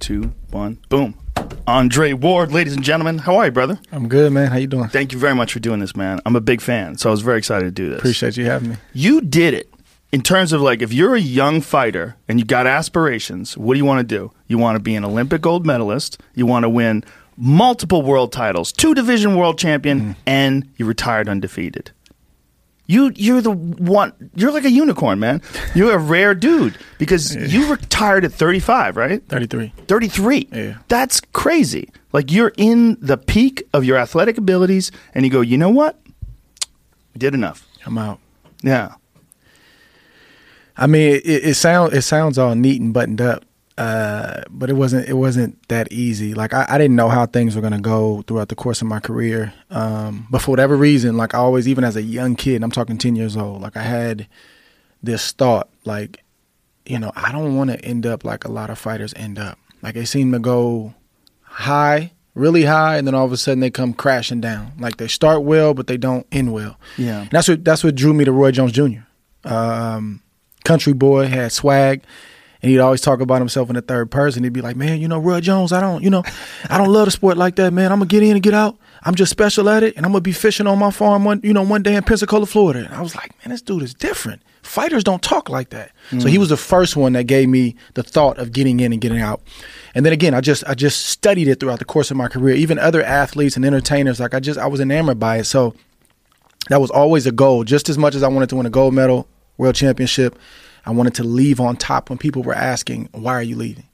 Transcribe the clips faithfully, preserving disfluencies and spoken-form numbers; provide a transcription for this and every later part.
two, one, boom. Andre Ward, ladies and gentlemen. How are you, brother? I'm good, man. How you doing? Thank you very much for doing this, man. I'm a big fan, so I was very excited to do this. Appreciate you having me. You did it. In terms of, like, if you're a young fighter and you got aspirations, what do you want to do? You want to be an Olympic gold medalist. You want to win multiple world titles, two division world champion, mm. and you retired undefeated. You, you're the one. You're like a unicorn, man. You're a rare dude because yeah. you retired at thirty-five, right? thirty-three. thirty-three. Yeah. That's crazy. Like, you're in the peak of your athletic abilities, and you go, you know what? We did enough. I'm out. Yeah. I mean, it, it sounds it sounds all neat and buttoned up, uh, but it wasn't it wasn't that easy. Like I, I didn't know how things were gonna go throughout the course of my career. Um, but for whatever reason, like I always, even as a young kid, I'm talking ten years old, like I had this thought, like, you know, I don't want to end up like a lot of fighters end up. Like they seem to go high, really high, and then all of a sudden they come crashing down. Like they start well, but they don't end well. Yeah, and that's what that's what drew me to Roy Jones Junior Um, country boy, had swag, and he'd always talk about himself in the third person. He'd be like, man, you know, Roy Jones, I don't, you know, I don't love the sport like that, man. I'm going to get in and get out. I'm just special at it, and I'm going to be fishing on my farm one, you know, one day in Pensacola, Florida. And I was like, man, this dude is different. Fighters don't talk like that. Mm. So he was the first one that gave me the thought of getting in and getting out. And then again, I just I just studied it throughout the course of my career. Even other athletes and entertainers, like I just I was enamored by it. So that was always a goal. Just as much as I wanted to win a gold medal, world championship, I wanted to leave on top when people were asking, why are you leaving?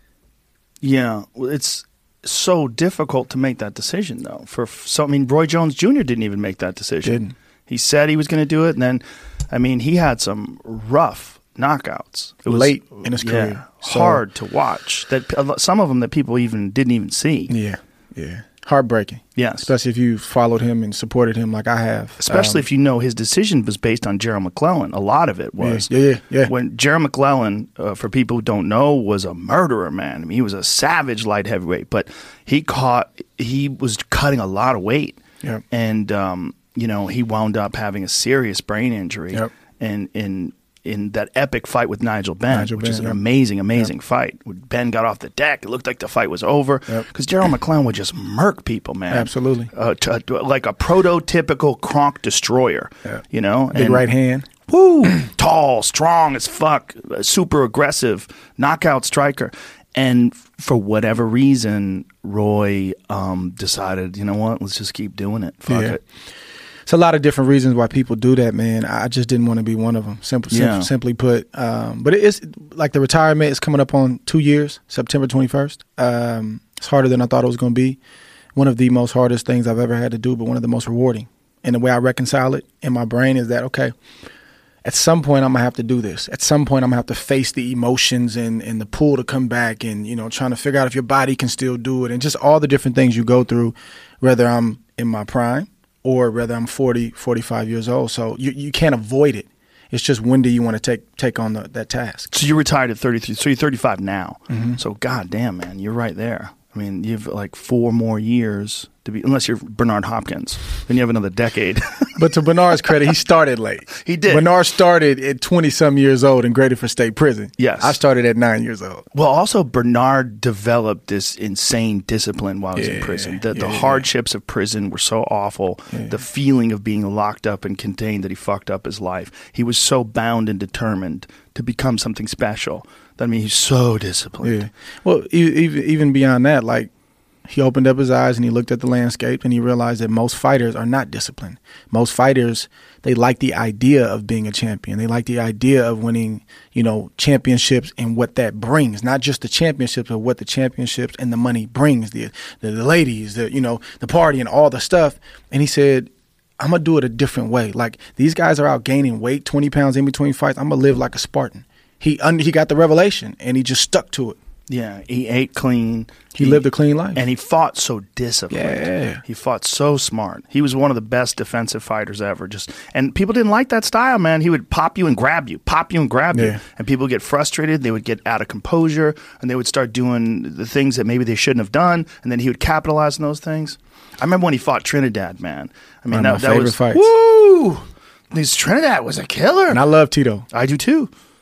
Yeah, well, it's so difficult to make that decision, though. For so, I mean, Roy Jones Junior didn't even make that decision. Didn't. He said he was going to do it, and then, I mean, he had some rough knockouts. It was late in his yeah, career. So, hard to watch. That some of them that people even didn't even see. Yeah, yeah. Heartbreaking. Yes. Especially if you followed him and supported him like I have. Especially um, if you know his decision was based on Gerald McClellan. A lot of it was. Yeah, yeah, yeah. When Gerald McClellan, uh, for people who don't know, was a murderer, man. I mean, he was a savage light heavyweight, but he caught, he was cutting a lot of weight. Yep. And, um, you know, he wound up having a serious brain injury. Yep. And in in that epic fight with Nigel Benn, Nigel which Benn, is an yep. amazing, amazing yep. fight. When Ben got off the deck, it looked like the fight was over. Because yep. Gerald McClellan would just murk people, man. Absolutely. Uh, to, to, like a prototypical Kronk destroyer, yep. you know? Big and, right hand. Woo! Tall, strong as fuck, super aggressive, knockout striker. And for whatever reason, Roy um, decided, you know what, let's just keep doing it. Fuck yeah. it. It's a lot of different reasons why people do that, man. I just didn't want to be one of them, simply, yeah. simply put. Um, but it's like the retirement is coming up on two years, September twenty-first. Um, it's harder than I thought it was going to be. One of the most hardest things I've ever had to do, but one of the most rewarding. And the way I reconcile it in my brain is that, okay, at some point I'm going to have to do this. At some point I'm going to have to face the emotions and, and the pull to come back and, you know, trying to figure out if your body can still do it and just all the different things you go through, whether I'm in my prime or whether I'm forty, forty-five years old. So you you can't avoid it. It's just when do you want to take take on the, that task. So you retired at thirty-three. So you're thirty-five now. Mm-hmm. So goddamn, man, you're right there. I mean, you have like four more years to be, unless you're Bernard Hopkins. Then you have another decade. But to Bernard's credit, he started late. He did. Bernard started at twenty-some years old and graded for state prison. Yes. I started at nine years old. Well, also, Bernard developed this insane discipline while he was yeah, in prison. The, yeah, the hardships of prison were so awful. Yeah. The feeling of being locked up and contained that he fucked up his life. He was so bound and determined to become something special. I mean, he's so disciplined. Yeah. Well, even even beyond that, like, he opened up his eyes and he looked at the landscape and he realized that most fighters are not disciplined. Most fighters, they like the idea of being a champion. They like the idea of winning, you know, championships and what that brings. Not just the championships, but what the championships and the money brings. The the, the ladies, the you know, the party and all the stuff. And he said, I'm going to do it a different way. Like, these guys are out gaining weight, twenty pounds in between fights. I'm going to live like a Spartan. He un- he got the revelation and he just stuck to it. Yeah, he ate clean. He, he lived a clean life. And he fought so disciplined. Yeah. He fought so smart. He was one of the best defensive fighters ever. Just And people didn't like that style, man. He would pop you and grab you, pop you and grab yeah. you. And people would get frustrated. They would get out of composure. And they would start doing the things that maybe they shouldn't have done. And then he would capitalize on those things. I remember when he fought Trinidad, man. I mean, one that, of my that favorite was, fights. Woo! This Trinidad was a killer. And I love Tito. I do too.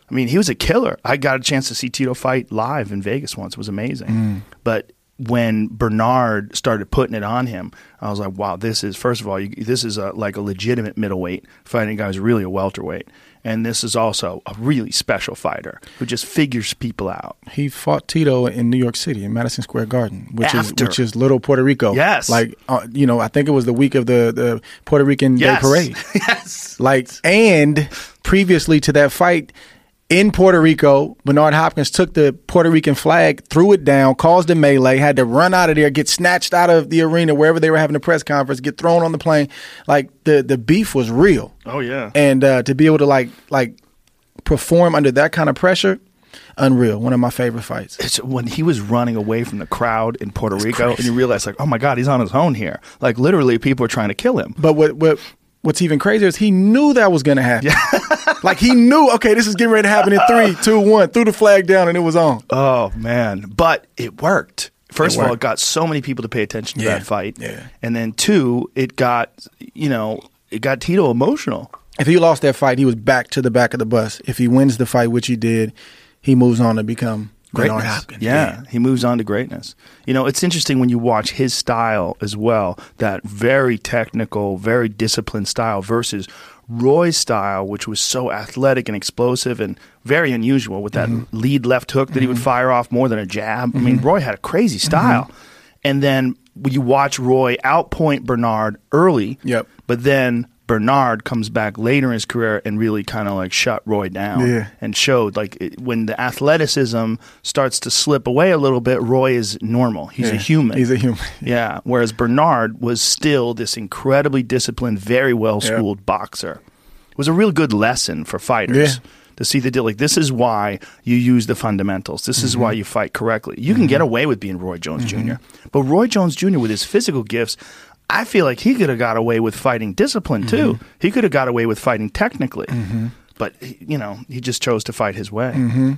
I mean, he was a killer. I got a chance to see Tito fight live in Vegas once. It was amazing. Mm. But when Bernard started putting it on him, I was like, wow, this is, first of all, you, this is a, like a legitimate middleweight fighting a guy who's really a welterweight. And this is also a really special fighter who just figures people out. He fought Tito in New York City in Madison Square Garden, which After. is which is Little Puerto Rico. Yes. Like, uh, you know, I think it was the week of the, the Puerto Rican yes. Day Parade. Yes. Like, and previously to that fight, in Puerto Rico, Bernard Hopkins took the Puerto Rican flag, threw it down, caused a melee, had to run out of there, get snatched out of the arena wherever they were having a press conference, get thrown on the plane. Like, the the beef was real. Oh, yeah. And uh, to be able to, like like perform under that kind of pressure, unreal. One of my favorite fights. It's when he was running away from the crowd in Puerto That's Rico, crazy. And you realize, like, oh, my God, he's on his own here. Like, literally, people are trying to kill him. But what what what's even crazier is he knew that was going to happen. Yeah. Like, he knew, okay, this is getting ready to happen in three, two, one. Threw the flag down, and it was on. Oh, man. But it worked. First it of all, worked. it got so many people to pay attention to yeah. that fight. Yeah. And then, two, it got, you know, it got Tito emotional. If he lost that fight, he was back to the back of the bus. If he wins the fight, which he did, he moves on to become greatness. Bernard Hopkins. Yeah, he moves on to greatness. You know, it's interesting when you watch his style as well, that very technical, very disciplined style versus Roy's style, which was so athletic and explosive and very unusual with that mm-hmm. lead left hook that mm-hmm. he would fire off more than a jab. Mm-hmm. I mean, Roy had a crazy style. Mm-hmm. And then you watch Roy outpoint Bernard early, yep. but then Bernard comes back later in his career and really kind of like shut Roy down yeah. and showed like it, when the athleticism starts to slip away a little bit, Roy is normal. He's yeah. a human. He's a human. Yeah. Whereas Bernard was still this incredibly disciplined, very well-schooled yep. boxer. It was a real good lesson for fighters. Yeah. To see the deal, like this is why you use the fundamentals. This mm-hmm. is why you fight correctly. You can mm-hmm. get away with being Roy Jones mm-hmm. Junior But Roy Jones Junior with his physical gifts, I feel like he could have got away with fighting discipline too. Mm-hmm. He could have got away with fighting technically, mm-hmm. but you know he just chose to fight his way. Mm-hmm.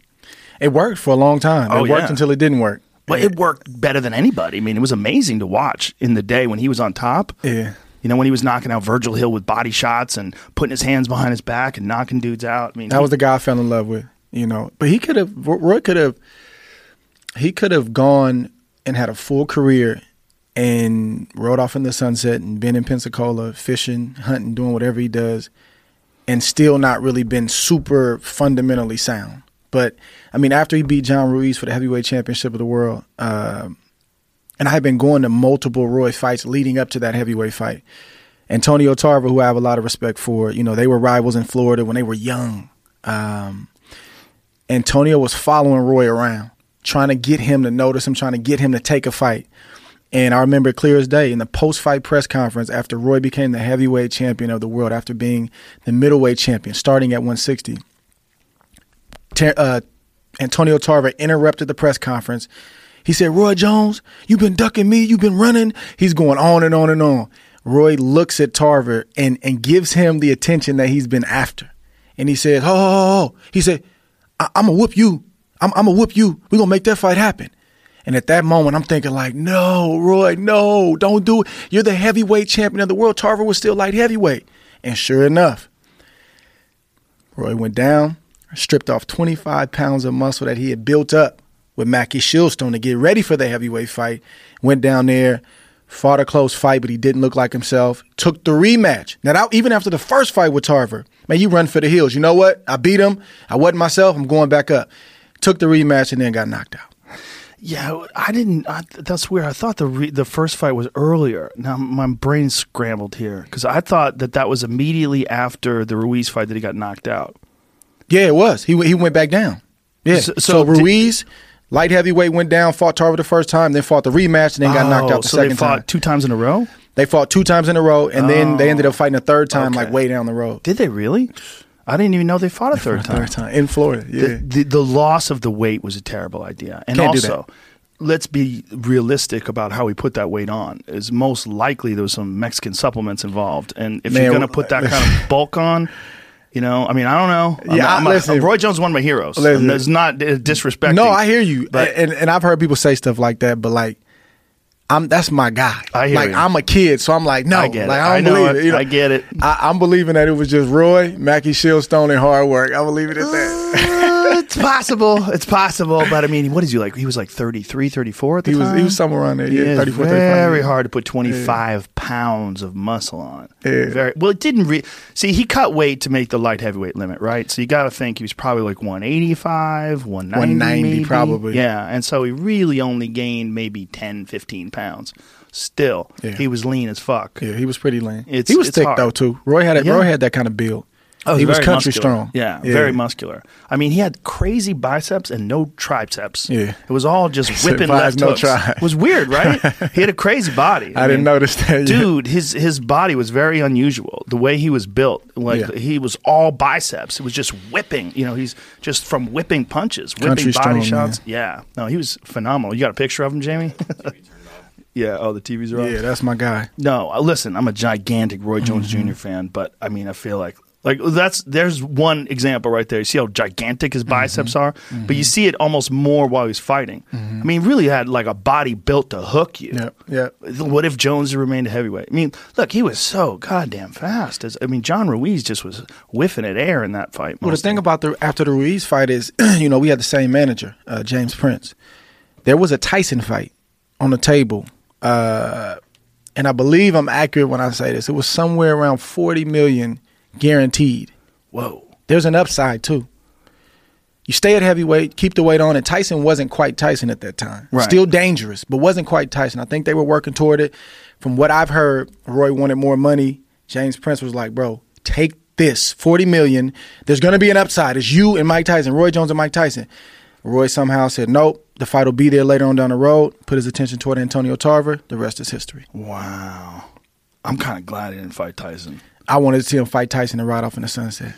It worked for a long time. Oh, it worked yeah. until it didn't work. But it worked better than anybody. I mean, it was amazing to watch in the day when he was on top. Yeah. You know, when he was knocking out Virgil Hill with body shots and putting his hands behind his back and knocking dudes out. I mean, that he, was the guy I fell in love with. You know, but he could have. Roy could have. He could have gone and had a full career and rode off in the sunset and been in Pensacola fishing, hunting, doing whatever he does, and still not really been super fundamentally sound. But I mean, after he beat John Ruiz for the heavyweight championship of the world. Uh, And I had been going to multiple Roy fights leading up to that heavyweight fight. Antonio Tarver, who I have a lot of respect for, you know, they were rivals in Florida when they were young. Um, Antonio was following Roy around, trying to get him to notice him, trying to get him to take a fight. And I remember it clear as day in the post-fight press conference after Roy became the heavyweight champion of the world, after being the middleweight champion, starting at one sixty. Ter- uh, Antonio Tarver interrupted the press conference. He said, Roy Jones, you've been ducking me. You've been running. He's going on and on and on. Roy looks at Tarver and, and gives him the attention that he's been after. And he said, oh, oh, oh. He said, I- I'm going to whoop you. I'm, I'm going to whoop you. We're going to make that fight happen. And at that moment, I'm thinking like, no, Roy, no, don't do it. You're the heavyweight champion of the world. Tarver was still light heavyweight. And sure enough, Roy went down, stripped off twenty-five pounds of muscle that he had built up with Mackie Shieldstone to get ready for the heavyweight fight. Went down there, fought a close fight, but he didn't look like himself. Took the rematch. Now, that, even after the first fight with Tarver, man, you run for the hills. You know what? I beat him. I wasn't myself. I'm going back up. Took the rematch and then got knocked out. Yeah, I didn't. I, that's weird. I thought the re, the first fight was earlier. Now my brain scrambled here because I thought that that was immediately after the Ruiz fight that he got knocked out. Yeah, it was. He he went back down. Yeah. So, so, so Ruiz, did, light heavyweight, went down, fought Tarver the first time, then fought the rematch, and then got oh, knocked out the so second they fought time. two times in a row? They fought two times in a row, and oh, then they ended up fighting a third time, okay. like way down the road. Did they really? I didn't even know they fought a they third fought a time. Third time in Florida. Yeah. The, the, the loss of the weight was a terrible idea, and Can't also, let's be realistic about how we put that weight on. Is most likely there was some Mexican supplements involved, and if Man, you're going to put that kind of bulk on. You know, I mean, I don't know. Yeah, I'm not, I'm listen, a, Roy Jones is one of my heroes. And there's not disrespecting. No, I hear you. But, and, and I've heard people say stuff like that, but like, I'm that's my guy. I hear like you. I'm a kid, so I'm like, no, I get like it. I I don't know believe it. it. You know? I get it. I, I'm believing that it was just Roy, Mackie Shieldstone, and hard work. I believe it at that. Uh, it's possible. It's possible. But I mean, what is he like? He was like thirty-three, thirty-four at the He time. was he was somewhere around there. Yeah, Yeah, thirty-four, it's thirty-five. very yeah. hard to put twenty-five pounds of muscle on. Yeah. Very well. It didn't. Re- See, he cut weight to make the light heavyweight limit, right? So you got to think he was probably like one eighty-five, one ninety, one ninety maybe. probably. Yeah, and so he really only gained maybe ten, fifteen pounds. Still, Yeah. he was lean as fuck. Yeah, he was pretty lean. It's- he was it's thick hard. though too. Roy had a, Yeah. Roy had that kind of build. Oh, he was very country muscular. strong. Yeah, Yeah. very muscular. I mean, he had crazy biceps and no triceps. Yeah. It was all just whipping Survived left no hooks. tri. It was weird, right? He had a crazy body. I, didn't mean, notice that. yet. Dude, his his body was very unusual. The way he was built, like Yeah. he was all biceps. It was just whipping. You know, he's just from whipping punches, whipping Country body strong, shots. Yeah, no, he was phenomenal. You got a picture of him, Jamie? Yeah. Oh, the T Vs are off. Yeah, that's my guy. No, uh, listen, I'm a gigantic Roy Jones Mm-hmm. Junior fan, but I mean, I feel like like that's there's one example right there. You see how gigantic his biceps are, Mm-hmm. but you see it almost more while he's fighting. I mean, he really had like a body built to hook you. Yep, yep. What if Jones had remained a heavyweight? I mean, look, he was so goddamn fast. As, I mean, John Ruiz just was whiffing at air in that fight. Well, the mostly. thing about the after the Ruiz fight is, you know, we had the same manager, uh, James Prince. There was a Tyson fight on the table, uh, and I believe I'm accurate when I say this. It was somewhere around forty million guaranteed. Whoa. There's an upside too. You stay at heavyweight, keep the weight on, and Tyson wasn't quite Tyson at that time. Right. Still dangerous, but wasn't quite Tyson. I think they were working toward it. From what I've heard, Roy wanted more money. James Prince was like, bro, take this, forty million. There's going to be an upside. It's you and Mike Tyson, Roy Jones and Mike Tyson. Roy somehow said, nope, the fight will be there later on down the road, put his attention toward Antonio Tarver. The rest is history. Wow. I'm kind of glad he didn't fight Tyson. I wanted to see him fight Tyson and ride off in the sunset.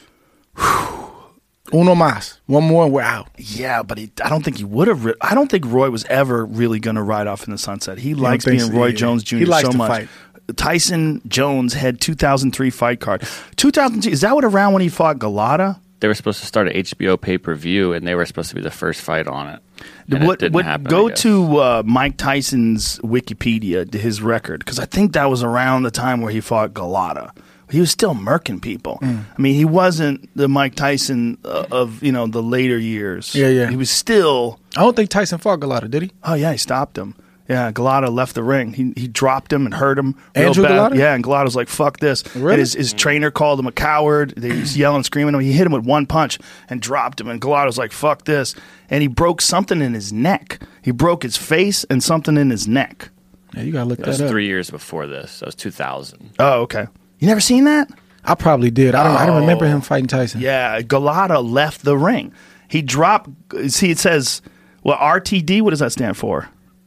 Uno más. One more and we're out. Yeah, but he, I don't think he would have. Ri- I don't think Roy was ever really going to ride off in the sunset. He likes think being so? Roy Yeah. Jones He Junior likes so to much. fight. Tyson Jones had two thousand three fight card. two thousand two, is that what around when he fought Galata? They were supposed to start an H B O pay-per-view, and they were supposed to be the first fight on it. And What, it didn't what, happen, go I guess. to uh, Mike Tyson's Wikipedia, to his record, because I think that was around the time where he fought Galata. He was still murking people. Mm. I mean, he wasn't the Mike Tyson uh, of you know the later years. Yeah, yeah. He was still. I don't think Tyson fought Galata, did he? Oh yeah, he stopped him. Yeah, Galata left the ring. He he dropped him and hurt him. real Andrew bad. Galata? Yeah, and Galata's like, "Fuck this." Really? And his, his trainer called him a coward. They was yelling, screaming at him. He hit him with one punch and dropped him. And Galata's like, "Fuck this!" And he broke something in his neck. He broke his face and something in his neck. Yeah, you gotta look That was that up. three years before this. That was two thousand. Oh, okay. You never seen that? I probably did. I don't. I don't remember Oh. him fighting Tyson. Yeah, Galata left the ring. He dropped. See, it says, well, R T D. What does that stand for?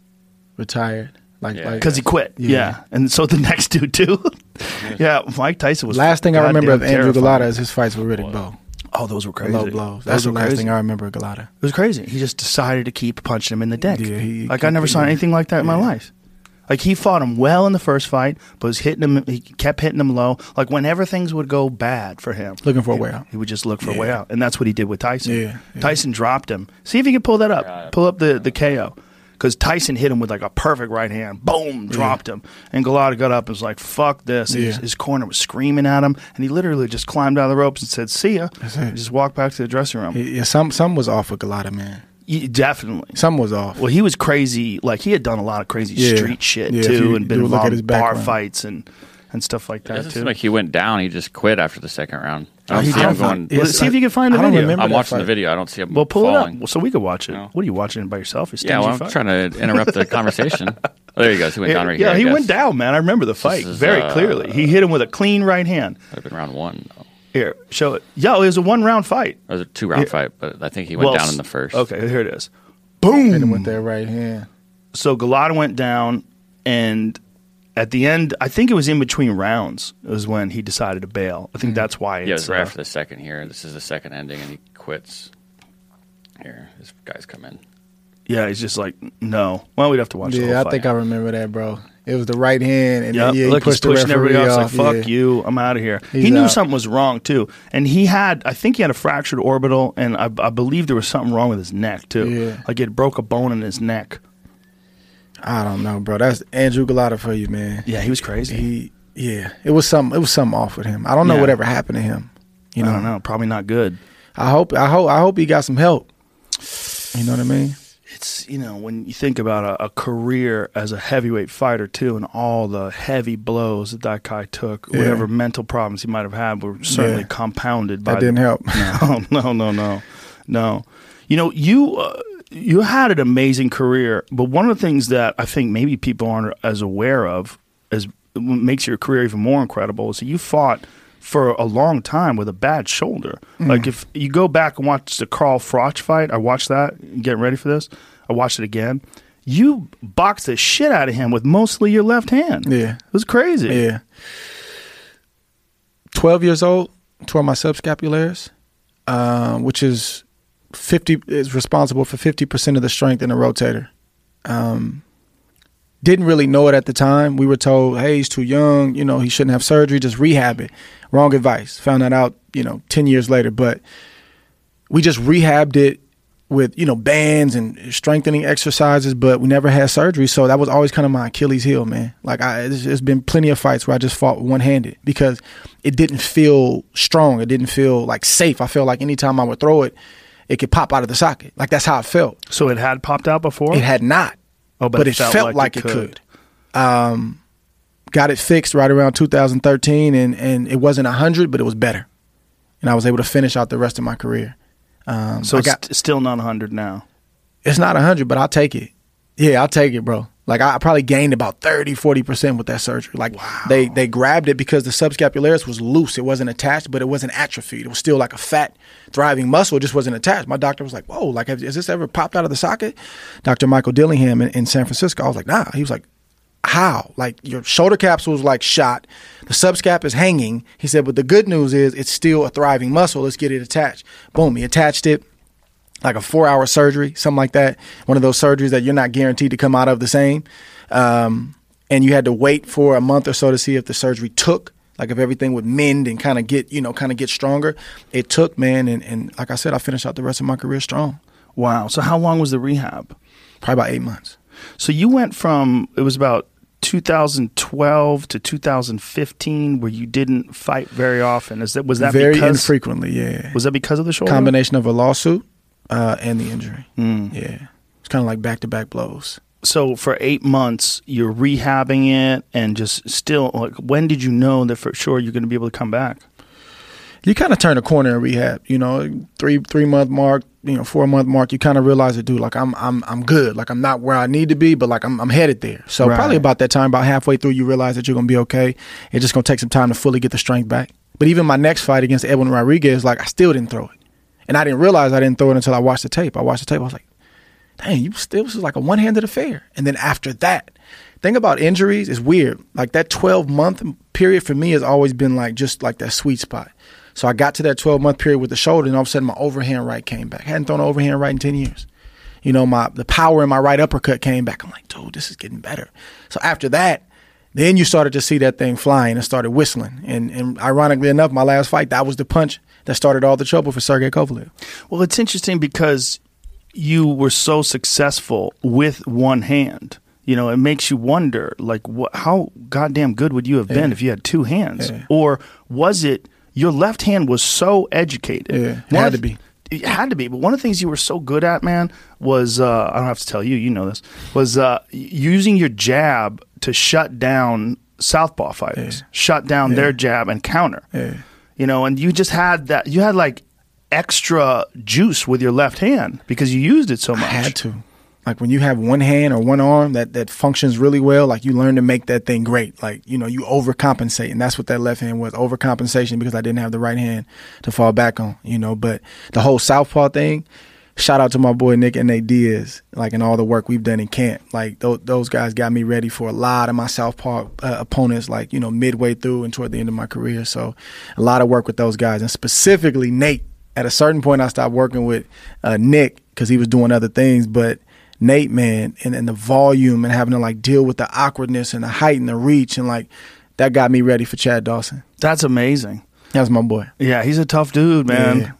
Retired. Like, Yeah. like Because he quit. Yeah. Yeah. And so the next dude too. Yeah, Mike Tyson was. last thing I remember of goddamn Andrew terrifying. Galata is his fights with Riddick Bowe. Oh, those were crazy. Low blows. Those That's the were last crazy. thing I remember of Galata. It was crazy. He just decided to keep punching him in the dick. Yeah, he- like I never saw yeah. anything like that in my Yeah. life. Like he fought him well in the first fight, but was hitting him. He kept hitting him low. Like whenever things would go bad for him, Looking for a he, way out. He would just look for a Yeah. way out, and that's what he did with Tyson. Yeah, yeah. Tyson dropped him. See if you can pull that up. Got it. Pull up the the K O. Because Tyson hit him with like a perfect right hand. Boom, dropped him. And Galata got up and was like, fuck this. And his, Yeah. his corner was screaming at him. And he literally just climbed out of the ropes and said, see ya. That's it. And just walked back to the dressing room. He- yeah, some some was off with Galata, man. He- definitely. Some was off. Well, he was crazy. Like, he had done a lot of crazy Yeah. street shit, Yeah, if too, you and been do look at involved his in bar background. fights and, and stuff like It that, doesn't too. seem like he went down. He just quit after the second round. I Oh, don't he see him did? going. Well, see if you can find the I don't video. remember I'm that watching the fight. video. I don't see him Well, pull falling. it up so we can watch it. No. What are you watching it by yourself? You Yeah, well, I'm fuck? trying to interrupt the conversation. Oh, there you go. He went down right yeah, here. I he guess. went down, man. I remember the fight is, very uh, clearly. He hit him with a clean right hand. Might have been round one. Though. Here, show it. Yo, it was a one round fight. It was a two round Yeah. fight, but I think he went Well, down in the first. Okay, here it is. Hit him Boom. with that right hand. So Galata went down, and at the end, I think it was in between rounds, was when he decided to bail. I think that's why it's. Yeah, it was right uh, after the second here. This is the second ending, and he quits. Here, this guy's come in. yeah, he's just like, no. Well, we'd have to watch the whole Yeah, I fight. think I remember that, bro. It was the right hand, and Yep. then, yeah, he Look, he's pushed the pushing referee everybody else off. like, fuck yeah. you, I'm out of here. He's he knew out. something was wrong, too. And he had, I think he had a fractured orbital, and I, I believe there was something wrong with his neck, too. Yeah. Like it broke a bone in his neck. I don't know, bro. That's Andrew Galata for you, man. Yeah, he was crazy. He, yeah, it was something. It was something off with him. I don't know Yeah. whatever happened to him. You know, I don't know. Probably not good. I hope. I hope. I hope he got some help. You know what I mean? It's, you know, when you think about a, a career as a heavyweight fighter too, and all the heavy blows that that guy took, Yeah. whatever mental problems he might have had were certainly Yeah. compounded by That didn't help. No, no, no, no, no. You know, you uh, you had an amazing career, but one of the things that I think maybe people aren't as aware of, as what makes your career even more incredible, is that you fought for a long time with a bad shoulder. Mm. Like if you go back and watch the Carl Froch fight, I watched that, getting ready for this. I watched it again. You boxed the shit out of him with mostly your left hand. Yeah. It was crazy. Yeah. Twelve years old, tore my subscapularis, um, which is fifty is responsible for fifty percent of the strength in the rotator. Um, didn't really know it at the time. We were told, hey, he's too young, you know, he shouldn't have surgery, just rehab it. Wrong advice. Found that out, you know, ten years later. But we just rehabbed it with, you know, bands and strengthening exercises, but we never had surgery. So that was always kind of my Achilles heel, man. Like, I, there's, there's been plenty of fights where I just fought one-handed because it didn't feel strong. It didn't feel, like, safe. I felt like anytime I would throw it, it could pop out of the socket. Like, that's how it felt. So it had popped out before? It had not. Oh, but, it felt, like, it could. Um, got it fixed right around two thousand thirteen, and, and it wasn't one hundred, but it was better. And I was able to finish out the rest of my career. Um, So I it's got, st- still not one hundred now. it's not one hundred, but I'll take it. Yeah, I'll take it, bro. Like, I probably gained about thirty, forty percent with that surgery. Like, Wow. they, they grabbed it because the subscapularis was loose. It wasn't attached, but it wasn't atrophied. It was still like a fat, thriving muscle. It just wasn't attached. My doctor was like, whoa, like, has, has this ever popped out of the socket? Doctor Michael Dillingham in, in San Francisco. I was like, nah. He was like, how? Like, your shoulder capsule was like shot. The subscap is hanging. He said, but the good news is it's still a thriving muscle. Let's get it attached. Boom. He attached it. Like a four-hour surgery, something like that. One of those surgeries that you're not guaranteed to come out of the same. Um, and you had to wait for a month or so to see if the surgery took, like if everything would mend and kind of get, you know, kind of get stronger. It took, man. And, and like I said, I finished out the rest of my career strong. Wow. So how long was the rehab? Probably about eight months. So you went from, it was about two thousand twelve to two thousand fifteen where you didn't fight very often. Is that, was that Very because, infrequently, yeah. was that because of the shoulder? Combination of a lawsuit uh, and the injury. Mm. Yeah. It's kind of like back-to-back blows. So for eight months, you're rehabbing it and just still, like, when did you know that for sure you're going to be able to come back? You kind of turn a corner in rehab, you know, three three month mark, you know, four month mark. You kind of realize that, dude, like I'm I'm I'm good. Like I'm not where I need to be, but like I'm I'm headed there. So Right. probably about that time, about halfway through, you realize that you're gonna be okay. It's just gonna take some time to fully get the strength back. But even my next fight against Edwin Rodriguez, like I still didn't throw it, and I didn't realize I didn't throw it until I watched the tape. I watched the tape. I was like, dang, you still this was like a one handed affair. And then after that, thing about injuries is weird. Like that twelve month period for me has always been like just like that sweet spot. So I got to that twelve month period with the shoulder, and all of a sudden my overhand right came back. I hadn't thrown an overhand right in ten years. You know, my the power in my right uppercut came back. I'm like, dude, this is getting better. So after that, then you started to see that thing flying and started whistling. And, and ironically enough, my last fight, that was the punch that started all the trouble for Sergey Kovalev. Well, it's interesting because you were so successful with one hand. You know, it makes you wonder, like, what, how goddamn good would you have been Yeah. if you had two hands? Yeah. Or was it your left hand was so educated? Yeah, it One had of to the- be. It had to be. But one of the things you were so good at, man, was, uh, I don't have to tell you, you know this, was uh, using your jab to shut down southpaw fighters, Yeah. shut down Yeah. their jab and counter. Yeah. You know, and you just had that, you had like extra juice with your left hand because you used it so much. I had to. Like when you have one hand or one arm that, that functions really well, like you learn to make that thing great. Like, you know, you overcompensate. And that's what that left hand was, overcompensation, because I didn't have the right hand to fall back on, you know. But the whole southpaw thing, shout out to my boy Nick and Nate Diaz, like in all the work we've done in camp. Like those, those guys got me ready for a lot of my southpaw uh, opponents, like, you know, midway through and toward the end of my career. So a lot of work with those guys, and specifically Nate. At a certain point, I stopped working with uh, Nick because he was doing other things, but Nate, man, and, and the volume and having to like deal with the awkwardness and the height and the reach, and like that got me ready for Chad Dawson. That's amazing. That was my boy. Yeah, he's a tough dude, man. Yeah.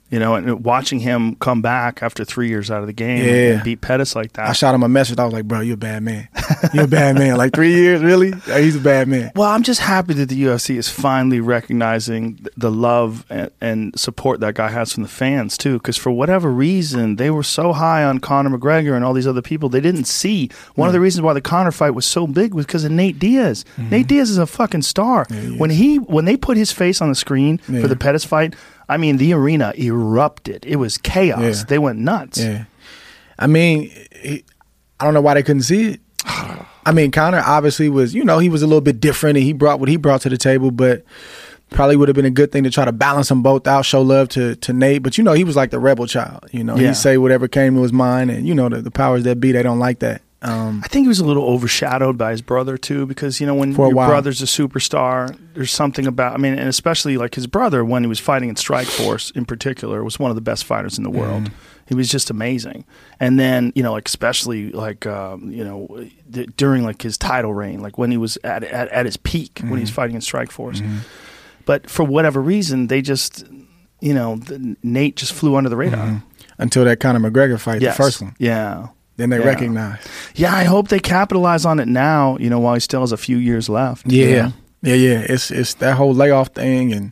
You know, and watching him come back after three years out of the game Yeah. and beat Pettis like that. I shot him a message. I was like, bro, you're a bad man. You're a bad man. Like three years, really? Yeah, he's a bad man. Well, I'm just happy that the U F C is finally recognizing th- the love and, and support that guy has from the fans, too. Because for whatever reason, they were so high on Conor McGregor and all these other people, they didn't see. One of the reasons why the Conor fight was so big was because of Nate Diaz. Mm-hmm. Nate Diaz is a fucking star. Yeah, he when he when they put his face on the screen Yeah. for the Pettis fight, I mean, the arena erupted. It was chaos. Yeah. They went nuts. Yeah. I mean, he, I don't know why they couldn't see it. I mean, Conor obviously was, you know, he was a little bit different and he brought what he brought to the table, but probably would have been a good thing to try to balance them both out, show love to, to Nate. But, you know, he was like the rebel child. You know, Yeah. he'd say whatever came to his mind, and, you know, the, the powers that be, they don't like that. Um, I think he was a little overshadowed by his brother too, because you know when For a your while. brother's a superstar, there's something about. I mean, and especially like his brother when he was fighting in Strikeforce in particular was one of the best fighters in the world. Mm. He was just amazing. And then you know, like especially like um, you know d- during like his title reign, like when he was at at, at his peak Mm-hmm. when he was fighting in Strikeforce. But for whatever reason, they just you know the, Nate just flew under the radar. Mm-hmm. until that Conor McGregor fight, Yes. the first one. Yeah. Then they Yeah. recognize. Yeah, I hope they capitalize on it now, you know, while he still has a few years left. Yeah. you know? Yeah, yeah. It's it's that whole layoff thing, and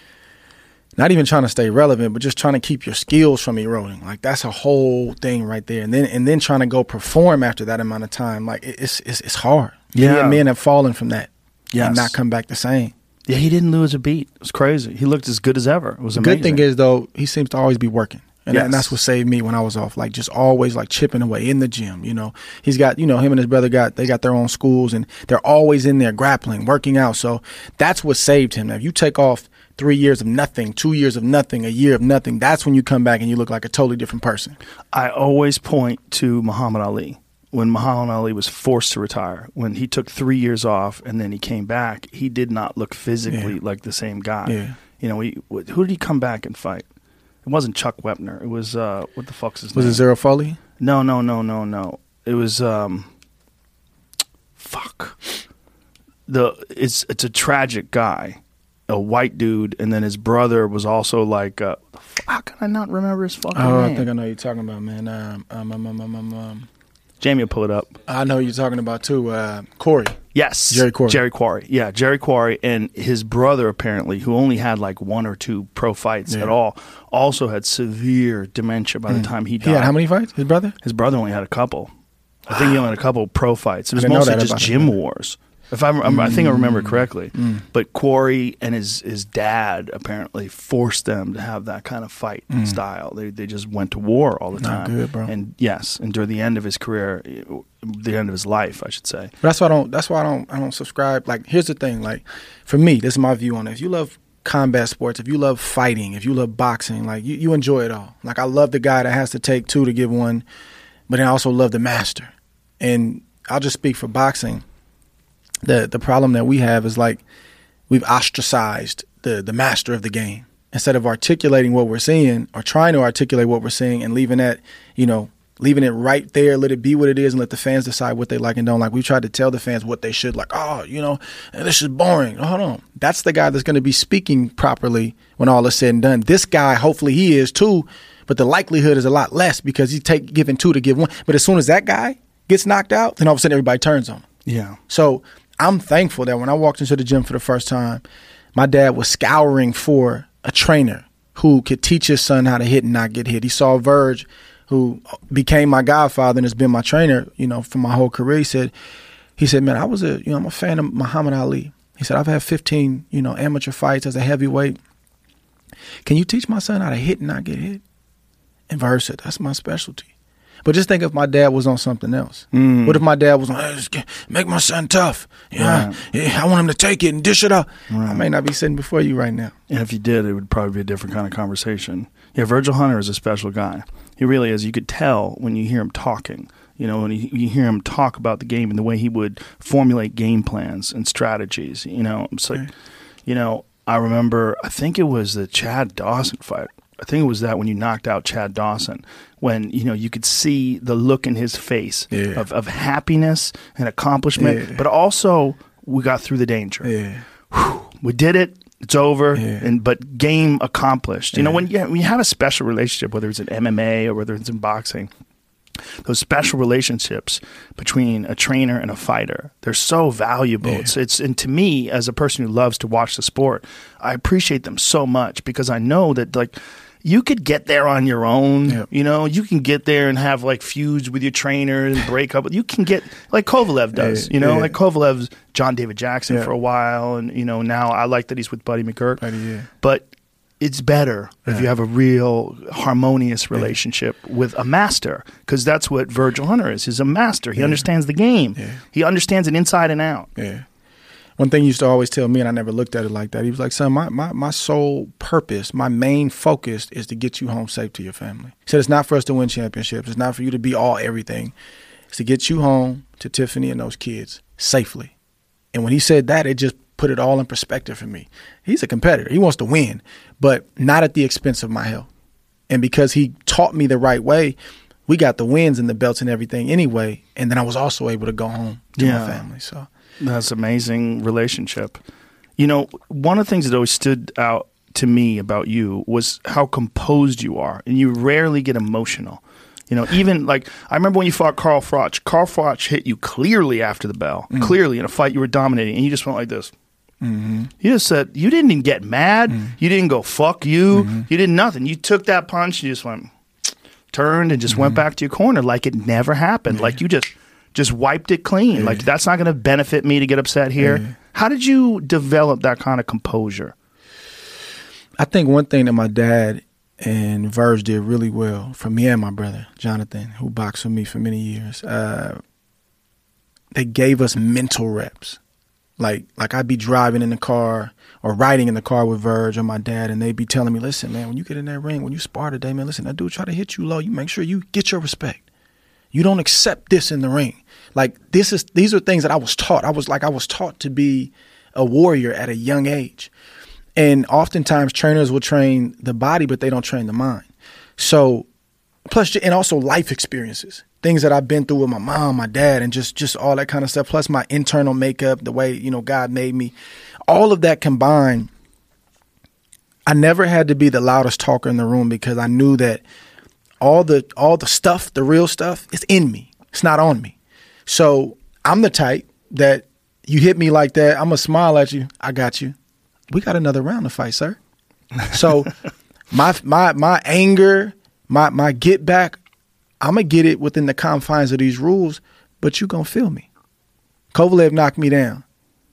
not even trying to stay relevant, but just trying to keep your skills from eroding. Like that's a whole thing right there. And then and then trying to go perform after that amount of time. Like it- it's it's it's hard. Yeah. Yeah, men have fallen from that. Yes. And not come back the same. Yeah, he didn't lose a beat. It was crazy. He looked as good as ever. It was The amazing. good thing is though, he seems to always be working. And, Yes. and that's what saved me when I was off. Like just always like chipping away in the gym. You know, he's got, you know, him and his brother got, they got their own schools and they're always in there grappling, working out. So that's what saved him. Now, if you take off three years of nothing, two years of nothing, a year of nothing, that's when you come back and you look like a totally different person. I always point to Muhammad Ali. When Muhammad Ali was forced to retire, when he took three years off and then he came back, he did not look physically Yeah. like the same guy. Yeah. You know, he, who did he come back and fight? It wasn't Chuck Wepner. It was, uh, what the fuck's his Was name? it Zero Foley? No, no, no, no, no. It was um fuck. The it's it's a tragic guy. A white dude, and then his brother was also like uh how can I not remember his fucking Oh, name? I think I know who you're talking about, man. Um, um, um, um, um, um, um, Jamie will pull it up. I know who you're talking about too. Uh, Corey. Yes. Jerry Quarry. Jerry Quarry. Yeah, Jerry Quarry and his brother apparently, who only had like one or two pro fights Yeah. at all, also had severe dementia by the time he died. He had how many fights? His brother? His brother only had a couple. I think he only had a couple pro fights. It was didn't know mostly that just about his gym brother. wars. If I, rem- I think I remember correctly. Mm. But Quarry and his, his dad apparently forced them to have that kind of fight style. They they just went to war all the Mm. Not time. good, bro. And yes, and during the end of his career, the end of his life, I should say. But that's why I don't. That's why I don't. I don't subscribe. Like, here's the thing. Like, for me, this is my view on it. If you love combat sports, if you love fighting, if you love boxing, like you, you enjoy it all. Like, I love the guy that has to take two to give one, but then I also love the master. And I'll just speak for boxing. The the problem that we have is like we've ostracized the the master of the game instead of articulating what we're seeing or trying to articulate what we're seeing and leaving that, you know, leaving it right there, let it be what it is and let the fans decide what they like and don't like. We tried to tell the fans what they should like. Oh, you know, this is boring. Hold on. That's the guy that's going to be speaking properly when all is said and done. This guy, hopefully he is too, but the likelihood is a lot less because he's take, giving two to give one. But as soon as that guy gets knocked out, then all of a sudden everybody turns on him. Yeah. So I'm thankful that when I walked into the gym for the first time, my dad was scouring for a trainer who could teach his son how to hit and not get hit. He saw Verge, who became my godfather and has been my trainer, you know, for my whole career. He said, he said, man, I was a, you know, I'm a fan of Muhammad Ali. He said, I've had fifteen, you know, amateur fights as a heavyweight. Can you teach my son how to hit and not get hit? And Verge said, that's my specialty. But just think if my dad was on something else. Mm. What if my dad was on, hey, just make my son tough. Yeah, Right. yeah, I want him to take it and dish it up. I Right. may not be sitting before you right now. And if you did, it would probably be a different kind of conversation. Yeah, Virgil Hunter is a special guy. He really is. You could tell when you hear him talking. You know, when you, you hear him talk about the game and the way he would formulate game plans and strategies. You know, it's like, Right. you know, I remember, I think it was the Chad Dawson fight. I think it was that when you knocked out Chad Dawson, when, you know, you could see the look in his face Yeah. of, of happiness and accomplishment, Yeah. but also we got through the danger. Yeah. Whew, we did it. It's over, Yeah. and but game accomplished. You know, Yeah. when you, when you have a special relationship, whether it's in M M A or whether it's in boxing, those special relationships between a trainer and a fighter, they're so valuable. Yeah. It's, it's and to me, as a person who loves to watch the sport, I appreciate them so much because I know that like you could get there on your own. Yep. You know, you can get there and have like feuds with your trainer and break up. You can get like Kovalev does. Yeah, you know, yeah. like Kovalev's John David Jackson Yeah. for a while, and you know now I like that he's with Buddy McGirt. Buddy, yeah. But it's better if you Yeah. have a real harmonious relationship with a master, because that's what Virgil Hunter is. He's a master. He Yeah. understands the game. Yeah. He understands it inside and out. Yeah. One thing he used to always tell me, and I never looked at it like that, he was like, son, my, my, my sole purpose, my main focus is to get you home safe to your family. He said it's not for us to win championships. It's not for you to be all everything. It's to get you home to Tiffany and those kids safely. And when he said that, it just put it all in perspective for me. He's a competitor. He wants to win, but not at the expense of my health. And because he taught me the right way, we got the wins and the belts and everything anyway. And then I was also able to go home to Yeah. my family. So That's an amazing relationship. You know, one of the things that always stood out to me about you was how composed you are, and you rarely get emotional. You know, even like I remember when you fought Carl Froch. Carl Froch hit you clearly after the bell, Mm. clearly in a fight you were dominating, and you just went like this. mm-hmm. You just said you didn't even get mad. Mm. You didn't go fuck you. Mm-hmm. You did nothing. You took that punch. You just went, turned, and just Mm-hmm. went back to your corner like it never happened. Like you just just wiped it clean. Yeah. Like that's not going to benefit me to get upset here. Yeah. How did you develop that kind of composure? I think one thing that my dad and Verge did really well for me and my brother, Jonathan, who boxed with me for many years, uh, they gave us mental reps. Like like I'd be driving in the car or riding in the car with Verge or my dad, and they'd be telling me, listen, man, when you get in that ring, when you spar today, man, listen, that dude try to hit you low. You make sure you get your respect. You don't accept this in the ring. Like this is these are things that I was taught. I was like I was taught to be a warrior at a young age. And oftentimes trainers will train the body, but they don't train the mind. So plus, and also life experiences, things that I've been through with my mom, my dad, and just, just all that kind of stuff. Plus my internal makeup, the way, you know, God made me, all of that combined. I never had to be the loudest talker in the room because I knew that all the, all the stuff, the real stuff, is in me. It's not on me. So I'm the type that you hit me like that, I'm going to smile at you. I got you. We got another round to fight, sir. So my my my anger, my my get back, I'm gonna get it within the confines of these rules, but you gonna feel me. Kovalev knocked me down.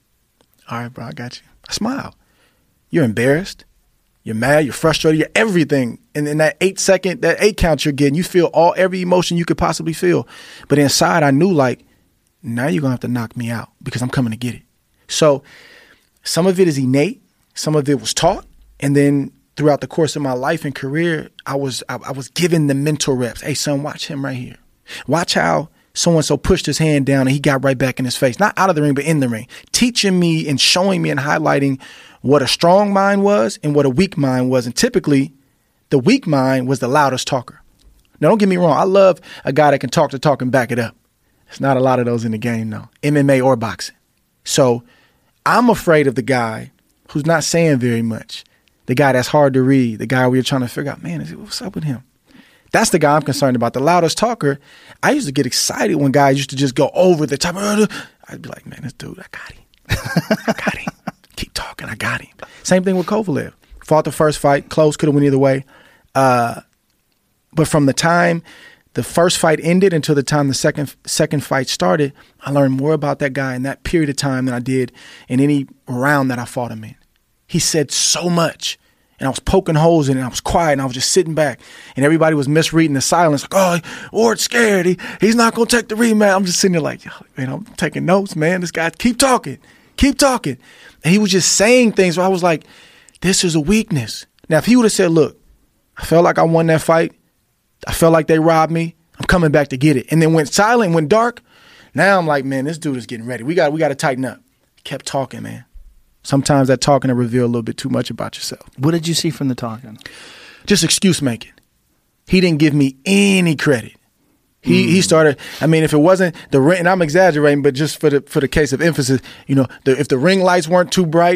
All right, bro, I got you. I smile. You're embarrassed. You're mad. You're frustrated. You're everything. And in that eight second, that eight count you're getting, you feel all every emotion you could possibly feel. But inside, I knew like, now you're gonna have to knock me out because I'm coming to get it. So some of it is innate. Some of it was taught. And then throughout the course of my life and career, I was I, I was given the mental reps. Hey, son, watch him right here. Watch how so-and-so pushed his hand down and he got right back in his face. Not out of the ring, but in the ring. Teaching me and showing me and highlighting what a strong mind was and what a weak mind was. And typically, the weak mind was the loudest talker. Now, don't get me wrong. I love a guy that can talk the talk and back it up. There's not a lot of those in the game, though. M M A or boxing. So I'm afraid of the guy who's not saying very much, the guy that's hard to read, the guy where you're trying to figure out, man, is it, what's up with him? That's the guy I'm concerned about. The loudest talker, I used to get excited when guys used to just go over the top. I'd be like, man, this dude, I got him. I got him. Keep talking, I got him. Same thing with Kovalev. Fought the first fight, close, could have went either way. Uh, but from the time the first fight ended until the time the second second fight started, I learned more about that guy in that period of time than I did in any round that I fought him in. He said so much, and I was poking holes in it, and I was quiet, and I was just sitting back, and everybody was misreading the silence, like, oh, Ward's scared. He, he's not going to take the rematch. I'm just sitting there like, yo, man, I'm taking notes, man. This guy, keep talking, keep talking. And he was just saying things where I was like, this is a weakness. Now, if he would have said, look, I felt like I won that fight. I felt like they robbed me. I'm coming back to get it. And then went silent, went dark. Now I'm like, man, this dude is getting ready. We got we got to tighten up. Kept talking, man. Sometimes that talking will reveal a little bit too much about yourself. What did you see from the talking? Just excuse making. He didn't give me any credit. He mm. he started. I mean, if it wasn't the ring, and I'm exaggerating, but just for the for the case of emphasis, you know, the, if the ring lights weren't too bright,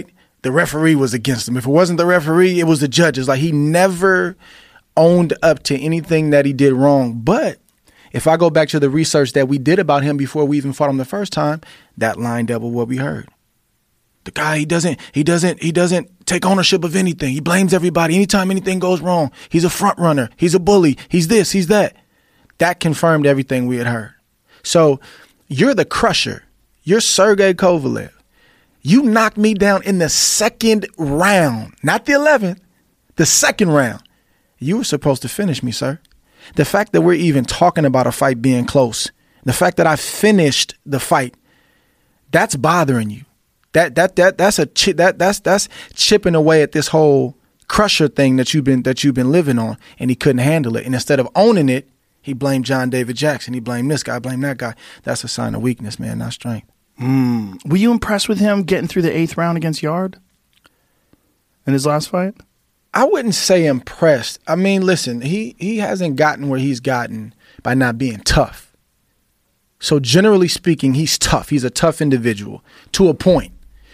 the referee was against him. If it wasn't the referee, it was the judges. Like, he never owned up to anything that he did wrong. But if I go back to the research that we did about him before we even fought him the first time, that lined up with what we heard. The guy, he doesn't, he doesn't, he doesn't take ownership of anything. He blames everybody. Anytime anything goes wrong, he's a front runner. He's a bully. He's this, he's that. That confirmed everything we had heard. So you're the crusher. You're Sergey Kovalev. You knocked me down in the second round, not the eleventh, the second round. You were supposed to finish me, sir. The fact that we're even talking about a fight being close, the fact that I finished the fight, that's bothering you. That that that that's a chi- that that's that's chipping away at this whole crusher thing that you've been that you've been living on, and he couldn't handle it. And instead of owning it, he blamed John David Jackson. He blamed this guy, blamed that guy. That's a sign of weakness, man, not strength. Mm. Were you impressed with him getting through the eighth round against Yard in his last fight? I wouldn't say impressed. I mean, listen, he he hasn't gotten where he's gotten by not being tough. So generally speaking, he's tough. He's a tough individual to a point.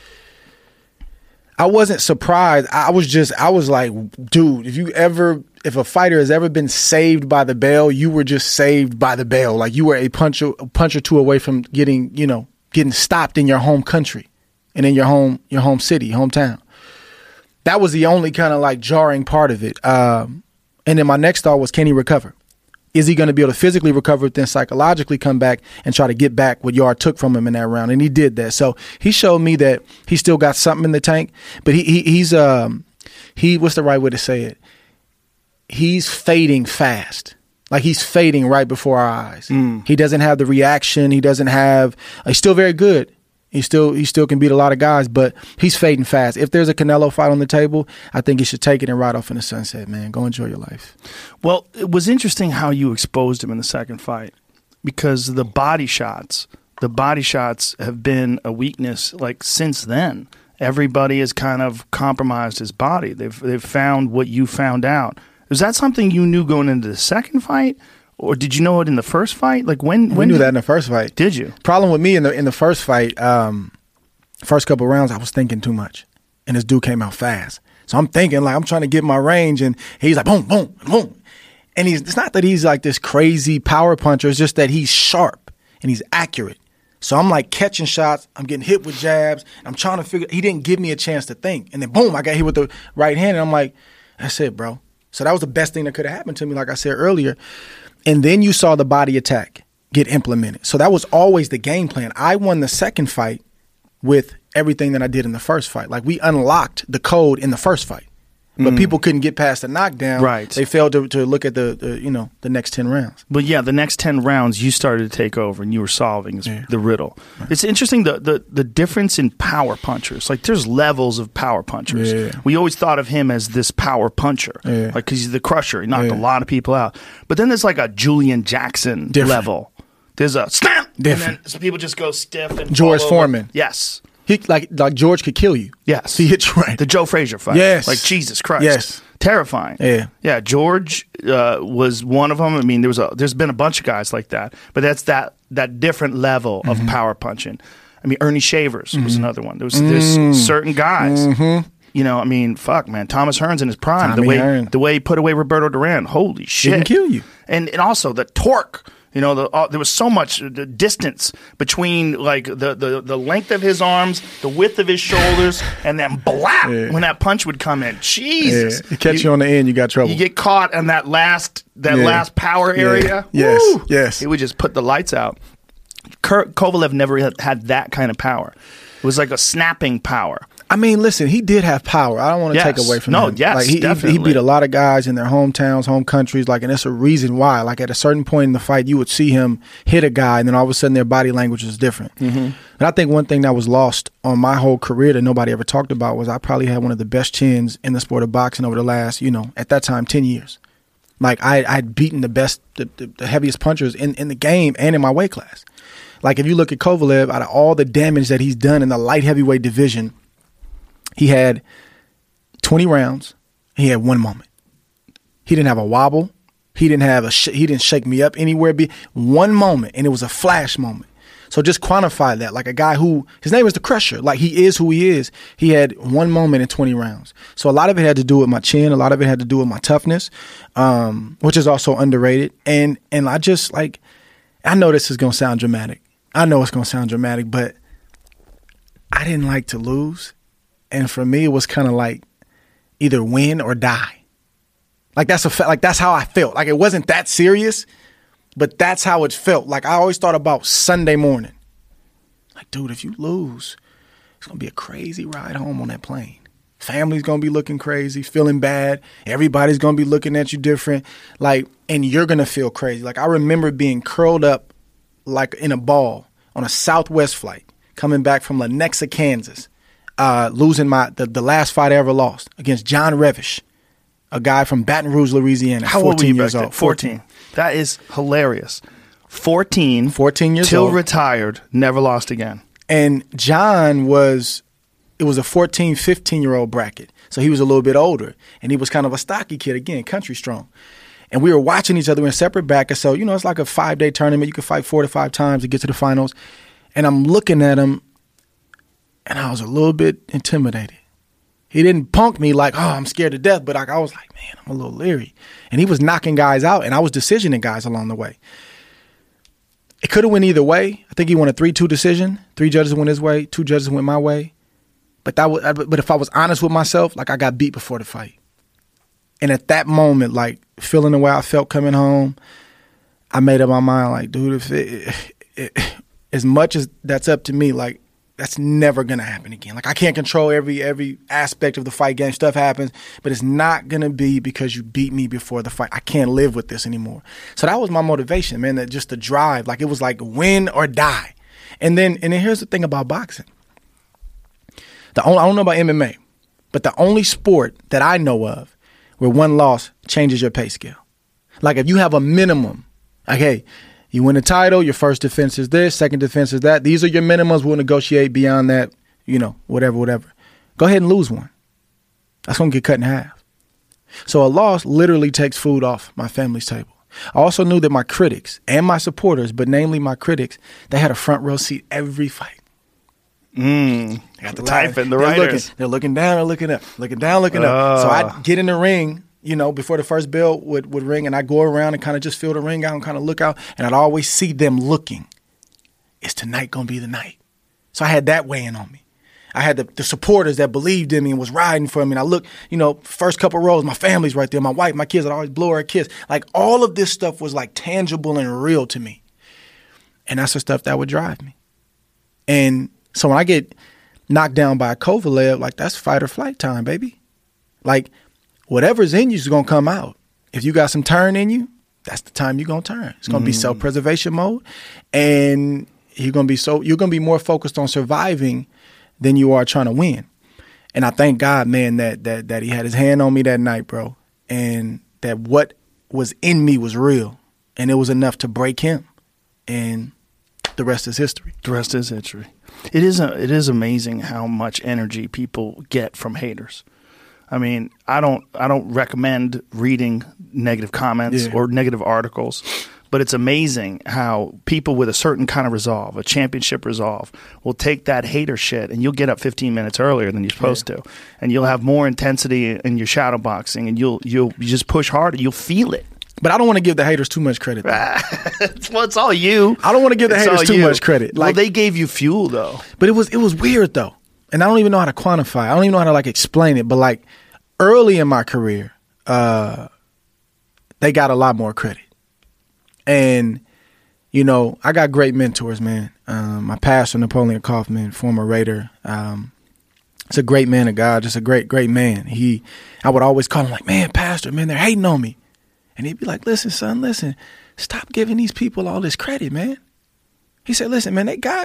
I wasn't surprised. I was just, I was like, dude, if you ever, if a fighter has ever been saved by the bell, you were just saved by the bell. Like, you were a punch, a punch or two away from getting, you know, getting stopped in your home country and in your home, your home city, hometown. That was the only kind of like jarring part of it. Um, and then my next thought was, can he recover? Is he going to be able to physically recover, then psychologically come back and try to get back what Yard took from him in that round? And he did that. So he showed me that he still got something in the tank. But he, he he's um he what's the right way to say it? He's fading fast. Like, he's fading right before our eyes. Mm. He doesn't have the reaction. He doesn't have. He's still very good. He still he still can beat a lot of guys, but he's fading fast. If there's a Canelo fight on the table, I think he should take it and ride off in the sunset, man. Go enjoy your life. Well, it was interesting how you exposed him in the second fight, because the body shots, the body shots have been a weakness like since then. Everybody has kind of compromised his body. They've they've found what you found out. Was that something you knew going into the second fight? Or did you know it in the first fight? Like when? We when knew did, that in the first fight. Did you? Problem with me in the in the first fight, um, first couple of rounds, I was thinking too much, and this dude came out fast. So I'm thinking, like, I'm trying to get my range, and he's like boom, boom, boom, and he's it's not that he's like this crazy power puncher. It's just that he's sharp and he's accurate. So I'm like catching shots. I'm getting hit with jabs. And I'm trying to figure. He didn't give me a chance to think, and then boom, I got hit with the right hand, and I'm like, that's it, bro. So that was the best thing that could have happened to me, like I said earlier. And then you saw the body attack get implemented. So that was always the game plan. I won the second fight with everything that I did in the first fight. Like, we unlocked the code in the first fight. But mm. people couldn't get past the knockdown. Right. They failed to, to look at the, the, you know, the next ten rounds. But yeah, the next ten rounds you started to take over and you were solving yeah. the riddle. Right. It's interesting the, the the difference in power punchers. Like, there's levels of power punchers. Yeah. We always thought of him as this power puncher. Yeah. Like, because he's the crusher. He knocked yeah. a lot of people out. But then there's like a Julian Jackson Different. level. There's a snap. Different. And then so people just go stiff and George fall over. Foreman. Yes. He like like George could kill you. Yes. He hit you right. The Joe Frazier fight. Yes. Like, Jesus Christ. Yes. Terrifying. Yeah. Yeah. George uh, was one of them. I mean, there was a, there's been a bunch of guys like that, but that's that that different level of mm-hmm. power punching. I mean, Ernie Shavers mm-hmm. was another one. There was there's mm. certain guys. Mm-hmm. You know, I mean, fuck, man. Thomas Hearns in his prime. Tommy the way Hearn. the way he put away Roberto Duran. Holy shit. He can kill you. And and also the torque. You know, the, uh, there was so much distance between, like, the, the, the length of his arms, the width of his shoulders, and then blap yeah. when that punch would come in. Jesus. Yeah. He catch you, you on the end, you got trouble. You get caught in that last that yeah. last power yeah. area. Yes, Woo! yes. He would just put the lights out. Kurt Kovalev never had, had that kind of power. It was like a snapping power. I mean, listen, he did have power. I don't want to yes. take away from no, him. Yes, like he, definitely. he beat a lot of guys in their hometowns, home countries, like, and that's a reason why. Like, at a certain point in the fight, you would see him hit a guy, and then all of a sudden their body language is different. Mm-hmm. And I think one thing that was lost on my whole career that nobody ever talked about was I probably had one of the best chins in the sport of boxing over the last, you know, at that time, ten years. Like, I, I'd beaten the best, the, the, the heaviest punchers in, in the game and in my weight class. Like, if you look at Kovalev, out of all the damage that he's done in the light heavyweight division, he had twenty rounds. He had one moment. He didn't have a wobble. He didn't have a. Sh- he didn't shake me up anywhere. Be one moment, and it was a flash moment. So just quantify that. Like a guy who, his name is the Crusher. Like he is who he is. He had one moment in twenty rounds. So a lot of it had to do with my chin. A lot of it had to do with my toughness, um, which is also underrated. And and I just like, I know this is going to sound dramatic. I know it's going to sound dramatic, but I didn't like to lose. And for me, it was kind of like either win or die. Like that's a fa- like that's how I felt. Like it wasn't that serious, but that's how it felt. Like I always thought about Sunday morning. Like, dude, if you lose, it's gonna be a crazy ride home on that plane. Family's gonna be looking crazy, feeling bad. Everybody's gonna be looking at you different. Like, and you're gonna feel crazy. Like I remember being curled up like in a ball on a Southwest flight, coming back from Lenexa, Kansas, uh, losing my the, the last fight I ever lost against John Revish. A guy from Baton Rouge, Louisiana. How old were you years back then? old. fourteen. That is hilarious. fourteen. fourteen years till old. retired, never lost again. And John was, it was a fourteen, fifteen-year-old bracket. So he was a little bit older. And he was kind of a stocky kid, again, country strong. And we were watching each other in separate brackets. So, you know, it's like a five-day tournament. You can fight four to five times to get to the finals. And I'm looking at him, and I was a little bit intimidated. He didn't punk me like, oh, I'm scared to death, but I, I was like, man, I'm a little leery. And he was knocking guys out, and I was decisioning guys along the way. It could have went either way. I think he won a three two decision. Three judges went his way, two judges went my way. But that was, but if I was honest with myself, like I got beat before the fight. And at that moment, like feeling the way I felt coming home, I made up my mind, like, dude, if it, it, it, as much as that's up to me, like, that's never going to happen again. Like, I can't control every every aspect of the fight game. Stuff happens, but it's not going to be because you beat me before the fight. I can't live with this anymore. So that was my motivation, man, that just the drive. Like, it was like win or die. And then and then here's the thing about boxing. The only, I don't know about M M A, but the only sport that I know of where one loss changes your pay scale. Like, if you have a minimum, like, hey, you win a title, your first defense is this, second defense is that. These are your minimums. We'll negotiate beyond that, you know, whatever, whatever. Go ahead and lose one. That's going to get cut in half. So a loss literally takes food off my family's table. I also knew that my critics and my supporters, but namely my critics, they had a front row seat every fight. Mm, Got the typing, the they're writers. Looking, they're looking down, they're looking up, looking down, looking up. So Uh. I'd get in the ring, you know, before the first bell would, would ring, and I'd go around and kind of just feel the ring out and kind of look out, and I'd always see them looking. Is tonight going to be the night? So I had that weighing on me. I had the, the supporters that believed in me and was riding for me. And I look, you know, first couple rows, my family's right there. My wife, my kids, I'd always blow her a kiss. Like, all of this stuff was like tangible and real to me. And that's the stuff that would drive me. And so when I get knocked down by a Kovalev, like, that's fight or flight time, baby. Like, whatever's in you is going to come out. If you got some turn in you, that's the time you're going to turn. It's going to be Mm. self-preservation mode. And you're going to be so you're going to be more focused on surviving than you are trying to win. And I thank God, man, that that that he had his hand on me that night, bro. And that what was in me was real. And it was enough to break him. And the rest is history. The rest is history. It is a, it is amazing how much energy people get from haters. I mean, I don't I don't recommend reading negative comments Yeah. or negative articles, but it's amazing how people with a certain kind of resolve, a championship resolve, will take that hater shit and you'll get up fifteen minutes earlier than you're supposed Yeah. to, and you'll have more intensity in your shadow boxing, and you'll you'll you just push harder. You'll feel it. But I don't want to give the haters too much credit, though. Well, it's all you. I don't want to give the It's haters all too you. much credit. Well, Like, they gave you fuel, though. but it was it was weird, though. And I don't even know how to quantify. I don't even know how to, like, explain it. But, like, early in my career, uh, they got a lot more credit. And, you know, I got great mentors, man. Um, my pastor, Napoleon Kaufman, former Raider, um, he's a great man of God, just a great, great man. He, I would always call him like, man, pastor, man, they're hating on me. And he'd be like, listen, son, listen, stop giving these people all this credit, man. He said, listen, man, they got,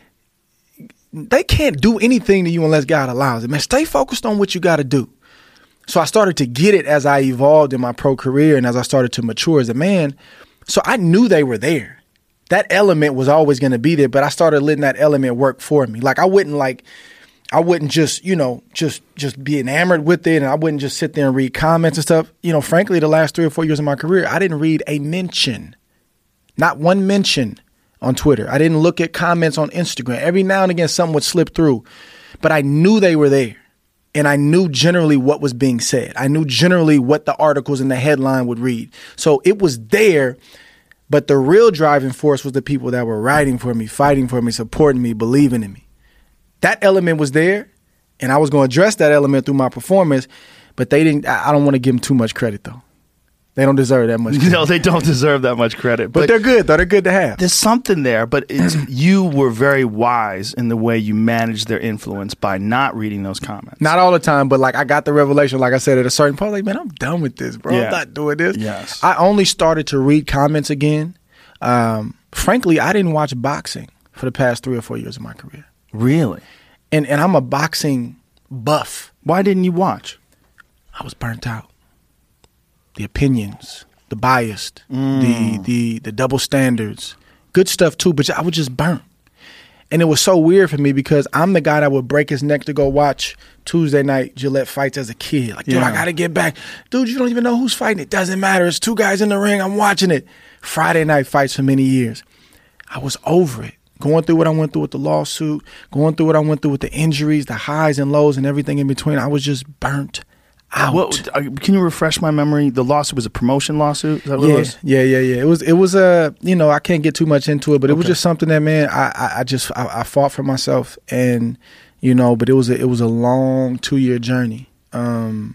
they can't do anything to you unless God allows it. Man, stay focused on what you got to do. So I started to get it as I evolved in my pro career and as I started to mature as a man. So I knew they were there. That element was always going to be there, but I started letting that element work for me. Like, I wouldn't like, I wouldn't just, you know, just just be enamored with it, and I wouldn't just sit there and read comments and stuff. You know, frankly, the last three or four years of my career, I didn't read a mention, not one mention on Twitter. I didn't look at comments on Instagram. Every now and again, something would slip through. But I knew they were there. And I knew generally what was being said. I knew generally what the articles and the headline would read. So it was there. But the real driving force was the people that were writing for me, fighting for me, supporting me, believing in me. That element was there. And I was going to address that element through my performance. But they didn't. I don't want to give them too much credit, though. They don't deserve that much credit. No, they don't deserve that much credit. But, but they're good, though. They're good to have. There's something there, but it's, you were very wise in the way you managed their influence by not reading those comments. Not all the time, but like I got the revelation, like I said, at a certain point, like, man, I'm done with this, bro. Yeah. I'm not doing this. Yes. I only started to read comments again. Um, frankly, I didn't watch boxing for the past three or four years of my career. Really? And and I'm a boxing buff. Why didn't you watch? I was burnt out. The opinions, the biased, Mm. the the the double standards, good stuff too, but I was just burnt. And it was so weird for me because I'm the guy that would break his neck to go watch Tuesday night Gillette fights as a kid. Like, dude, Yeah. I got to get back. Dude, you don't even know who's fighting. It doesn't matter. It's two guys in the ring. I'm watching it. Friday night fights for many years. I was over it. Going through what I went through with the lawsuit, going through what I went through with the injuries, the highs and lows and everything in between. I was just burnt out. What, uh, can you refresh my memory? The lawsuit was a promotion lawsuit? Is that what yeah, it was? yeah, yeah, yeah. It was, it was, uh, you know, I can't get too much into it, but it was Okay. just something that, man, I, I, I just, I, I fought for myself, and you know, but it was, a, it was a long two year journey. Um,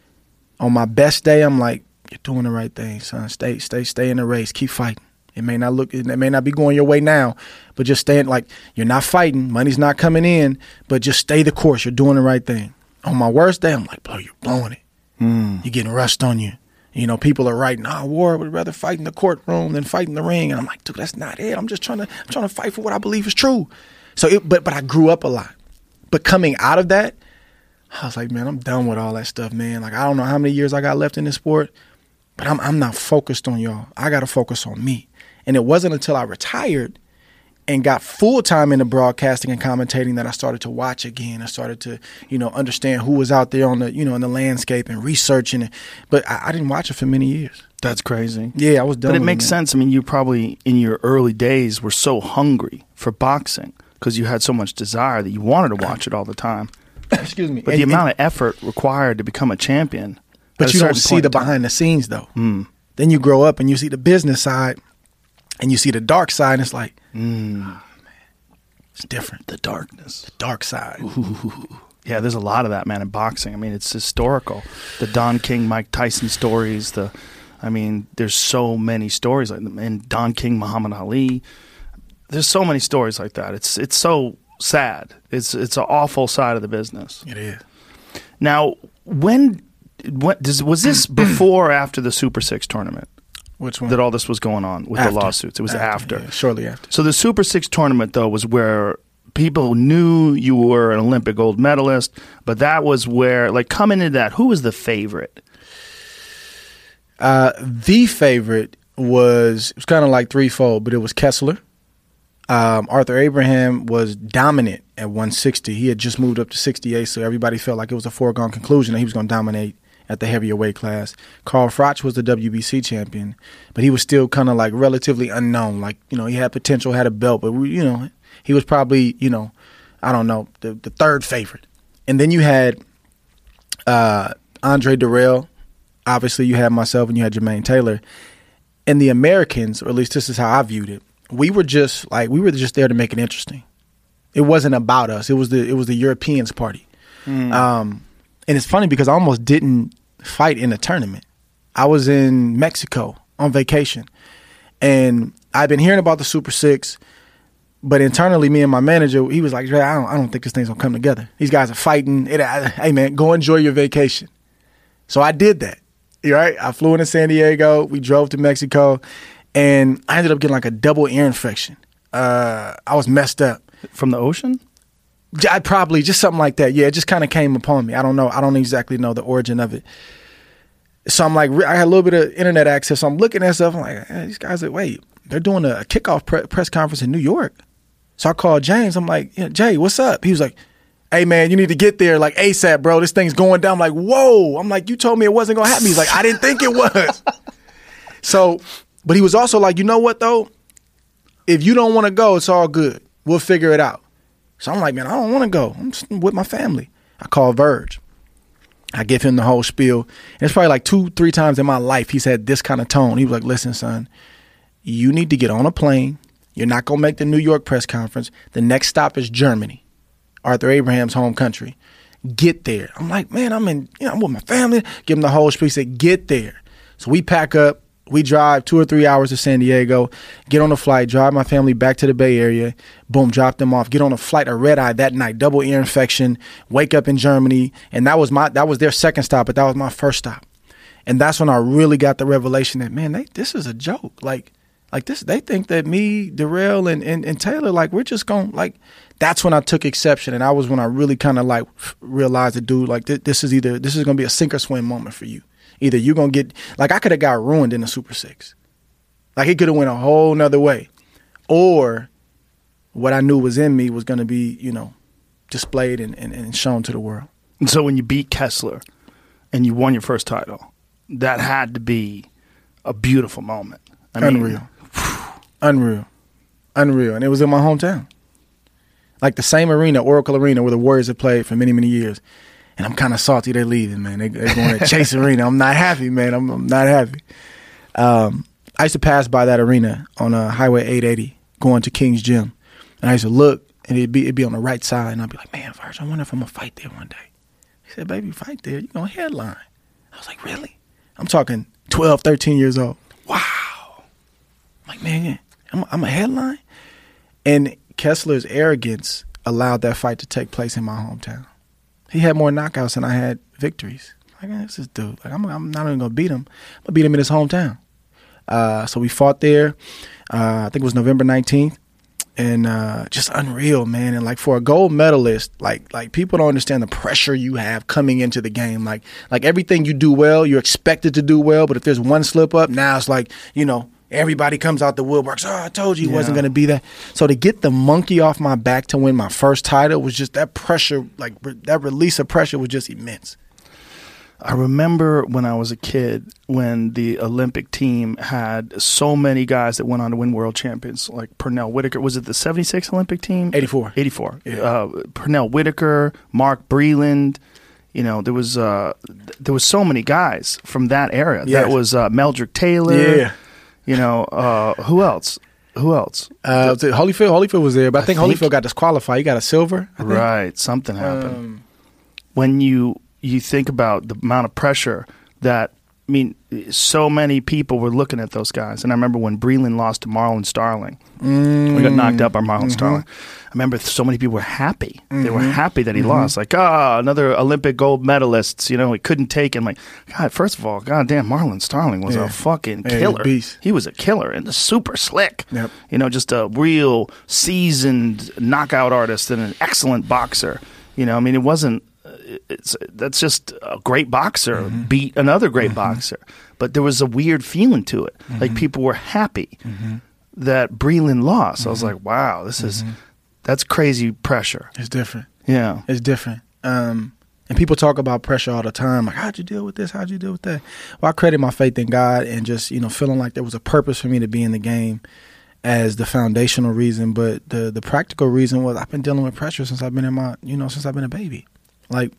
on my best day, I'm like, you're doing the right thing, son. Stay, stay, stay in the race. Keep fighting. It may not look, it may not be going your way now, but just staying, like, you're not fighting, money's not coming in, but just stay the course. You're doing the right thing. On my worst day, I'm like, bro, you're blowing it. Mm. You're getting rust on you. You know, people are writing, "Ah, War would rather fight in the courtroom than fight in the ring," and I'm like, dude, that's not it. I'm just trying to, I'm trying to fight for what I believe is true. So, it, but, but I grew up a lot. But coming out of that, I was like, man, I'm done with all that stuff, man. Like, I don't know how many years I got left in this sport, but I'm, I'm not focused on y'all. I got to focus on me. And it wasn't until I retired and got full time into broadcasting and commentating that I started to watch again. I started to, you know, understand who was out there on the, you know, in the landscape and researching it. But I, I didn't watch it for many years. That's crazy. Yeah, I was done. But it with makes man. sense. I mean, you probably, in your early days, were so hungry for boxing because you had so much desire that you wanted to watch it all the time. Excuse me. But And- the and- amount of effort required to become a champion. But at a you don't certain see point the in time- behind the scenes, though. Mm. Then you grow up and you see the business side and you see the dark side, and it's like, Mm. oh, man, it's different. The darkness. The dark side. Yeah, there's a lot of that, man, in boxing. I mean, it's historical. The Don King, Mike Tyson stories. The, I mean, there's so many stories like and Don King, Muhammad Ali. There's so many stories like that. It's it's so sad. It's it's an awful side of the business. It is. Now, when what does was this before or after the Super Six tournament Which one? that all this was going on with After. the lawsuits? It was after. yeah, shortly after. So the Super Six tournament, though, was where people knew you were an Olympic gold medalist, but that was where, like, coming into that, who was the favorite? Uh, the favorite was, it was kind of like threefold, but it was Kessler. Um, Arthur Abraham was dominant at one sixty. He had just moved up to sixty-eight, so everybody felt like it was a foregone conclusion that he was going to dominate at the heavier weight class. Carl Froch was the W B C champion, but he was still kind of like relatively unknown. Like, you know, he had potential, had a belt, but, we, you know, he was probably, you know, I don't know, the, the third favorite. And then you had uh, Andre Durrell. Obviously, you had myself and you had Jermaine Taylor. And the Americans, or at least this is how I viewed it, we were just like we were just there to make it interesting. It wasn't about us. It was the it was the Europeans' party. Mm. Um, and it's funny because I almost didn't fight in a tournament. I was in Mexico on vacation, and I'd been hearing about the Super Six. But internally, me and my manager, he was like, "Dre, I don't, I don't think this thing's gonna come together. These guys are fighting. It, I, hey man, go enjoy your vacation." So I did that. You're right. I flew into San Diego. We drove to Mexico. And I ended up getting like a double ear infection. Uh, I was messed up. From the ocean? I probably just something like that. Yeah, it just kind of came upon me. I don't know. I don't exactly know the origin of it. So I'm like, I had a little bit of internet access. So I'm looking at stuff. I'm like, hey, these guys are, wait, they're doing a kickoff pre- press conference in New York. So I called James. I'm like, yeah, Jay, what's up? He was like, hey, man, you need to get there like ASAP, bro. This thing's going down. I'm like, whoa. I'm like, you told me it wasn't going to happen. He's like, I didn't think it was. So... But he was also like, you know what, though? if you don't want to go, it's all good. We'll figure it out. So I'm like, man, I don't want to go. I'm just with my family. I call Verge. I give him the whole spiel. And it's probably like two, three times in my life he's had this kind of tone. He was like, listen, son, you need to get on a plane. You're not going to make the New York press conference. The next stop is Germany, Arthur Abraham's home country. Get there. I'm like, man, I'm in, you know, I'm with my family. Give him the whole spiel. He said, get there. So we pack up. We drive two or three hours to San Diego, get on a flight, drive my family back to the Bay Area, boom, drop them off, get on a flight, a red eye that night, double ear infection, wake up in Germany. And that was my that was their second stop, but that was my first stop. And that's when I really got the revelation that, man, they, this is a joke. Like, like this, they think that me, Darrell, and, and, and Taylor, like, we're just going, like, that's when I took exception. And I was when I really kind of, like, realized that, dude, like, th- this is either, this is going to be a sink or swim moment for you. Either you're going to get, like I could have got ruined in the Super Six. Like it could have went a whole nother way. Or what I knew was in me was going to be, you know, displayed and, and, and shown to the world. And so when you beat Kessler and you won your first title, that had to be a beautiful moment. I mean, Unreal. Unreal. Unreal. And it was in my hometown. Like the same arena, Oracle Arena, where the Warriors have played for many, many years. And I'm kind of salty they're leaving, man. They, they're going to Chase Arena. I'm not happy, man. I'm, I'm not happy. Um, I used to pass by that arena on uh, Highway eight eighty going to King's Gym. And I used to look, and it'd be, it'd be on the right side. And I'd be like, man, Verge, I wonder if I'm going to fight there one day. He said, baby, fight there. You're going to headline. I was like, really? I'm talking twelve, thirteen years old. Wow. I'm like, man, yeah, I'm, I'm a headline? And Kessler's arrogance allowed that fight to take place in my hometown. He had more knockouts than I had victories. Like, man, this is dude. Like, I'm, I'm not even gonna beat him. I'm gonna beat him in his hometown. Uh, so we fought there. Uh, I think it was November nineteenth, and uh, just unreal, man. And like for a gold medalist, like like people don't understand the pressure you have coming into the game. Like like everything you do well, you're expected to do well. But if there's one slip up, now it's like, you know, everybody comes out the woodworks. Oh, I told you he yeah. wasn't going to be that. So to get the monkey off my back to win my first title was just that pressure, like re- that release of pressure was just immense. I remember when I was a kid when the Olympic team had so many guys that went on to win world champions, like Pernell Whitaker. Was it the seventy-six Olympic team? eighty-four. eighty-four. Yeah. Uh, Pernell Whitaker, Mark Breland. You know, there was uh, there was so many guys from that era. Yes. That was uh, Meldrick Taylor. Yeah. You know, uh, who else? Who else? Uh, was it Holyfield? Holyfield was there, but I, I think, think- Holyfield got disqualified. He got a silver. I think. Right. Something happened. Um, when you you think about the amount of pressure that, I mean, so many people were looking at those guys. And I remember when Breland lost to Marlon Starling. mm, We got knocked out by Marlon mm-hmm. Starling. I remember so many people were happy. They were Mhm. happy that he Mhm. lost. Like, ah, another Olympic gold medalist. You know, he couldn't take him. Like, God, first of all, goddamn, Marlon Starling was Yeah. a fucking Yeah, killer. beast. He was a killer and super slick. Yep. You know, just a real seasoned knockout artist and an excellent boxer. You know, I mean, it wasn't. It's that's just a great boxer Mm-hmm. beat another great boxer, but there was a weird feeling to it. Mm-hmm. Like people were happy that Breland lost. I was like, wow, this is that's crazy pressure. It's different. Yeah, It's different. Um, and people talk about pressure all the time. Like, how'd you deal with this? How'd you deal with that? Well, I credit my faith in God and just, you know, feeling like there was a purpose for me to be in the game as the foundational reason. But the the practical reason was I've been dealing with pressure since I've been in my, you know, since I've been a baby. Like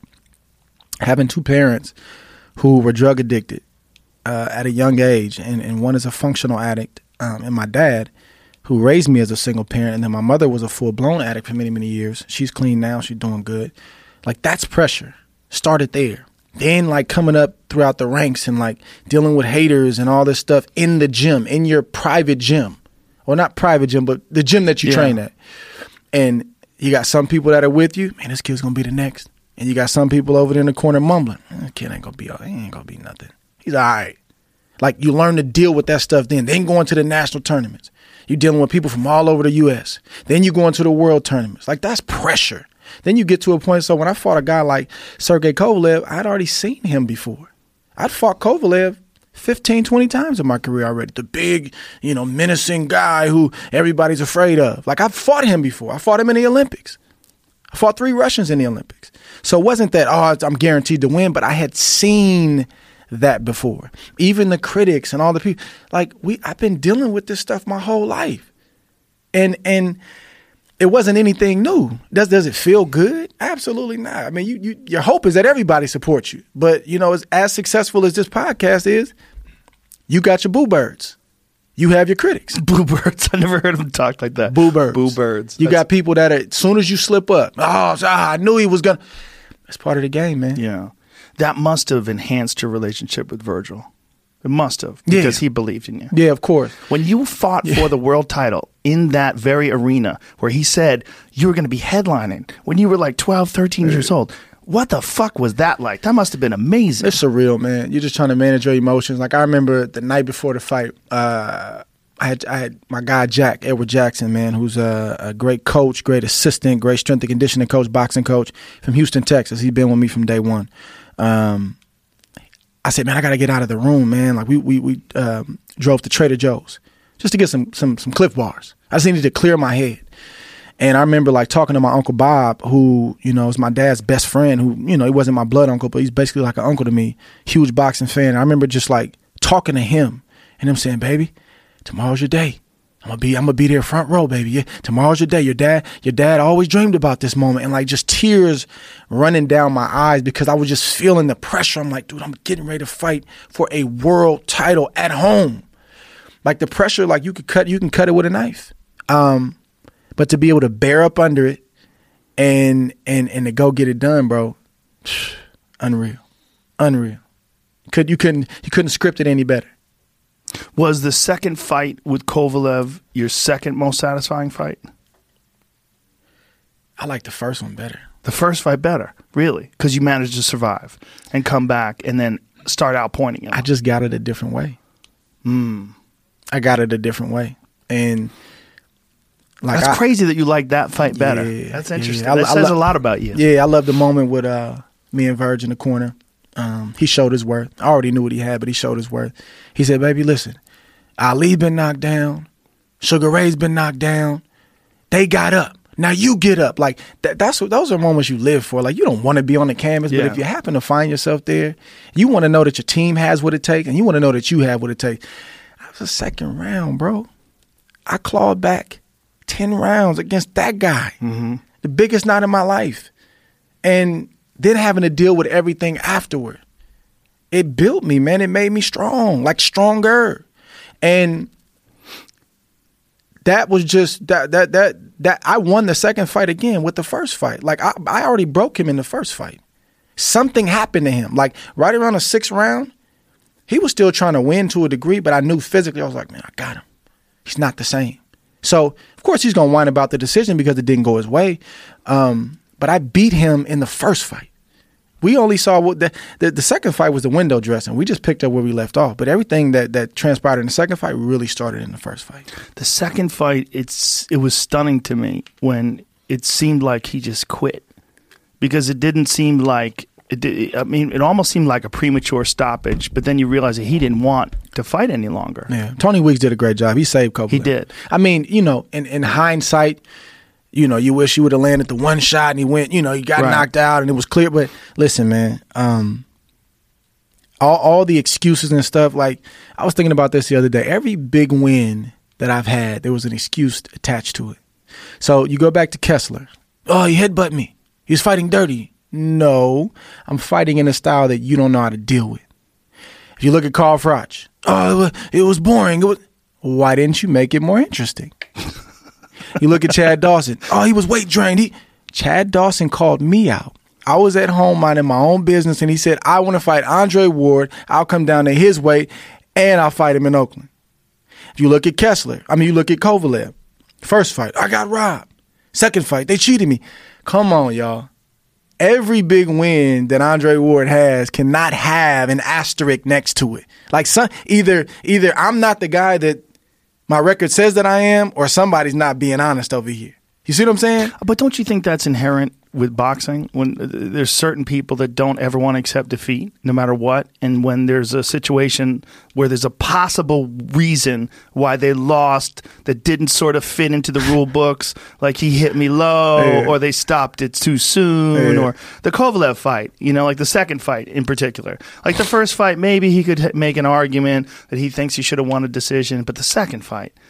having two parents who were drug addicted uh, at a young age, and, and one is a functional addict, um, and my dad, who raised me as a single parent, and then my mother was a full-blown addict for many, many years. She's clean now. She's doing good. Like, that's pressure. Started there. Then, like, coming up throughout the ranks and, like, dealing with haters and all this stuff in the gym, in your private gym. Well, not private gym, but the gym that you Yeah. train at. And you got some people that are with you. Man, this kid's going to be the next. And you got some people over there in the corner mumbling. Man, this kid ain't going to be all, he ain't going to be nothing. He's all right. Like, you learn to deal with that stuff then. Then going to the national tournaments. You're dealing with people from all over the U S. Then you go into the world tournaments. Like, that's pressure. Then you get to a point, so when I fought a guy like Sergey Kovalev, I'd already seen him before. I'd fought Kovalev fifteen, twenty times in my career already. The big, you know, menacing guy who everybody's afraid of. Like, I've fought him before. I fought him in the Olympics. I fought three Russians in the Olympics. So it wasn't that, oh, I'm guaranteed to win, but I had seen that before. Even the critics and all the people, like, we, I've been dealing with this stuff my whole life. And and it wasn't anything new. Does does it feel good? Absolutely not. I mean, you, you your hope is that everybody supports you. But, you know, as, as successful as this podcast is, you got your boo birds. You have your critics. Boo birds. I never heard him talk like that. Boo birds. Boo birds. You That's- got people that are, as soon as you slip up, oh, I knew he was going to. That's part of the game, man. Yeah. That must have enhanced your relationship with Virgil. It must have, because Yeah. he believed in you. Yeah, of course. When you fought Yeah. for the world title in that very arena where he said you were going to be headlining when you were like twelve, thirteen years old, what the fuck was that like? That must have been amazing. It's surreal, man. You're just trying to manage your emotions. Like, I remember the night before the fight, uh, I had I had my guy Jack, Edward Jackson, man, who's a, a great coach, great assistant, great strength and conditioning coach, boxing coach from Houston, Texas. He's been with me from day one. Um, I said, man, I got to get out of the room, man. Like, we we we um, drove to Trader Joe's just to get some some some Cliff Bars. I just needed to clear my head. And I remember, like, talking to my Uncle Bob, who, you know, is my dad's best friend, who, you know, he wasn't my blood uncle, but he's basically like an uncle to me, huge boxing fan. I remember just, like, talking to him and him saying, baby, tomorrow's your day. I'm gonna be I'm gonna be there front row, baby. Yeah, tomorrow's your day. Your dad, your dad always dreamed about this moment, and like just tears running down my eyes because I was just feeling the pressure. I'm like, dude, I'm getting ready to fight for a world title at home. Like the pressure, like you could cut you can cut it with a knife. Um, but to be able to bear up under it and and and to go get it done, bro, unreal. Unreal. Could you couldn't you couldn't script it any better. Was the second fight with Kovalev your second most satisfying fight? I like the first one better. The first fight better, really, because you managed to survive and come back and then start out pointing him. I just got it a different way. Mm. I got it a different way. And like That's I, crazy that you like that fight better. Yeah, That's yeah. interesting. I- that I says lo- a lot about you. Yeah, I love the moment with uh, me and Verge in the corner. Um, he showed his worth. I already knew what he had, but he showed his worth. He said, baby, listen, Ali been knocked down. Sugar Ray's been knocked down. They got up. Now you get up. Like that, that's what, those are moments you live for. Like you don't want to be on the canvas, Yeah. but if you happen to find yourself there, you want to know that your team has what it takes, and you want to know that you have what it takes. That was the second round, bro. I clawed back ten rounds against that guy, Mm-hmm. the biggest night of my life, and then having to deal with everything afterward. It built me, man. It made me strong, like stronger. And that was just that that that that I won the second fight again with the first fight. Like I, I already broke him in the first fight. Something happened to him. Like right around the sixth round, he was still trying to win to a degree, but I knew physically, I was like, man, I got him. He's not the same. So of course he's gonna whine about the decision because it didn't go his way. Um, but I beat him in the first fight. We only saw what the, the the second fight was the window dressing. We just picked up where we left off. But everything that, that transpired in the second fight really started in the first fight. The second fight, it's it was stunning to me when it seemed like he just quit, because it didn't seem like it did, I mean, it almost seemed like a premature stoppage. But then you realize that he didn't want to fight any longer. Yeah, Tony Weeks did a great job. He saved Kovalev. He did. I mean, you know, in, in hindsight, you know, you wish you would have landed the one shot and he went, you know, he got Right. knocked out and it was clear. But listen, man, um, all, all the excuses and stuff, like I was thinking about this the other day. Every big win that I've had, there was an excuse attached to it. So you go back to Kessler. Oh, he headbutt me. He was fighting dirty. No, I'm fighting in a style that you don't know how to deal with. If you look at Carl Froch, oh, it was, it was boring. It was, why didn't you make it more interesting? You look at Chad Dawson. Oh, he was weight drained. He, Chad Dawson called me out. I was at home minding my own business, and he said, I want to fight Andre Ward. I'll come down to his weight, and I'll fight him in Oakland. If you look at Kessler, I mean, you look at Kovalev. First fight, I got robbed. Second fight, they cheated me. Come on, y'all. Every big win that Andre Ward has cannot have an asterisk next to it. Like some, either either I'm not the guy that my record says that I am, or somebody's not being honest over here. You see what I'm saying? But don't you think that's inherent with boxing? When uh, there's certain people that don't ever want to accept defeat, no matter what, and when there's a situation where there's a possible reason why they lost that didn't sort of fit into the rule books, like he hit me low, Yeah. or they stopped it too soon, Yeah. or the Kovalev fight, you know, like the second fight in particular. Like the first fight, maybe he could h- make an argument that he thinks he should have won a decision, but the second fight,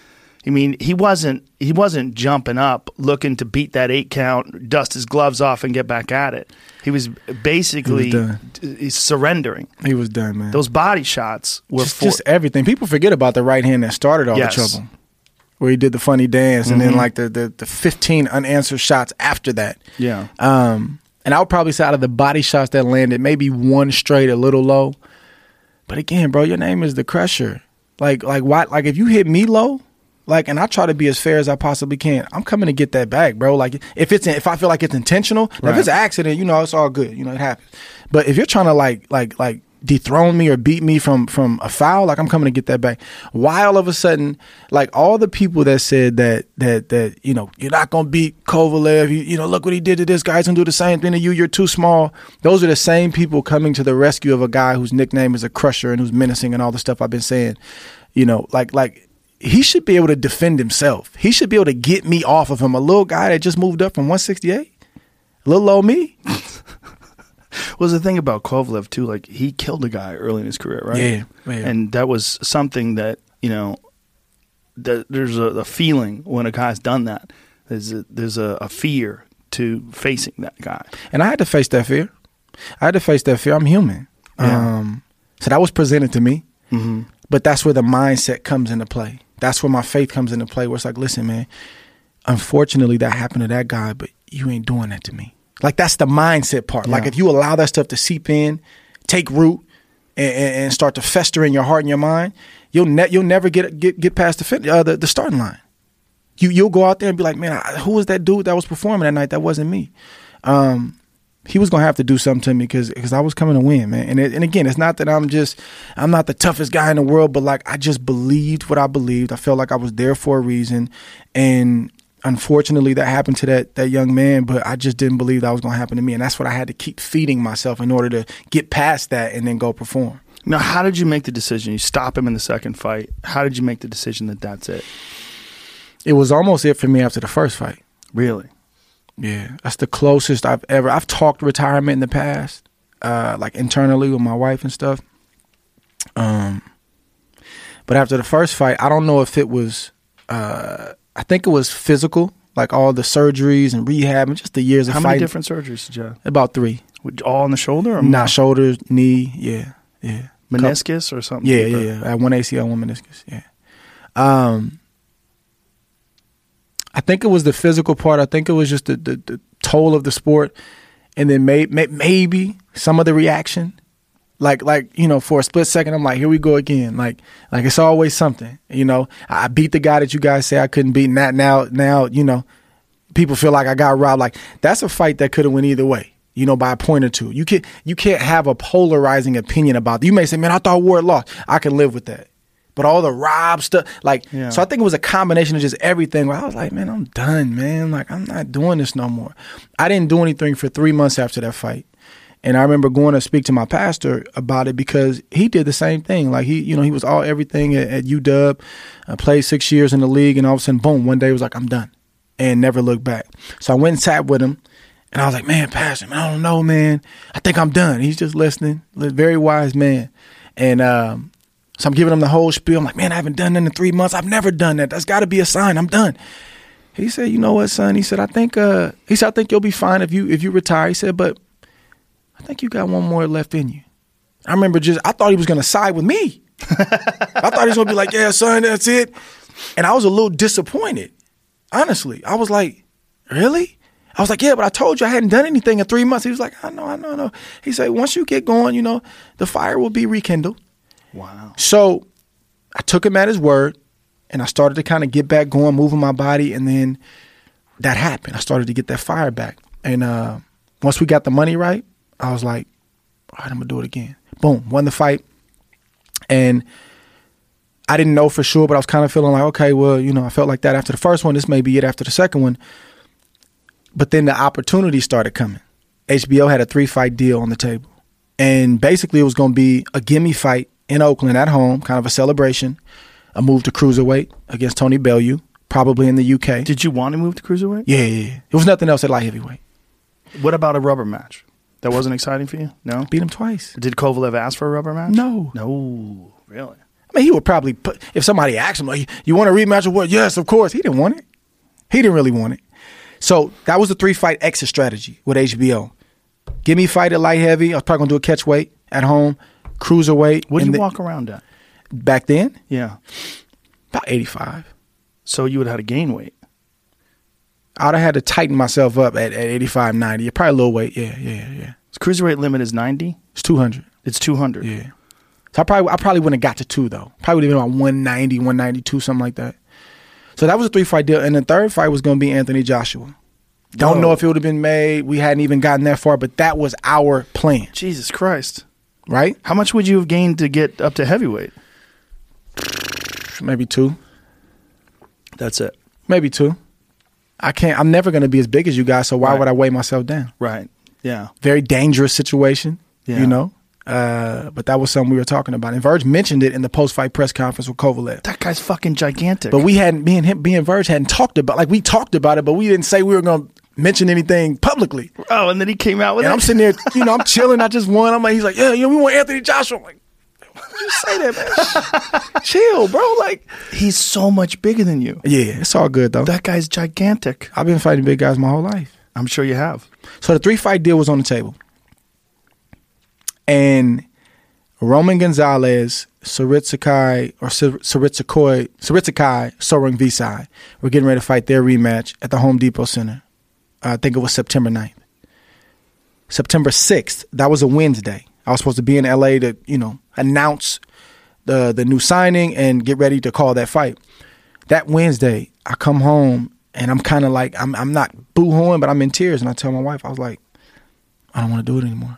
I mean, he wasn't he wasn't jumping up looking to beat that eight count, dust his gloves off, and get back at it. He was basically He was done. d- surrendering. He was done, man. Those body shots were just, for, just everything. People forget about the right hand that started all Yes. the trouble, where he did the funny dance, and Mhm. then like the, the the fifteen unanswered shots after that. yeah. Um, and I would probably say out of the body shots that landed, maybe one straight a little low. But again, bro, your name is the Crusher. Like like why? Like if you hit me low. Like, and I try to be as fair as I possibly can. I'm coming to get that back, bro. Like, if it's if I feel like it's intentional, now if Right. it's an accident, you know, it's all good. You know, it happens. But if you're trying to like like like dethrone me or beat me from from a foul, like I'm coming to get that back. Why all of a sudden, like all the people that said that that that you know you're not gonna beat Kovalev, you, you know, look what he did to this guy, he's gonna do the same thing to you. You're too small. Those are the same people coming to the rescue of a guy whose nickname is a Crusher and who's menacing and all the stuff I've been saying. You know, like like. He should be able to defend himself. He should be able to get me off of him. A little guy that just moved up from one sixty-eight, a little old me. Was the thing about Kovalev too? Like he killed a guy early in his career, right? Yeah, yeah. And that was something that you know. That there's a, a feeling when a guy's done that. There's a, there's a, a fear to facing that guy. And I had to face that fear. I had to face that fear. I'm human. Yeah. Um, so that was presented to me. Mm-hmm. But that's where the mindset comes into play. That's where my faith comes into play, where it's like, listen, man, unfortunately that happened to that guy, but you ain't doing that to me. Like, that's the mindset part. Yeah. Like, if you allow that stuff to seep in, take root, and, and, and start to fester in your heart and your mind, you'll ne- you'll never get get get past the, fin- uh, the the starting line. You, you'll go out there and be like, man, I, who was that dude that was performing that night? That wasn't me. Um, he was going to have to do something to me because I was coming to win, man. And it, and again, it's not that I'm just, I'm not the toughest guy in the world, but like I just believed what I believed. I felt like I was there for a reason. And unfortunately that happened to that that young man, but I just didn't believe that was going to happen to me. And that's what I had to keep feeding myself in order to get past that and then go perform. Now, how did you make the decision? You stop him in the second fight. How did you make the decision that that's it? It was almost it for me after the first fight. Really? Yeah, that's the closest I've ever. I've talked retirement in the past, uh, like internally with my wife and stuff. Um, but after the first fight, I don't know if it was. Uh, I think it was physical, like all the surgeries and rehab and just the years of How fighting. many different surgeries did you have? About three. All on the shoulder or Not more? shoulders, knee. Yeah, yeah. Meniscus or something? Yeah, yeah, deeper? yeah. I had one A C L, one meniscus. Yeah. Um, I think it was the physical part. I think it was just the, the, the toll of the sport, and then may, may, maybe some of the reaction. Like, like you know, for a split second, I'm like, here we go again. Like, like it's always something. You know, I beat the guy that you guys say I couldn't beat. Not now, now you know, people feel like I got robbed. Like that's a fight that could have went either way. You know, by a point or two. You can't you can't have a polarizing opinion about it. You may say, man, I thought Ward lost. I can live with that. But all the rob stuff, like, Yeah. so I think it was a combination of just everything where I was like, man, I'm done, man. Like, I'm not doing this no more. I didn't do anything for three months after that fight. And I remember going to speak to my pastor about it because he did the same thing. Like, he, you know, he was all everything at, at U W, uh, played six years in the league, and all of a sudden, boom, one day he was like, I'm done, and never looked back. So I went and sat with him, and I was like, man, pastor, man, I don't know, man. I think I'm done. He's just listening. Very wise man. And, um, so I'm giving him the whole spiel. I'm like, man, I haven't done that in three months. I've never done that. That's got to be a sign. I'm done. He said, you know what, son? He said, I think, uh, he said, I think you'll be fine if you if you retire. He said, but I think you got one more left in you. I remember just, I thought he was going to side with me. I thought he was going to be like, yeah, son, that's it. And I was a little disappointed, honestly. I was like, really? I was like, yeah, but I told you I hadn't done anything in three months. He was like, I know, I know, I know. He said, once you get going, you know, the fire will be rekindled. Wow. So I took him at his word, and I started to kind of get back going, moving my body, and then that happened. I started to get that fire back. And uh, once we got the money right, I was like, all right, I'm going to do it again. Boom, won the fight. And I didn't know for sure, but I was kind of feeling like, okay, well, you know, I felt like that after the first one. This may be it after the second one. But then the opportunity started coming. H B O had a three-fight deal on the table. And basically it was going to be a gimme fight in Oakland at home, kind of a celebration, a move to cruiserweight against Tony Bellew, probably in the U K. Did you want to move to cruiserweight? Yeah, yeah, yeah. There was nothing else at light heavyweight. What about a rubber match? That wasn't exciting for you? No? Beat him twice. Did Kovalev ask for a rubber match? No. No. Really? I mean, he would probably put, if somebody asked him, like, you want a rematch or what? Yes, of course. He didn't want it. He didn't really want it. So that was the three-fight exit strategy with H B O. Give me fight at light heavy. I was probably going to do a catch weight at home, cruiserweight. What did you the, walk around at? Back then? Yeah. About eighty-five. So you would have had to gain weight. I'd have had to tighten myself up at, at eighty-five, ninety. Probably a little weight. Yeah, yeah, yeah. So cruiserweight limit is ninety? It's two hundred. It's two hundred. Yeah. So I probably I probably wouldn't have got to two, though. Probably would have been about one ninety, one ninety-two, something like that. So that was a three-fight deal. And the third fight was going to be Anthony Joshua. Don't Whoa. know if it would have been made. We hadn't even gotten that far, but that was our plan. Jesus Christ. Right? How much would you have gained to get up to heavyweight? Maybe two. That's it. Maybe two. I can't. I'm never going to be as big as you guys, so why Right. would I weigh myself down? Right. Yeah. Very dangerous situation, Yeah. you know? Uh, but that was something we were talking about. And Verge mentioned it in the post-fight press conference with Kovalev. That guy's fucking gigantic. But we hadn't, me and him, me and Verge hadn't talked about, like we talked about it, but we didn't say we were going to mention anything publicly. Oh, and then he came out with And it? I'm sitting there, you know, I'm chilling. I just won. I'm like, he's like, yeah, you know, we want Anthony Joshua. I'm like, why would you say that, man? Chill, bro. Like, He's so much bigger than you. yeah, it's all good, though. That guy's gigantic. I've been fighting big guys my whole life. I'm sure you have. So the three-fight deal was on the table. And Roman Gonzalez, Saritsakai, or Saritsakai, Saritsakai, Sorung Visai were getting ready to fight their rematch at the Home Depot Center. Uh, I think it was September ninth. September sixth, that was a Wednesday. I was supposed to be in L A to, you know, announce the the new signing and get ready to call that fight. That Wednesday, I come home and I'm kind of like, I'm I'm not boo-hooing, but I'm in tears. And I tell my wife, I was like, I don't want to do it anymore.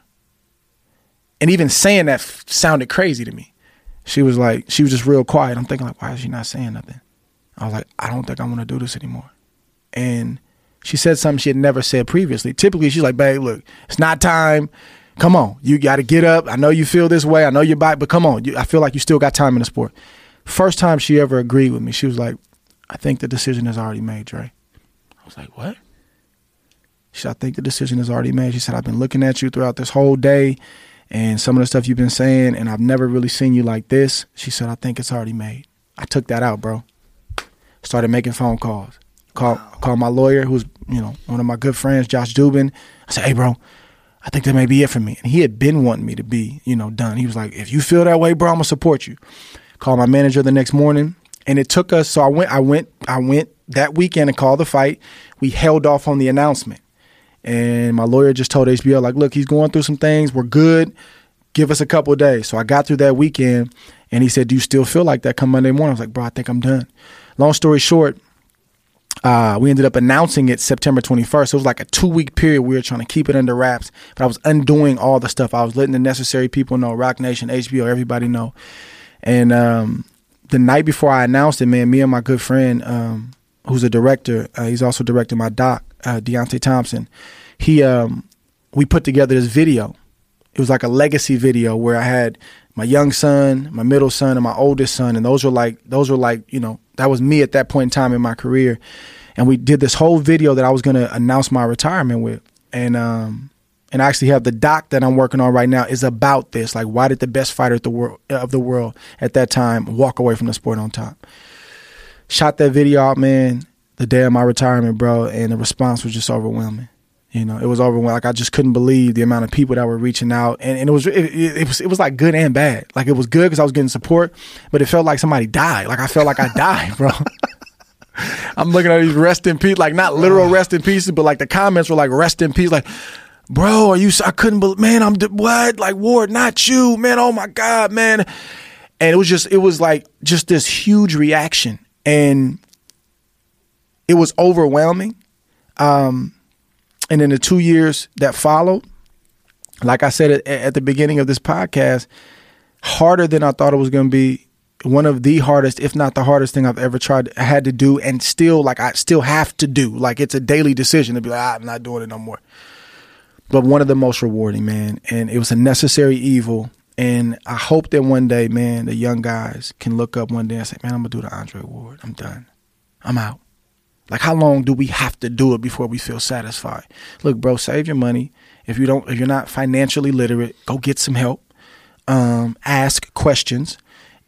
And even saying that f- sounded crazy to me. She was like, she was just real quiet. I'm thinking like, why is she not saying nothing? I was like, I don't think I want to do this anymore. And she said something she had never said previously. Typically, she's like, babe, look, it's not time. Come on. You got to get up. I know you feel this way. I know you're back, but come on. You, I feel like you still got time in the sport. First time she ever agreed with me, she was like, I think the decision is already made, Dre. I was like, what? She said, I think the decision is already made. She said, I've been looking at you throughout this whole day and some of the stuff you've been saying, and I've never really seen you like this. She said, I think it's already made. I took that out, bro. Started making phone calls. Called, wow. called my lawyer, who's, you know, one of my good friends, Josh Dubin. I said, hey, bro, I think that may be it for me. And he had been wanting me to be, you know, done. He was like, if you feel that way, bro, I'm going to support you. Called my manager the next morning, and it took us, so I went, I went, I went that weekend and called the fight. We held off on the announcement. And my lawyer just told H B O, like, look, he's going through some things. We're good. Give us a couple of days. So I got through that weekend, and he said, do you still feel like that come Monday morning? I was like, bro, I think I'm done. Long story short, uh, we ended up announcing it September twenty-first. It was like a two-week period. We were trying to keep it under wraps, but I was undoing all the stuff. I was letting the necessary people know, Rock Nation, H B O, everybody know. And um, the night before I announced it, man, me and my good friend, um, who's a director, uh, he's also directing my doc, uh, Deontay Thompson, he um, we put together this video. It was like a legacy video where I had my young son, my middle son, and my oldest son, and those were like those were like you know that was me at that point in time in my career, and we did this whole video that I was going to announce my retirement with, and um, and I actually have the doc that I'm working on right now is about this, like why did the best fighter at the world of the world at that time walk away from the sport on top? Shot that video out, man, the day of my retirement, bro, and the response was just overwhelming. You know, it was overwhelming. Like I just couldn't believe the amount of people that were reaching out, and, and it was it, it, it was it was like good and bad. Like it was good because I was getting support, but it felt like somebody died. Like I felt like I died, bro. I'm looking at these rest in peace, like not literal rest in pieces, but like the comments were like rest in peace. Like, bro, are you? I couldn't believe, man. I'm what? Like Ward, not you, man. Oh my God, man. And it was just it was like just this huge reaction, and it was overwhelming. Um. And in the two years that followed, like I said at, at the beginning of this podcast, harder than I thought it was going to be. One of the hardest, if not the hardest thing I've ever tried, had to do, and still, like I still have to do. Like it's a daily decision to be like, ah, I'm not doing it no more. But one of the most rewarding, man. And it was a necessary evil. And I hope that one day, man, the young guys can look up one day and say, man, I'm going to do the Andre Ward. I'm done. I'm out. Like, how long do we have to do it before we feel satisfied? Look, bro, save your money. If you don't, if you're not financially literate, go get some help. Um, ask questions,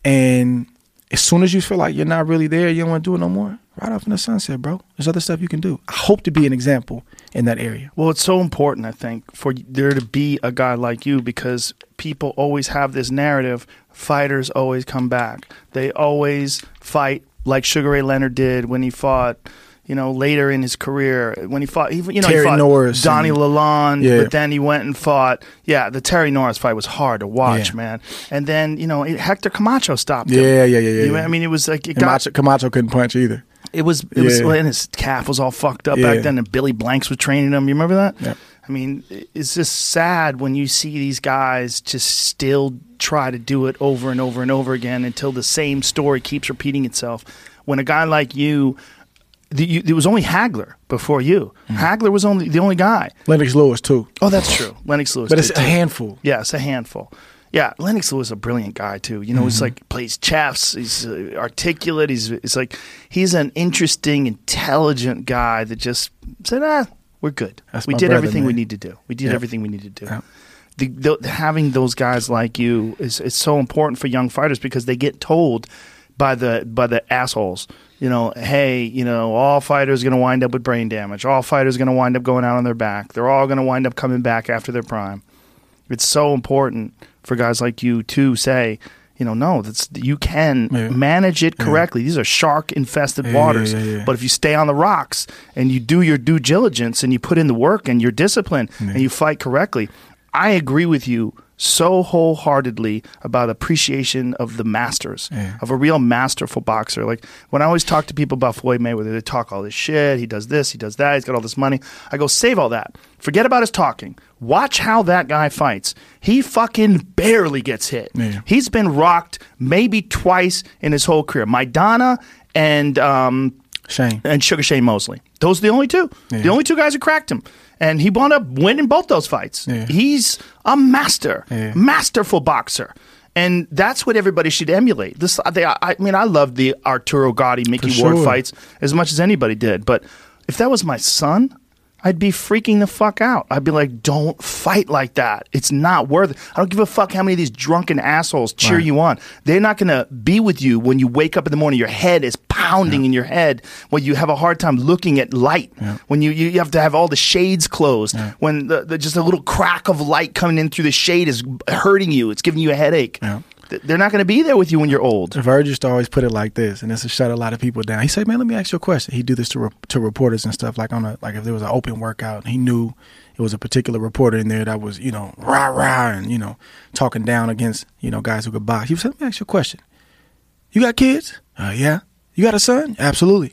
And as soon as you feel like you're not really there, you don't want to do it no more, right off in the sunset, bro. There's other stuff you can do. I hope to be an example in that area. Well, it's so important, I think, for there to be a guy like you, because people always have this narrative. Fighters always come back. They always fight like Sugar Ray Leonard did when he fought, you know, later in his career, when he fought, even you know, Terry he fought Norris Donnie and, Lalonde, yeah. but then he went and fought. Yeah, the Terry Norris fight was hard to watch, Yeah. man. And then you know, it, Hector Camacho stopped him. Yeah, yeah, yeah, yeah. You- yeah. I mean, it was like it And got. Camacho, Camacho couldn't punch either. It was, it was, Yeah. and his calf was all fucked up Yeah. back then, and Billy Blanks was training him. You remember that? Yep. I mean, it's just sad when you see these guys just still try to do it over and over and over again until the same story keeps repeating itself. When a guy like you, the, you there was only Hagler before you. Mm. Hagler was only the only guy. Lennox Lewis, too. Oh, that's true. Lennox Lewis. But it's did a too. handful. Yeah, it's a handful. Yeah, Lennox Lewis is a brilliant guy too. You know, he's like plays chess. He's uh, articulate. He's it's like he's an interesting, intelligent guy that just said, "Ah, we're good. That's we my did brother, everything we man. need to do. We did Yep. everything we need to do." Yep. The, the, having those guys like you is is so important for young fighters because they get told by the by the assholes. You know, hey, you know, all fighters are going to wind up with brain damage. All fighters are going to wind up going out on their back. They're all going to wind up coming back after their prime. It's so important for guys like you to say, you know, no, that's you can Yeah. manage it correctly. These are shark-infested Yeah, waters. yeah, yeah, yeah. But if you stay on the rocks and you do your due diligence and you put in the work and your discipline and you fight correctly, I agree with you so wholeheartedly about appreciation of the masters, Yeah. of a real masterful boxer. Like when I always talk to people about Floyd Mayweather, they talk all this shit. He does this, he does that. He's got all this money. I go, save all that. Forget about his talking. Watch how that guy fights. He fucking barely gets hit. Yeah. He's been rocked maybe twice in his whole career. Maidana and um, Shane. and Sugar Shane Mosley. Those are the only two. Yeah. The only two guys who cracked him. And he wound up winning both those fights. Yeah. He's a master, Yeah. masterful boxer. And that's what everybody should emulate. This, they, I, I mean, I loved the Arturo Gotti, Mickey For Ward sure. fights as much as anybody did. But if that was my son, I'd be freaking the fuck out. I'd be like, don't fight like that. It's not worth it. I don't give a fuck how many of these drunken assholes cheer Right. you on. They're not going to be with you when you wake up in the morning. Your head is pounding in your head. When you have a hard time looking at light. Yeah. When you, you have to have all the shades closed. When the, the, just a little crack of light coming in through the shade is hurting you. It's giving you a headache. Yeah. Th- They're not going to be there with you when you're old. Verge used to always put it like this, and this will shut a lot of people down. He said, "Man, let me ask you a question." He'd do this to re- to reporters and stuff, like on a like if there was an open workout, and he knew it was a particular reporter in there that was, you know, rah rah, and you know, talking down against, you know, guys who could box. He said, "Let me ask you a question. You got kids? Uh, yeah. You got a son? Absolutely.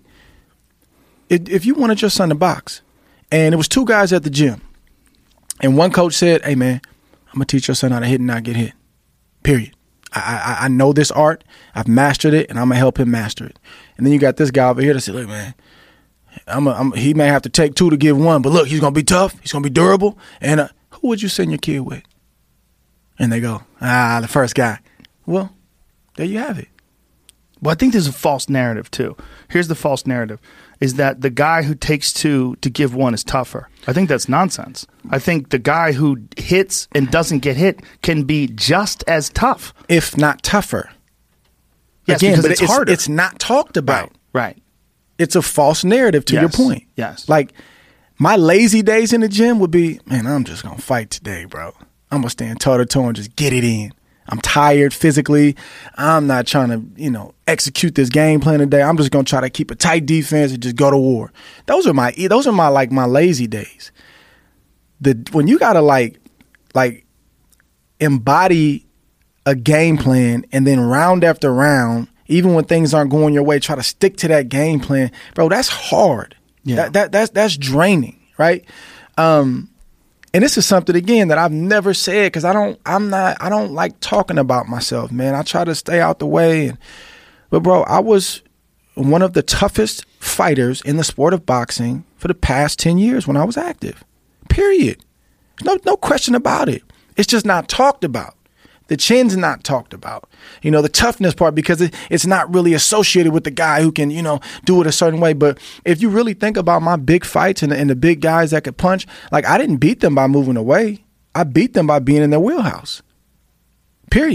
If, if you wanted your son to box, and it was two guys at the gym, and one coach said, 'Hey man, I'm gonna teach your son how to hit and not get hit. Period. I, I I know this art. I've mastered it, and I'm gonna help him master it.' And then you got this guy over here that said, 'Look, man, I'm, a, I'm he may have to take two to give one, but look, he's gonna be tough. He's gonna be durable. And uh, who would you send your kid with?' And they go, 'Ah, the first guy.' Well, there you have it. Well, I think there's a false narrative too. Here's the false narrative: is that the guy who takes two to give one is tougher. I think that's nonsense. I think the guy who hits and doesn't get hit can be just as tough. If not tougher. Yes, Again, because but it's, it's harder. It's not talked about. Right. It's a false narrative to your Yes. point. Yes. Like my lazy days in the gym would be, man, I'm just gonna fight today, bro. I'm gonna stand toe to toe and just get it in. I'm tired physically. I'm not trying to, you know, execute this game plan today. I'm just gonna try to keep a tight defense and just go to war. Those are my those are my like my lazy days. The when you gotta like like embody a game plan and then round after round, even when things aren't going your way, try to stick to that game plan, bro. That's hard. Yeah. That, that that's that's draining, right? Um, and this is something again that I've never said because I don't, I'm not, I don't like talking about myself, man. I try to stay out the way, and but bro, I was one of the toughest fighters in the sport of boxing for the past ten years when I was active. Period. No, no question about it. It's just not talked about. The chin's not talked about. You know, the toughness part, because it, it's not really associated with the guy who can, you know, do it a certain way. But if you really think about my big fights and the, and the big guys that could punch, like I didn't beat them by moving away. I beat them by being in their wheelhouse. Period.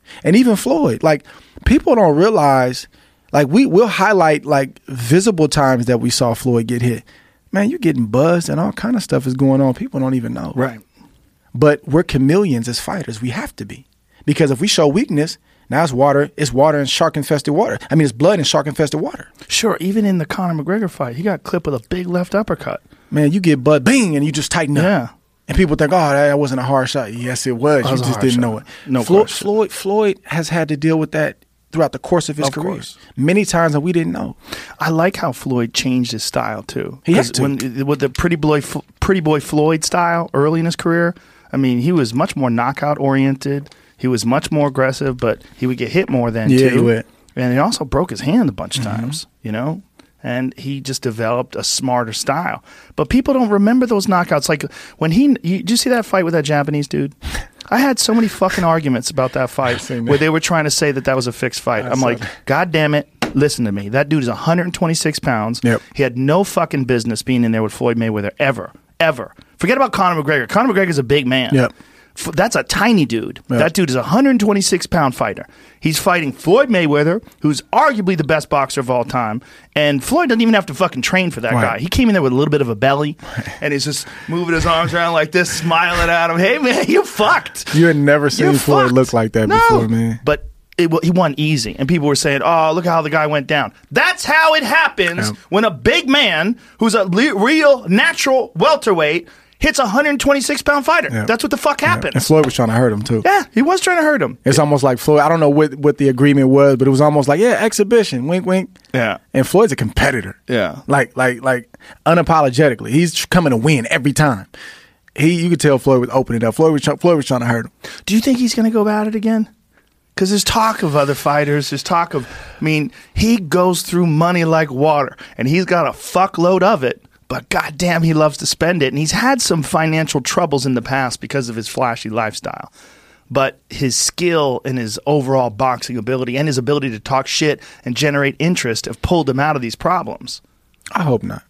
And even Floyd, like people don't realize, like we will highlight like visible times that we saw Floyd get hit. Man, you're getting buzzed and all kind of stuff is going on. People don't even know. Right. But we're chameleons as fighters. We have to be. Because if we show weakness, now it's water, it's water and shark-infested water. I mean, it's blood and shark-infested water. Sure, even in the Conor McGregor fight, he got clipped with a big left uppercut. Man, you get bud, bing, and you just tighten up. Yeah. And people think, oh, that wasn't a hard shot. Yes, it was. That was you a just hard didn't shot. know it. No Floyd, question. Floyd, Floyd has had to deal with that throughout the course of his Of career. course. Many times that we didn't know. I like how Floyd changed his style too. He had 'Cause to. when with the pretty boy, Pretty Boy Floyd style early in his career. I mean, he was much more knockout oriented. He was much more aggressive, but he would get hit more then Yeah, too. he would. And he also broke his hand a bunch of Mm-hmm. times. You know. And he just developed a smarter style. But people don't remember those knockouts. Like when he, you, did you see that fight with that Japanese dude? I had so many fucking arguments about that fight seen that. where they were trying to say that that was a fixed fight. I I'm saw like, that. God damn it. Listen to me. That dude is one hundred twenty-six pounds. Yep. He had no fucking business being in there with Floyd Mayweather ever. Ever. Forget about Conor McGregor. Conor McGregor's a big man. Yep. F- That's a tiny dude. Yep. That dude is a one hundred twenty-six pound fighter. He's fighting Floyd Mayweather, who's arguably the best boxer of all time. And Floyd doesn't even have to fucking train for that Right. guy. He came in there with a little bit of a belly, and he's just moving his arms around like this, smiling at him. Hey, man, you fucked. You had never seen You're Floyd fucked. look like that No. before, man. But it, he won easy, and people were saying, "Oh, look how the guy went down." That's how it happens Yeah. when a big man who's a le- real, natural welterweight hits a one hundred twenty-six pound fighter. Yeah. That's what the fuck happens. And Floyd was trying to hurt him, too. Yeah, he was trying to hurt him. It's almost like Floyd, I don't know what, what the agreement was, but it was almost like, yeah, exhibition, wink, wink. Yeah. And Floyd's a competitor. Yeah. Like, like, like, unapologetically. He's coming to win every time. He, you could tell Floyd was opening up. Floyd was, try, Floyd was trying to hurt him. Do you think he's going to go at it again? Because there's talk of other fighters. There's talk of, I mean, he goes through money like water, and he's got a fuckload of it. But goddamn, he loves to spend it. And he's had some financial troubles in the past because of his flashy lifestyle. But his skill and his overall boxing ability and his ability to talk shit and generate interest have pulled him out of these problems. I hope not.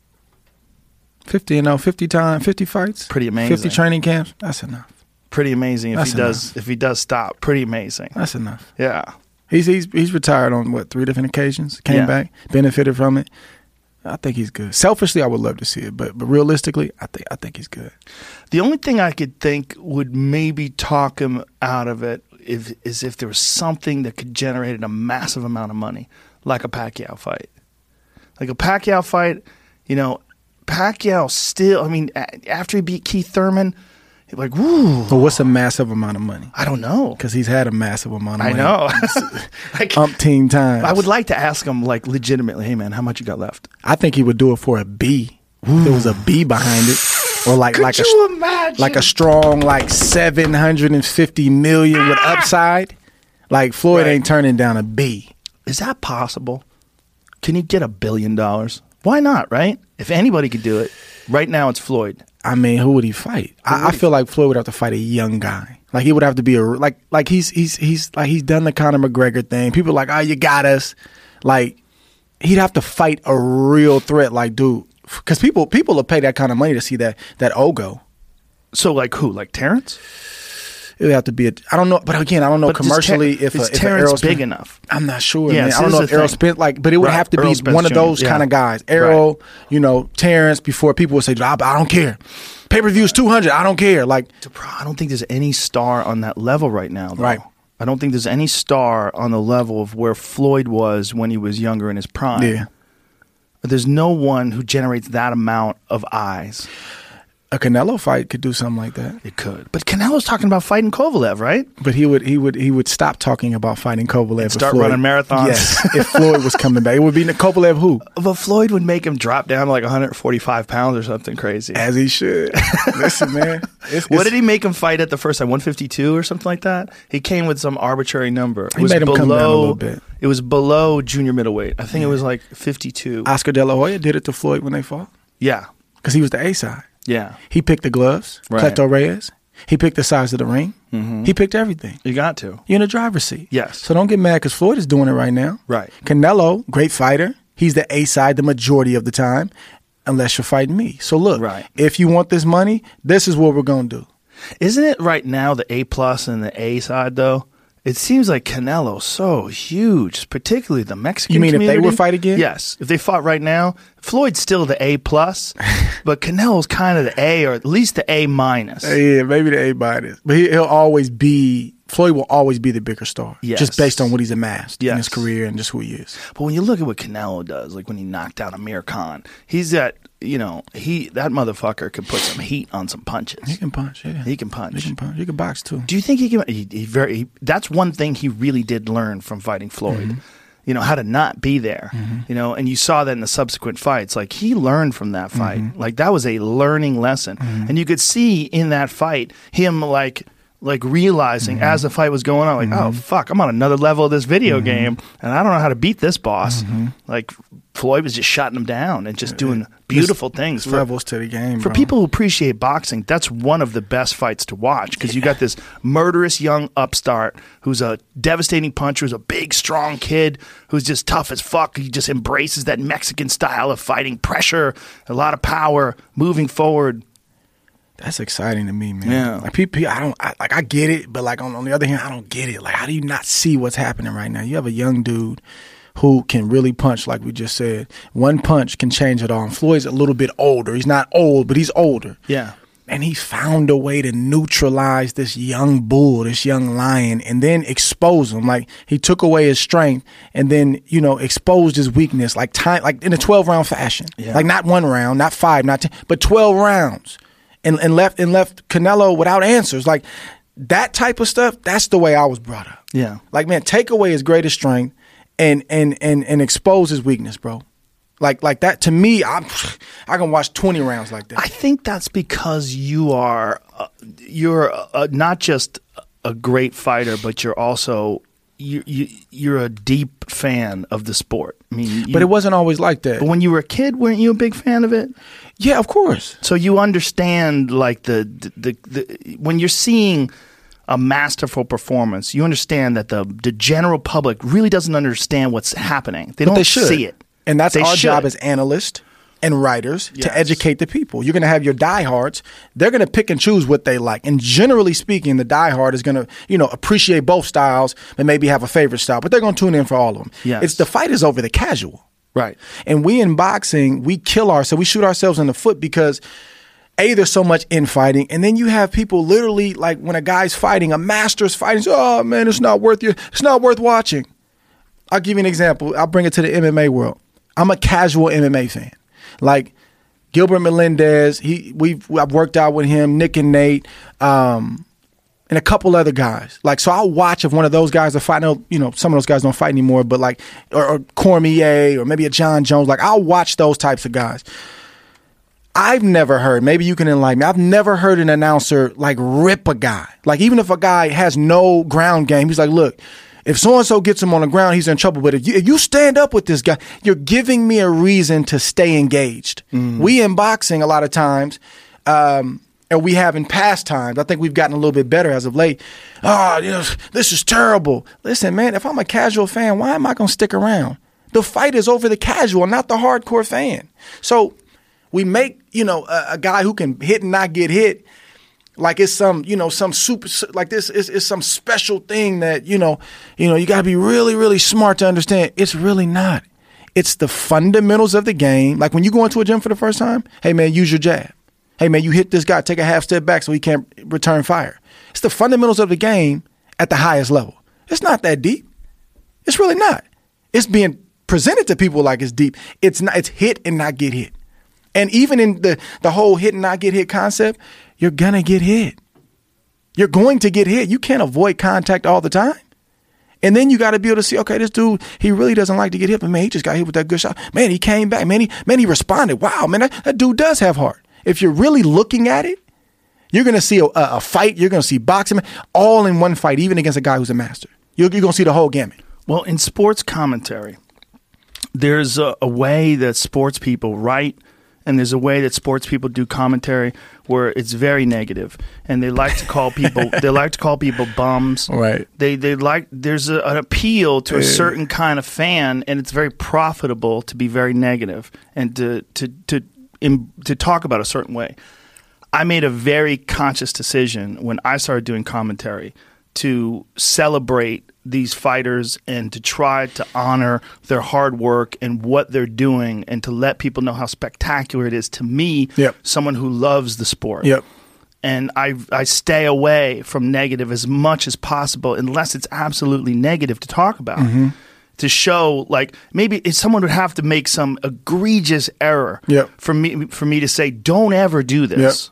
fifty, you know, fifty time, fifty fights. Pretty amazing. fifty training camps. That's enough. Pretty amazing if That's he does if he does stop. Pretty amazing. That's enough. Yeah. He's he's he's retired on what, three different occasions. Came Yeah. back, benefited from it. I think he's good. Selfishly, I would love to see it, but but realistically, I think I think he's good. The only thing I could think would maybe talk him out of it if, is if there was something that could generate a massive amount of money, like a Pacquiao fight. Like a Pacquiao fight, you know, Pacquiao still, I mean, a- after he beat Keith Thurman, he's like, woo, But what's a massive amount of money? I don't know. Because he's had a massive amount of I money. know. like, Umpteen times. I would like to ask him, like, legitimately, hey, man, how much you got left? I think he would do it for a B. There was a B behind it, or like Could like you a imagine? like a strong like seven hundred and fifty million with upside. Like Floyd Right. ain't turning down a B. Is that possible? Can you get a billion dollars? Why not, right? If anybody could do it, right now it's Floyd. I mean, who would he fight? I, I feel like Floyd would have to fight a young guy. Like he would have to be a like like he's he's he's like he's done the Conor McGregor thing. People are like, oh, you got us. Like he'd have to fight a real threat. Like, dude, because people people will pay that kind of money to see that that Ogo. So, like who? Like Terrence? It would have to be a. I don't know, but again, I don't know But does commercially Ter- if, a, is if a Terrence Errol big Spence- enough? I'm not sure, Yeah, man. see, I don't this know is if the Errol thing. Spence like, but it would Right, have to Errol be Spence one of Junior, those yeah. kind of guys. Errol, you know, Terrence. Before people would say, I, I don't care. Pay per view is two hundred. I don't care. Like, I don't think there's any star on that level right now. Though. Right. I don't think there's any star on the level of where Floyd was when he was younger in his prime. yeah, There's no one who generates that amount of eyes. a Canelo fight could do something like that. It could. But Canelo's talking about fighting Kovalev, right? But he would he would he would stop talking about fighting Kovalev. if start Floyd- running marathons. Yes, if Floyd was coming back, it would be Kovalev who, But Floyd would make him drop down to like one hundred forty-five pounds or something crazy. as he should. Listen, man. It's, What it's- did he make him fight at the first time? one fifty-two or something like that? He came with some arbitrary number. It He was made him below, come down a little bit. It was below junior middleweight. I think it was like fifty-two. Oscar De La Hoya did it to Floyd when they fought yeah. because he was the A side. Yeah. He picked the gloves, Right. Cleto Reyes. He picked the size of the ring. Mhm. He picked everything. You got to. You're in the driver's seat. Yes. So don't get mad because Floyd is doing it right now. Right. Canelo, great fighter. He's the A side the majority of the time, unless you're fighting me. So look, Right. if you want this money, this is what we're going to do. Isn't it right now the A plus and the A side though? It seems like Canelo's so huge, particularly the Mexican You mean community. if they were fight again? Yes. If they fought right now, Floyd's still the A plus, but Canelo's kind of the A, or at least the A minus. Yeah, maybe the A minus. But he, he'll always be, Floyd will always be the bigger star. Yes. Just based on what he's amassed Yes. in his career and just who he is. But when you look at what Canelo does, like when he knocked out Amir Khan, he's that, you know, he that motherfucker can put some heat on some punches. He can punch, yeah. He can punch. He can punch. He can box, too. Do you think he can? He, he very. He, that's one thing he really did learn from fighting Floyd. Mm-hmm. You know, how to not be there. Mm-hmm. You know, and you saw that in the subsequent fights. Like he learned from that fight. Mm-hmm. Like that was a learning lesson, Mm-hmm. and you could see in that fight him like. Like realizing Mm-hmm. as the fight was going on, like, oh fuck, I'm on another level of this video Mm-hmm. game, and I don't know how to beat this boss. Like Floyd was just shutting him down and just doing beautiful things. For, Levels to the game, for bro. people who appreciate boxing, that's one of the best fights to watch because you got this murderous young upstart who's a devastating puncher, who's a big, strong kid who's just tough as fuck. He just embraces that Mexican style of fighting, pressure, a lot of power, moving forward. That's exciting to me, man. Yeah. Like people, I don't I, like. I get it, but like on, on the other hand, I don't get it. Like, how do you not see what's happening right now? You have a young dude who can really punch, like we just said. One punch can change it all. And Floyd's a little bit older. He's not old, but he's older. Yeah. And he found a way to neutralize this young bull, this young lion, and then expose him. Like he took away his strength and then, you know, exposed his weakness, like time, like in a twelve round fashion. Yeah. Like not one round, not five, not ten, but twelve rounds. And, and left and left Canelo without answers. Like that type of stuff, that's the way I was brought up. Yeah. Like, man, take away his greatest strength and and and and expose his weakness, bro. Like like that to me, I'm I can watch twenty rounds like that. I think that's because you are uh, you're uh, not just a great fighter, but you're also you, you you're a deep fan of the sport. I mean, you, but it wasn't always like that. But when you were a kid, weren't you a big fan of it? Yeah, of course. So you understand, like the the, the, the when you're seeing a masterful performance, you understand that the the general public really doesn't understand what's happening. They But don't they should. see it, And that's They our should. job as analysts and writers Yes. to educate the people. You're going to have your diehards. They're going to pick and choose what they like. And generally speaking, the diehard is going to, you know, appreciate both styles, but maybe have a favorite style. But they're going to tune in for all of them. Yes. It's the fight is over the casual. right? And we in boxing, we kill ourselves. We shoot ourselves in the foot because A, there's so much infighting. And then you have people literally like when a guy's fighting, a master's fighting, so, oh man, it's not worth you. It's not worth watching. I'll give you an example. I'll bring it to the M M A world. I'm a casual M M A fan. Like Gilbert Melendez, he we've I've worked out with him, Nick and Nate, um, and a couple other guys. Like, so I'll watch if one of those guys are fighting. I know, you know, some of those guys don't fight anymore, but like, or, or Cormier, or maybe a John Jones. Like, I'll watch those types of guys. I've never heard, maybe you can enlighten me, I've never heard an announcer like rip a guy. Like, even if a guy has no ground game, he's like, look, if so-and-so gets him on the ground, he's in trouble. But if you, if you stand up with this guy, you're giving me a reason to stay engaged. Mm. We in boxing a lot of times, um, and we have in past times, I think we've gotten a little bit better as of late. Oh, you know, this is terrible. Listen, man, if I'm a casual fan, why am I going to stick around? The fight is over the casual, not the hardcore fan. So we make, you know, a, a guy who can hit and not get hit like it's some, you know, some super, like this is it's some special thing that, you know, you know, you got to be really, really smart to understand. It's really not. It's the fundamentals of the game. Like when you go into a gym for the first time, hey, man, use your jab. Hey, man, you hit this guy, take a half step back so he can't return fire. It's the fundamentals of the game at the highest level. It's not that deep. It's really not. It's being presented to people like it's deep. It's not. It's hit and not get hit. And even in the, the whole hit and not get hit concept, you're going to get hit. You're going to get hit. You can't avoid contact all the time. And then you got to be able to see, okay, this dude, he really doesn't like to get hit, but man, he just got hit with that good shot. Man, he came back. Man, he, man, he responded. Wow, man, that, that dude does have heart. If you're really looking at it, you're going to see a, a fight. You're going to see boxing all in one fight, even against a guy who's a master. You're, you're going to see the whole gamut. Well, in sports commentary, there's a, a way that sports people write, and there's a way that sports people do commentary where it's very negative, and they like to call people they like to call people bums. Right. They they like there's a, an appeal to a Yeah. certain kind of fan, and it's very profitable to be very negative and to to to in, to talk about a certain way. I made a very conscious decision when I started doing commentary to celebrate these fighters and to try to honor their hard work and what they're doing and to let people know how spectacular it is. To me, Yep. someone who loves the sport. Yep. And I I stay away from negative as much as possible unless it's absolutely negative to talk about. Mm-hmm. To show, like, maybe if someone would have to make some egregious error Yep. for me for me to say, don't ever do this.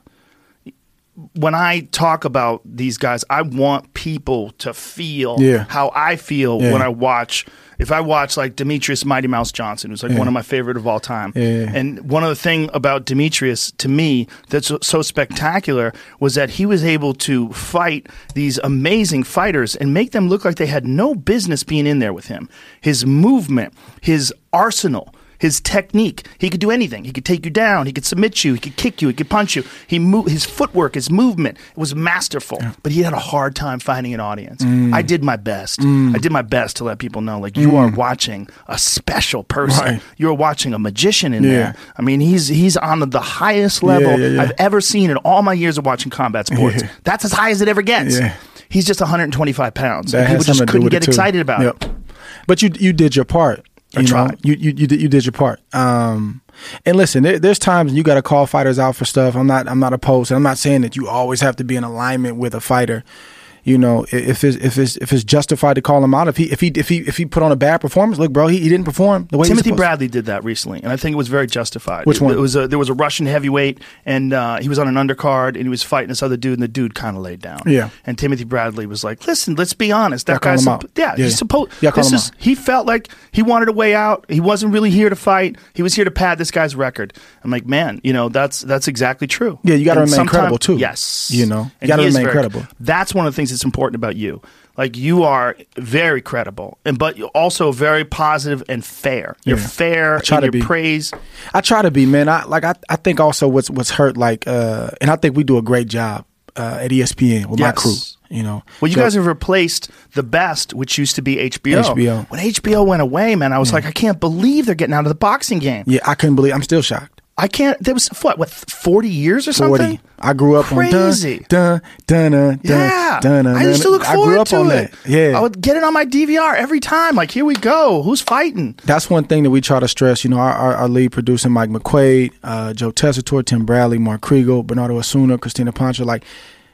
When I talk about these guys, I want people to feel Yeah. how I feel Yeah. when I watch. If I watch like Demetrius Mighty Mouse Johnson, who's like Yeah. one of my favorite of all time, Yeah. and one of the thing about Demetrius to me that's so- so spectacular was that he was able to fight these amazing fighters and make them look like they had no business being in there with him. His movement, his arsenal, his technique. He could do anything. He could take you down. He could submit you. He could kick you. He could punch you. He mo- His footwork, his movement was masterful. Yeah. But he had a hard time finding an audience. Mm. I did my best. Mm. I did my best to let people know, like, you mm. are watching a special person. Right. You're watching a magician in yeah. there. I mean, he's he's on the highest level yeah, yeah, yeah. I've ever seen in all my years of watching combat sports. Yeah. That's as high as it ever gets. Yeah. He's just one hundred twenty-five pounds. And people just couldn't get excited about yep. it. But you you did your part. You know, you, you you did you did your part. Um, and listen, there, there's times you got to call fighters out for stuff. I'm not I'm not opposed. And I'm not saying that you always have to be in alignment with a fighter. You know, if it's if it's if it's justified to call him out, if he if he if he if he put on a bad performance, look, bro, he, he didn't perform the way. Timothy he was Bradley did that recently, and I think it was very justified. Which one? It, it was a, there was a Russian heavyweight, and uh, he was on an undercard, and he was fighting this other dude, and the dude kind of laid down. Yeah. And Timothy Bradley was like, "Listen, let's be honest. That Y'all guy's call him supp- yeah, yeah, he's supposed. Yeah, call this him is out. he felt like he wanted a way out. He wasn't really here to fight. He was here to pad this guy's record. I'm like, man, you know, that's that's exactly true. Yeah, you got to And remain sometime- credible too. Yes, you know, you And got to he is remain very- credible. That's one of the things that's important about you. Like, you are very credible, and but you're also very positive and fair. You're Yeah. fair try in to your be. praise. I try to be, man. I like. I, I think also what's what's hurt, like, uh, and I think we do a great job uh, at E S P N with my Yes. crew. You know, Well, you So- guys have replaced the best, which used to be H B O. H B O. When H B O went away, man, I was like, I can't believe they're getting out of the boxing game. Yeah, I couldn't believe. I'm still shocked. I can't. There was what, what, forty years or forty. something? I grew up Crazy. on dun dun dun dun Yeah, dun, dun, I used to look I forward grew up to on it. that. Yeah, I would get it on my D V R every time. Like, here we go. Who's fighting? That's one thing that we try to stress. You know, our, our, our lead producer, Mike McQuaid, uh, Joe Tessitore, Tim Bradley, Mark Kriegel, Bernardo Osuna, Christina Pancha. Like,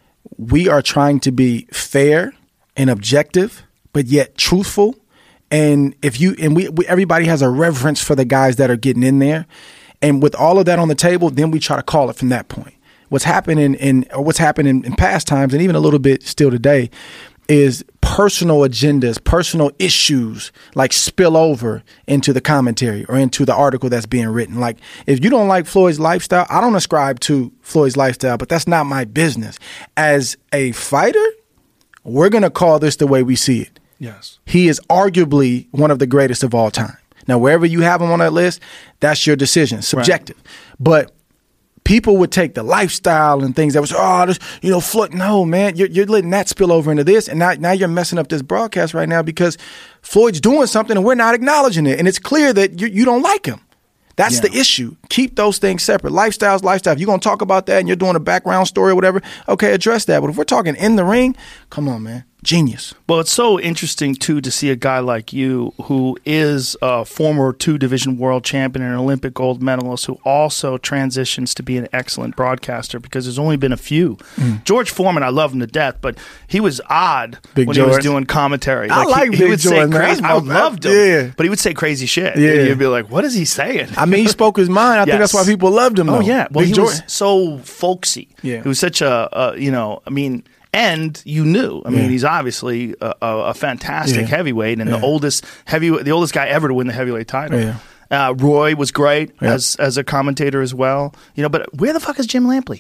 we are trying to be fair and objective, but yet truthful. And if you and we, we everybody has a reverence for the guys that are getting in there. And with all of that on the table, then we try to call it from that point. What's happening in or what's happened in, in past times, and even a little bit still today, is personal agendas, personal issues like spill over into the commentary or into the article that's being written. Like, if you don't like Floyd's lifestyle, I don't ascribe to Floyd's lifestyle, but that's not my business. As a fighter, we're going to call this the way we see it. Yes. He is arguably one of the greatest of all time. Now, wherever you have him on that list, that's your decision, subjective. Right. But people would take the lifestyle and things that was, oh, this, you know, Floyd. No, man, you're, you're letting that spill over into this. And now, now you're messing up this broadcast right now because Floyd's doing something and we're not acknowledging it. And it's clear that you, you don't like him. That's yeah. the issue. Keep those things separate. Lifestyle's lifestyle. If you're going to talk about that and you're doing a background story or whatever, okay, address that. But if we're talking in the ring, come on, man. Genius. Well, it's so interesting, too, to see a guy like you who is a former two-division world champion and an Olympic gold medalist who also transitions to be an excellent broadcaster because there's only been a few. Mm. George Foreman, I love him to death, but he was odd Big when George. he was doing commentary. I like, like he, Big he would George, say man. crazy. I loved him, yeah. but he would say crazy shit. Yeah. And you'd be like, what is he saying? I mean, he spoke his mind. I yes. think that's why people loved him, though. Oh, yeah. Well, Big he George. was so folksy. Yeah. He was such a, a you know, I mean... And you knew, I mean, yeah. he's obviously a, a, a fantastic yeah. heavyweight and yeah. the oldest heavy, the oldest guy ever to win the heavyweight title. Yeah. Uh, Roy was great yeah. as as a commentator as well. You know, but where the fuck is Jim Lampley?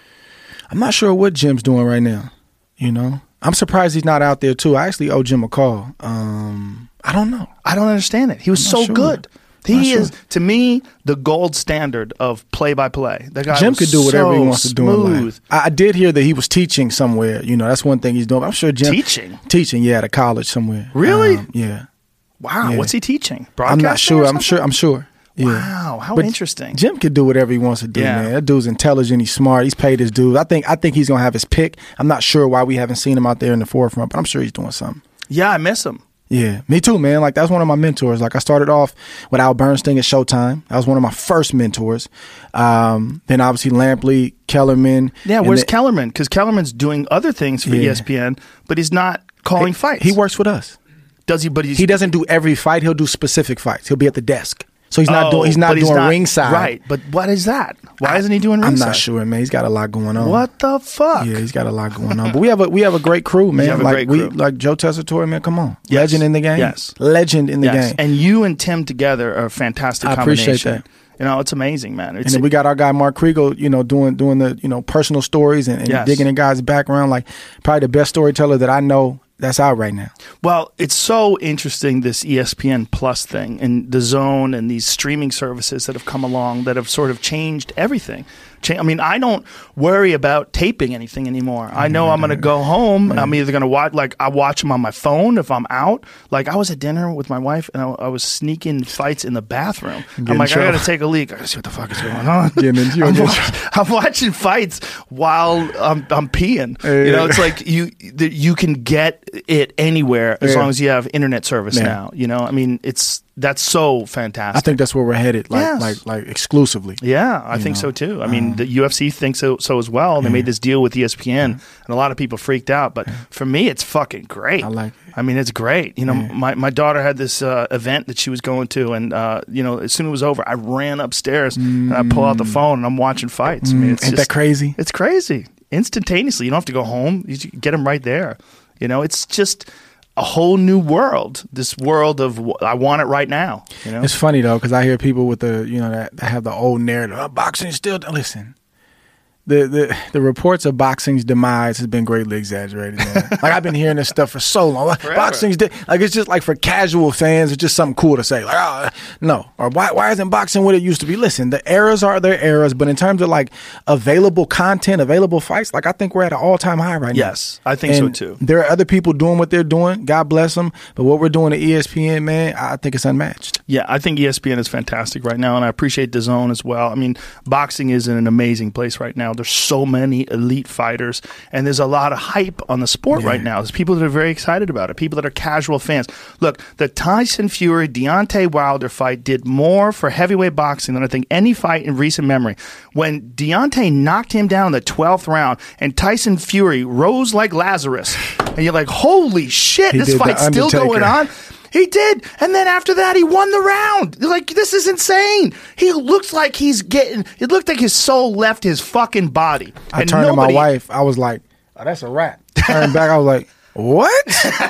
I'm not sure what Jim's doing right now. You know, I'm surprised he's not out there too. I actually owe Jim a call. Um, I don't know. I don't understand it. He was so sure. good. He Not is, sure. to me, the gold standard of play-by-play. That guy Jim was could do whatever so he wants to do in smooth. life. I, I did hear that he was teaching somewhere. You know, that's one thing he's doing. I'm sure Jim Teaching? teaching, yeah, at a college somewhere. Really? Um, yeah. Wow, Yeah. what's he teaching? I'm not Broadcasting sure. or I'm sure. I'm sure. Yeah. Wow, how But interesting. Jim could do whatever he wants to do, Yeah. man. That dude's intelligent. He's smart. He's paid his dues. I think I think he's gonna have his pick. I'm not sure why we haven't seen him out there in the forefront, but I'm sure he's doing something. Yeah, I miss him. Yeah, me too, man. Like, that's one of my mentors. Like, I started off with Al Bernstein at Showtime. That was one of my first mentors. Um, then obviously Lampley, Kellerman. Yeah, and where's then- Kellerman? Because Kellerman's doing other things for Yeah. E S P N, but he's not calling fights. He works with us. Does he? But he's He doesn't do every fight. He'll do specific fights. He'll be at the desk. So he's not Oh, doing. He's not but doing ringside. Right, but what is that? Why isn't he doing I'm ringside? not sure, man. He's got a lot going on. What the fuck? Yeah, he's got a lot going on. But we have a we have a great crew, man. have a like great we crew. like Joe Tessitore, man. Come on, Yes. legend in the game. Yes. Legend in the Yes, game. and you and Tim together are a fantastic I combination. appreciate that. You know, it's amazing, man. It's, And then we got our guy Mark Kriegel, you know, doing doing the you know personal stories and, and Yes. digging in guys' background. Like, probably the best storyteller that I know that's out right now. Well, it's so interesting, this E S P N Plus thing and the Zone and these streaming services that have come along that have sort of changed everything. Cha- I mean, I don't worry about taping anything anymore. I know I'm going to go home. I'm either going to watch, like, I watch them on my phone if I'm out. Like, I was at dinner with my wife and I, I was sneaking fights in the bathroom. Get I'm in like, I trouble. got to take a leak. I got to see what the fuck is going on. Getting in- you I'm, get in wa- I'm watching fights while I'm, I'm peeing. You know, it's like you the, you can get it anywhere as Yeah. long as you have internet service Yeah. now. You know, I mean, it's that's so fantastic. I think that's where we're headed. Like Yes. like like exclusively. Yeah, I You think know, so too. I mean, um, the U F C thinks so, so as well. They made this deal with E S P N, and a lot of people freaked out. But for me, it's fucking great. I like it. I mean, it's great. You know, Yeah. my, my daughter had this uh, event that she was going to, and uh, you know, as soon as it was over, I ran upstairs and I pull out the phone and I'm watching fights. I mean, it's Mm. Ain't just that crazy? It's crazy. Instantaneously, you don't have to go home. You just get them right there. You know, it's just a whole new world. This world of w- I want it right now. You know, It's funny though, because I hear people with the you know that, that have the old narrative. Oh, boxing is still listen. The, the the reports of boxing's demise has been greatly exaggerated, man. Like, I've been hearing this stuff for so long. Like, Forever. boxing's de- like it's just like for casual fans, it's just something cool to say. Like, oh, no, or why why isn't boxing what it used to be? Listen, the eras are their eras, but in terms of like available content, available fights, like I think we're at an all time high right now. Yes, I think so And too. There are other people doing what they're doing. God bless them. But what we're doing at E S P N, man, I think it's unmatched. Yeah, I think E S P N is fantastic right now, and I appreciate D A Z N as well. I mean, boxing is in an amazing place right now. There's so many elite fighters, and there's a lot of hype on the sport right now. There's people that are very excited about it, people that are casual fans. Look, the Tyson Fury Deontay Wilder fight did more for heavyweight boxing than I think any fight in recent memory. When Deontay knocked him down in the twelfth round, and Tyson Fury rose like Lazarus, and you're like, holy shit, He this did the fight's still Undertaker. going on. He did. And then after that, he won the round. Like, this is insane. He looks like he's getting, it looked like his soul left his fucking body. I And turned nobody- to my wife. I was like, oh, that's a wrap. Turned back. I was like, what?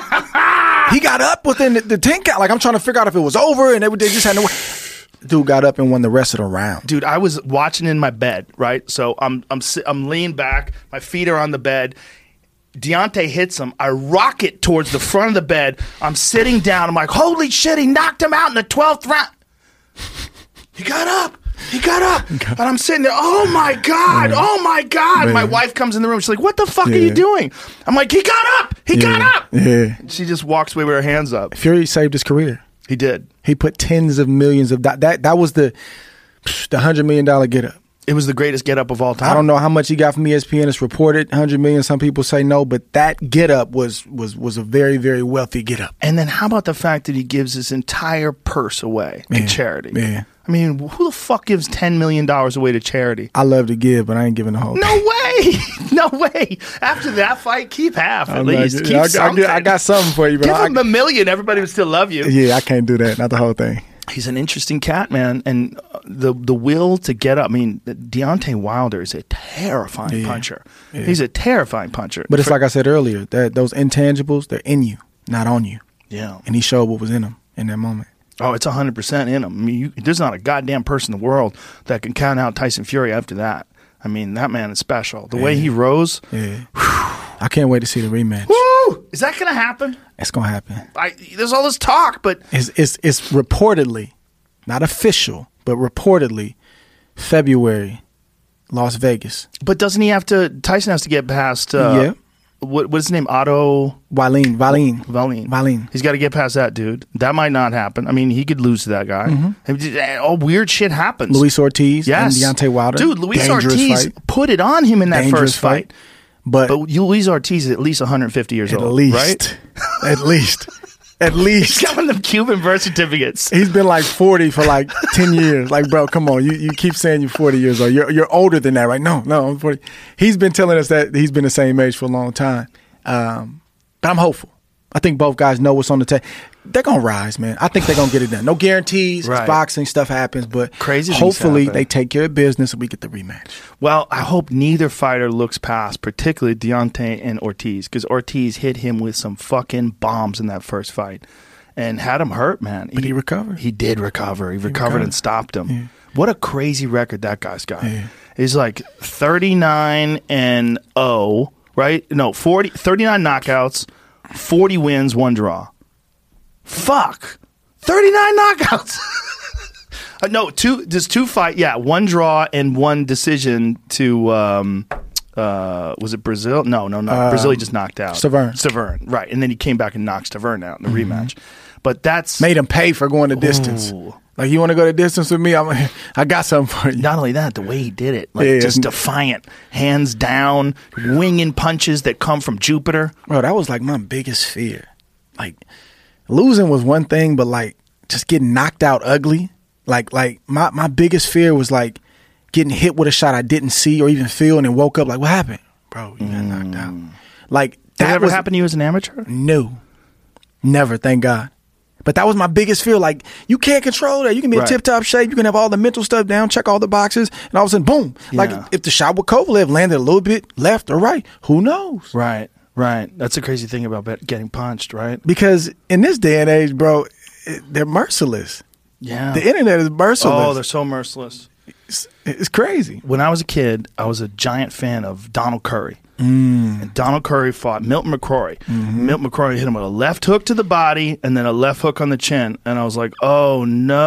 He got up within the, the ten count. Like, I'm trying to figure out if it was over, and they, they just had no. Dude got up and won the rest of the round. Dude, I was watching in my bed, right? So I'm, I'm, si- I'm leaning back. My feet are on the bed. Deontay hits him. I rocket towards the front of the bed. I'm sitting down. I'm like, holy shit, he knocked him out in the twelfth round. He got up. He got up. And I'm sitting there, oh my God, oh my God. Man. My wife comes in the room. She's like, what the fuck are Yeah. you doing? I'm like, he got up. He got Yeah. up. Yeah. She just walks away with her hands up. Fury saved his career. He did. He put tens of millions of that. That, that was the the hundred million dollar get up. It was the greatest get up of all time. I don't know how much he got from E S P N. It's reported hundred million. Some people say no, but that get up was was was a very very wealthy get up. And then how about the fact that he gives his entire purse away to Yeah. charity? Yeah. I mean, who the fuck gives ten million dollars away to charity? I love to give, but I ain't giving the whole. No way! No way! After that fight, keep half at I'm least. not- Keep I, I, something. I got something for you, but Give I, him a million. Everybody would still love you. yeah, I can't do that. Not the whole thing. He's an interesting cat, man, and uh, the the will to get up. I mean, Deontay Wilder is a terrifying Yeah. puncher. Yeah. He's a terrifying puncher. But it's For- like I said earlier, that those intangibles, they're in you, not on you. yeah. And he showed what was in him in that moment. Oh, it's one hundred percent in him. I mean, you, there's not a goddamn person in the world that can count out Tyson Fury after that. I mean, that man is special. The way he rose. Yeah. I can't wait to see the rematch. Woo! Is that going to happen? It's gonna happen. I, there's all this talk, but It's it's it's reportedly, not official, but reportedly, February, Las Vegas. but doesn't he have to? Tyson has to get past. Uh, yeah. what what's his name? Otto Wallin, Wallin, Wallin. Wallin. He's got to get past that dude. That might not happen. I mean, he could lose to that guy. Mm-hmm. All weird shit happens. Luis Ortiz yes. and Deontay Wilder. Dude, Luis Dangerous Ortiz fight. put it on him in that Dangerous first fight. fight. But, but Luis Ortiz is at least one hundred fifty years at old, least, right? At least. At least. He's got one of them Cuban birth certificates. He's been like forty for like ten years. Like, bro, come on. You you keep saying you're forty years old. You're you're older than that, right? No, no, I'm forty. He's been telling us that he's been the same age for a long time. Um, but I'm hopeful. I think both guys know what's on the table. They're going to rise, man. I think they're going to get it done. No guarantees. Right. It's boxing. Stuff happens. But Crazy things hopefully happen. they take care of business and we get the rematch. Well, I hope neither fighter looks past, particularly Deontay and Ortiz, because Ortiz hit him with some fucking bombs in that first fight and had him hurt, man. But he, he recovered. He did recover. He, he recovered, recovered and stopped him. Yeah. What a crazy record that guy's got. Yeah. He's like thirty-nine and oh, right? No, forty, thirty-nine knockouts, forty wins, one draw. Fuck. thirty-nine knockouts. uh, no, two, there's two fight. Yeah, one draw and one decision to, um, uh, was it Brazil? No, no, no. Um, Brazil he just knocked out. Stavern. Stavern, right. And then he came back and knocked Stavern out in the mm-hmm. rematch. But that's. Made him pay for going the distance. Ooh. Like, you want to go the distance with me? I'm, I got something for you. Not only that, the way he did it. Like, Yeah. just defiant. Hands down, winging punches that come from Jupiter. Bro, that was like my biggest fear. Like, losing was one thing, but like just getting knocked out ugly. Like, like my, my biggest fear was like getting hit with a shot I didn't see or even feel and then woke up like, what happened? Bro, you got Mm. knocked out. Like, Did that that ever was, happen to you as an amateur? No. Never, thank God. But that was my biggest fear. Like, you can't control that. You can be in Right. tip-top shape. You can have all the mental stuff down, check all the boxes, and all of a sudden, boom. Like, Yeah. if the shot with Kovalev landed a little bit left or right, who knows? Right, right. That's the crazy thing about bet- getting punched, right? Because in this day and age, bro, it, they're merciless. Yeah. The internet is merciless. Oh, they're so merciless. It's, it's crazy. When I was a kid, I was a giant fan of Donald Curry. Mm. And Donald Curry fought Milton McCrory. Mm-hmm. Milton McCrory hit him with a left hook to the body and then a left hook on the chin. And I was like, oh,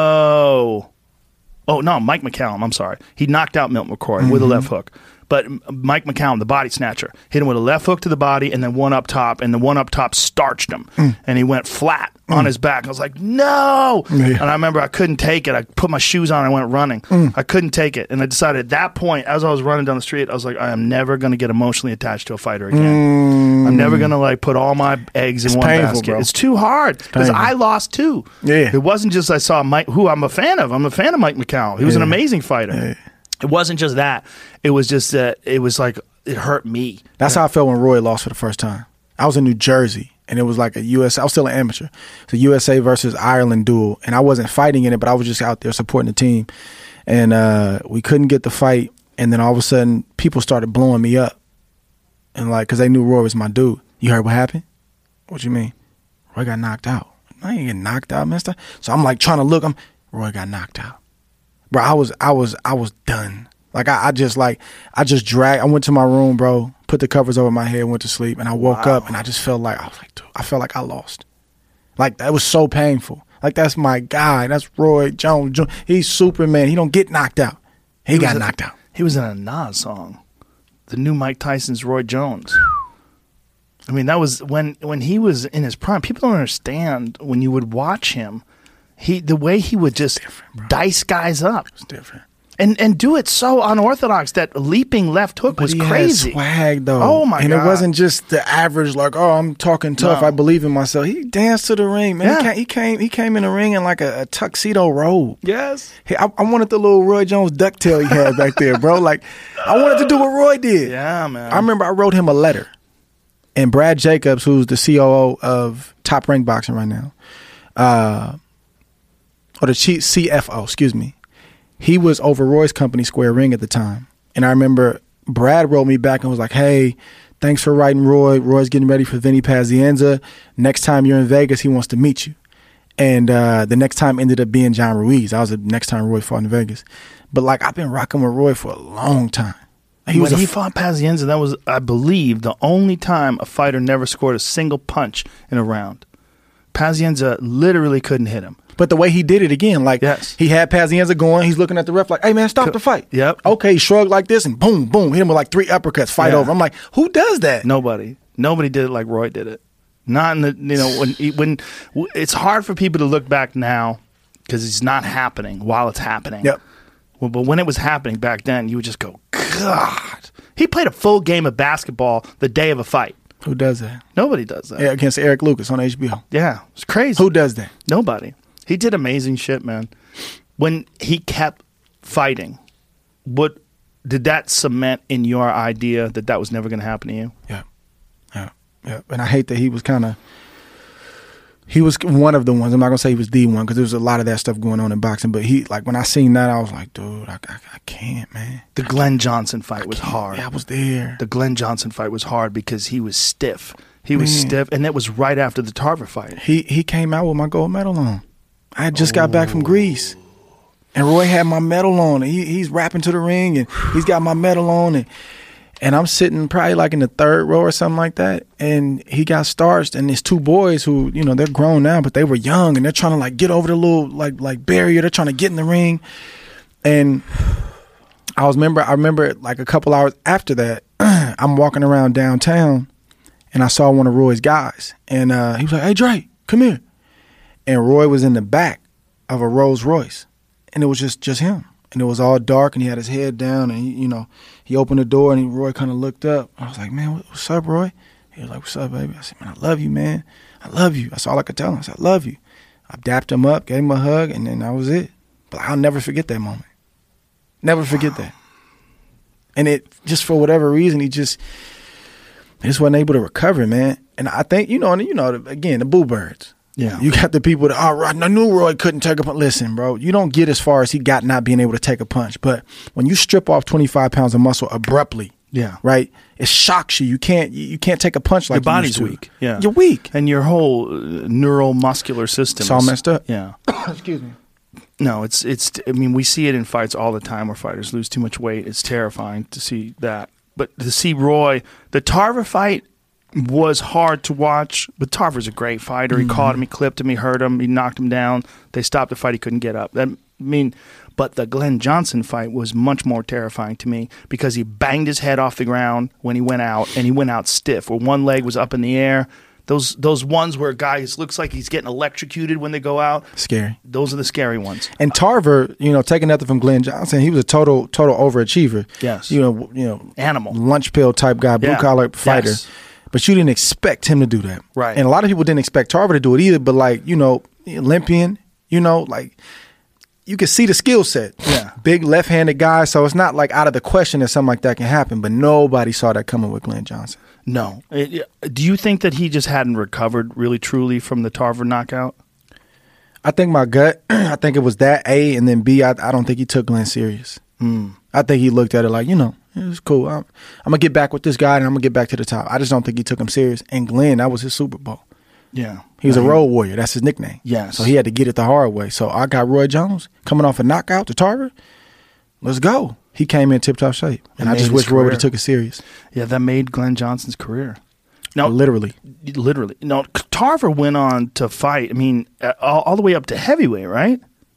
no. Oh, no, Mike McCallum. I'm sorry. He knocked out Milton McCrory Mm-hmm. with a left hook. But Mike McCallum, the body snatcher, hit him with a left hook to the body and then one up top. And the one up top starched him. Mm. And he went flat mm. on his back. I was like, no. Yeah. And I remember I couldn't take it. I put my shoes on and I went running. Mm. I couldn't take it. And I decided at that point, as I was running down the street, I was like, I am never going to get emotionally attached to a fighter again. Mm. I'm never going to like put all my eggs It's in one painful, basket. bro. It's too hard because painful. I lost too. Yeah. It wasn't just I saw Mike, who I'm a fan of. I'm a fan of Mike McCallum. He was an Yeah. amazing fighter. Yeah. It wasn't just that. It was just that it was like, it hurt me. That's how I felt when Roy lost for the first time. I was in New Jersey, and it was like a U S I was still an amateur. It's a U S A versus Ireland duel, and I wasn't fighting in it, but I was just out there supporting the team. And uh, we couldn't get the fight, and then all of a sudden, people started blowing me up. And like, because they knew Roy was my dude. You heard what happened? What you mean? Roy got knocked out. I ain't getting knocked out, mister. So I'm like trying to look. I'm Roy got knocked out. Bro, I was, I was, I was done. Like I, I just like, I just dragged. I went to my room, bro. Put the covers over my head, went to sleep, and I woke Wow. up and I just felt like I was like, dude, I felt like I lost. Like that was so painful. Like that's my guy. That's Roy Jones. Junior He's Superman. He don't get knocked out. He, He got was a- knocked out. He was in a Nas song, the new Mike Tyson's Roy Jones. I mean, that was when when he was in his prime. People don't understand when you would watch him. He the way he would just bro. dice guys up It's different. and and do it so unorthodox. That leaping left hook But was he crazy. had swag though. Oh, my and God. it wasn't just the average like, oh, I'm talking tough. No. I believe in myself. He danced to the ring, man. Yeah. He, came, he came. He came in the ring in like a, a tuxedo robe. Yes. Hey, I, I wanted the little Roy Jones ducktail he had back there, bro. Like, I wanted to do what Roy did. Yeah, man. I remember I wrote him a letter. And Brad Jacobs, who's the C O O of Top Rank Boxing right now, uh, or the chief C F O, excuse me, he was over Roy's company, Square Ring, at the time. And I remember Brad wrote me back and was like, hey, thanks for writing Roy. Roy's getting ready for Vinny Pazienza. Next time you're in Vegas, he wants to meet you. And uh, the next time ended up being John Ruiz. That was the next time Roy fought in Vegas. But, like, I've been rocking with Roy for a long time. He when was a he f- fought Pazienza, that was, I believe, the only time a fighter never scored a single punch in a round. Pazienza literally couldn't hit him. But the way he did it again, like Yes. he had Pazienza going, he's looking at the ref like, hey man, stop the fight. Yep. Okay, he shrugged like this and boom, boom, hit him with like three uppercuts, fight Yeah. over. I'm like, who does that? Nobody. Nobody did it like Roy did it. Not in the you know when when it's hard for people to look back now because it's not happening while it's happening. Yep. Well, but when it was happening back then, you would just go, God. He played a full game of basketball the day of a fight. Who does that? Nobody does that. Yeah, against Eric Lucas on H B O. Yeah, it's crazy. Who does that? Nobody. He did amazing shit, man. When he kept fighting, what did that cement in your idea that that was never going to happen to you? Yeah, yeah, yeah. And I hate that he was kind of, he was one of the ones. I'm not gonna say he was the one because there was a lot of that stuff going on in boxing. But he, like, when I seen that, I was like, dude, I, I, I can't, man. The Glenn Johnson fight was hard. Yeah, I was there. The Glenn Johnson fight was hard because he was stiff. He was Man. stiff, and that was right after the Tarver fight. He he came out with my gold medal on. I had just got back from Greece, and Roy had my medal on. And he, he's rapping to the ring, and he's got my medal on, and and I'm sitting probably like in the third row or something like that. And he got starched, and there's two boys who, you know, they're grown now, but they were young, and they're trying to like get over the little like like barrier. They're trying to get in the ring, and I was remember I remember like a couple hours after that, I'm walking around downtown, and I saw one of Roy's guys, and uh, he was like, "Hey, Dre, come here." And Roy was in the back of a Rolls Royce, and it was just, just him. And it was all dark, and he had his head down, and he, you know, he opened the door, and he, Roy kind of looked up. I was like, "Man, what's up, Roy?" He was like, "What's up, baby?" I said, "Man, I love you, man. I love you." That's all I could tell him. I said, "I love you." I dapped him up, gave him a hug, and then that was it. But I'll never forget that moment. Never forget that. And it just for whatever reason, he just he just wasn't able to recover, man. And I think, you know, and you know, again, the Boo Birds. Yeah. You got the people that, oh, right, I knew Roy couldn't take a punch. Listen, bro, you don't get as far as he got not being able to take a punch. But when you strip off twenty-five pounds of muscle abruptly, Yeah. right, it shocks you. You can't you can't take a punch like Your you body's used to. weak. Yeah. You're weak. And your whole uh, neuromuscular system It's all is messed up. Yeah. Excuse me. No, it's it's. I mean, we see it in fights all the time where fighters lose too much weight. It's terrifying to see that. But to see Roy, the Tarver fight was hard to watch. But Tarver's a great fighter. He mm-hmm. caught him, he clipped him, he hurt him, he knocked him down. They stopped the fight. He couldn't get up. That, I mean, but the Glenn Johnson fight was much more terrifying to me because he banged his head off the ground when he went out, and he went out stiff, where one leg was up in the air. Those those ones where guys looks like he's getting electrocuted when they go out. Scary. Those are the scary ones. And Tarver, you know, taking nothing from Glenn Johnson, he was a total total overachiever. Yes. You know, you know, Animal. lunch pill type guy, blue Yeah. collar fighter. Yes. But you didn't expect him to do that. Right. And a lot of people didn't expect Tarver to do it either, but like, you know, Olympian, you know, like you could see the skill set. Yeah. Big left-handed guy, so it's not like out of the question that something like that can happen, but nobody saw that coming with Glenn Johnson. No. It- do you think that he just hadn't recovered really truly from the Tarver knockout? I think my gut, I think it was that, A, and then B, I, I don't think he took Glenn serious. Mm. I think he looked at it like, you know, it's cool. I'm, I'm going to get back with this guy, and I'm going to get back to the top. I just don't think he took him serious. And Glenn, that was his Super Bowl. Yeah. He was I a mean, road warrior. That's his nickname. Yes. So he had to get it the hard way. So I got Roy Jones coming off a knockout to Tarver. Let's go. He came in tip-top shape. And It I just made wish his Roy would career. have took it serious. Yeah, that made Glenn Johnson's career. No, Literally. literally. No, Tarver went on to fight, I mean, uh, all, all the way up to heavyweight, right?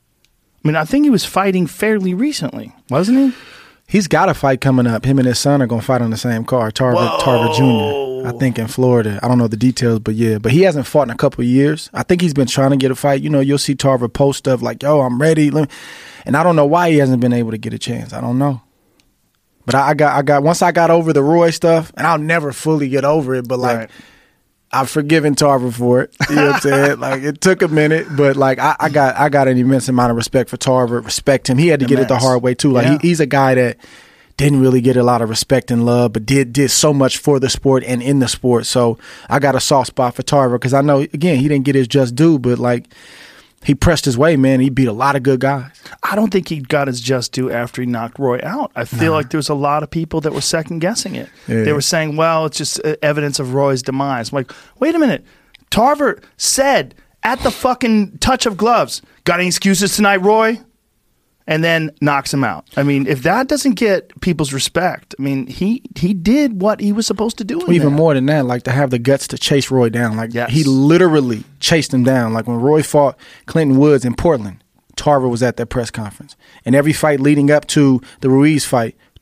I mean, I think he was fighting fairly recently, wasn't he? He's got a fight coming up. Him and his son are going to fight on the same card, Tarver, Whoa. Tarver Junior I think in Florida. I don't know the details, but yeah. But he hasn't fought in a couple of years. I think he's been trying to get a fight. You know, you'll see Tarver post stuff like, yo, I'm ready. Let me. And I don't know why he hasn't been able to get a chance. I don't know. But I, I got, I got. Once I got over the Roy stuff, and I'll never fully get over it, but like, Right. I've forgiven Tarver for it. You know what I'm saying? Like, it took a minute, but like, I, I got, I got an immense amount of respect for Tarver. Respect him. He had to get it the Immense. hard way too. Like, Yeah. he, he's a guy that didn't really get a lot of respect and love, but did did so much for the sport and in the sport. So I got a soft spot for Tarver because I know, again, he didn't get his just due, but like, he pressed his way, man. He beat a lot of good guys. I don't think he got his just due after he knocked Roy out. I feel Nah. like there was a lot of people that were second guessing it. Yeah. They were saying, well, it's just uh, evidence of Roy's demise. I'm like, wait a minute. Tarver said at the fucking touch of gloves, got any excuses tonight, Roy? And then knocks him out. I mean, if that doesn't get people's respect, I mean, he he did what he was supposed to do. in Even there. more than that, like to have the guts to chase Roy down. Like Yes. he literally chased him down. Like when Roy fought Clinton Woods in Portland, Tarver was at that press conference. And every fight leading up to the Ruiz fight,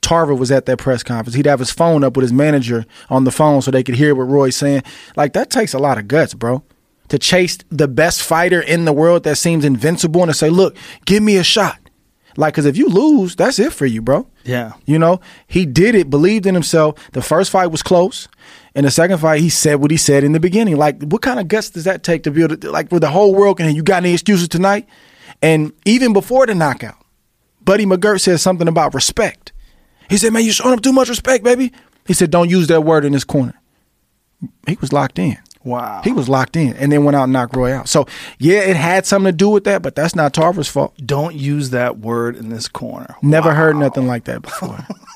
Tarver was at that press conference. He'd have his phone up with his manager on the phone so they could hear what Roy's saying. Like, that takes a lot of guts, bro. To chase the best fighter in the world that seems invincible and to say, look, give me a shot. Like, because if you lose, that's it for you, bro. Yeah. You know, he did it, believed in himself. The first fight was close. In the second fight, he said what he said in the beginning. Like, what kind of guts does that take to be able to, like, where the whole world can, you got any excuses tonight? And even before the knockout, Buddy McGirt said something about respect. He said, man, you're showing up too much respect, baby. He said, don't use that word in this corner. He was locked in. Wow. He was locked in and then went out and knocked Roy out. So, yeah, it had something to do with that, but that's not Tarver's fault. Don't use that word in this corner. Never Wow. heard nothing like that before.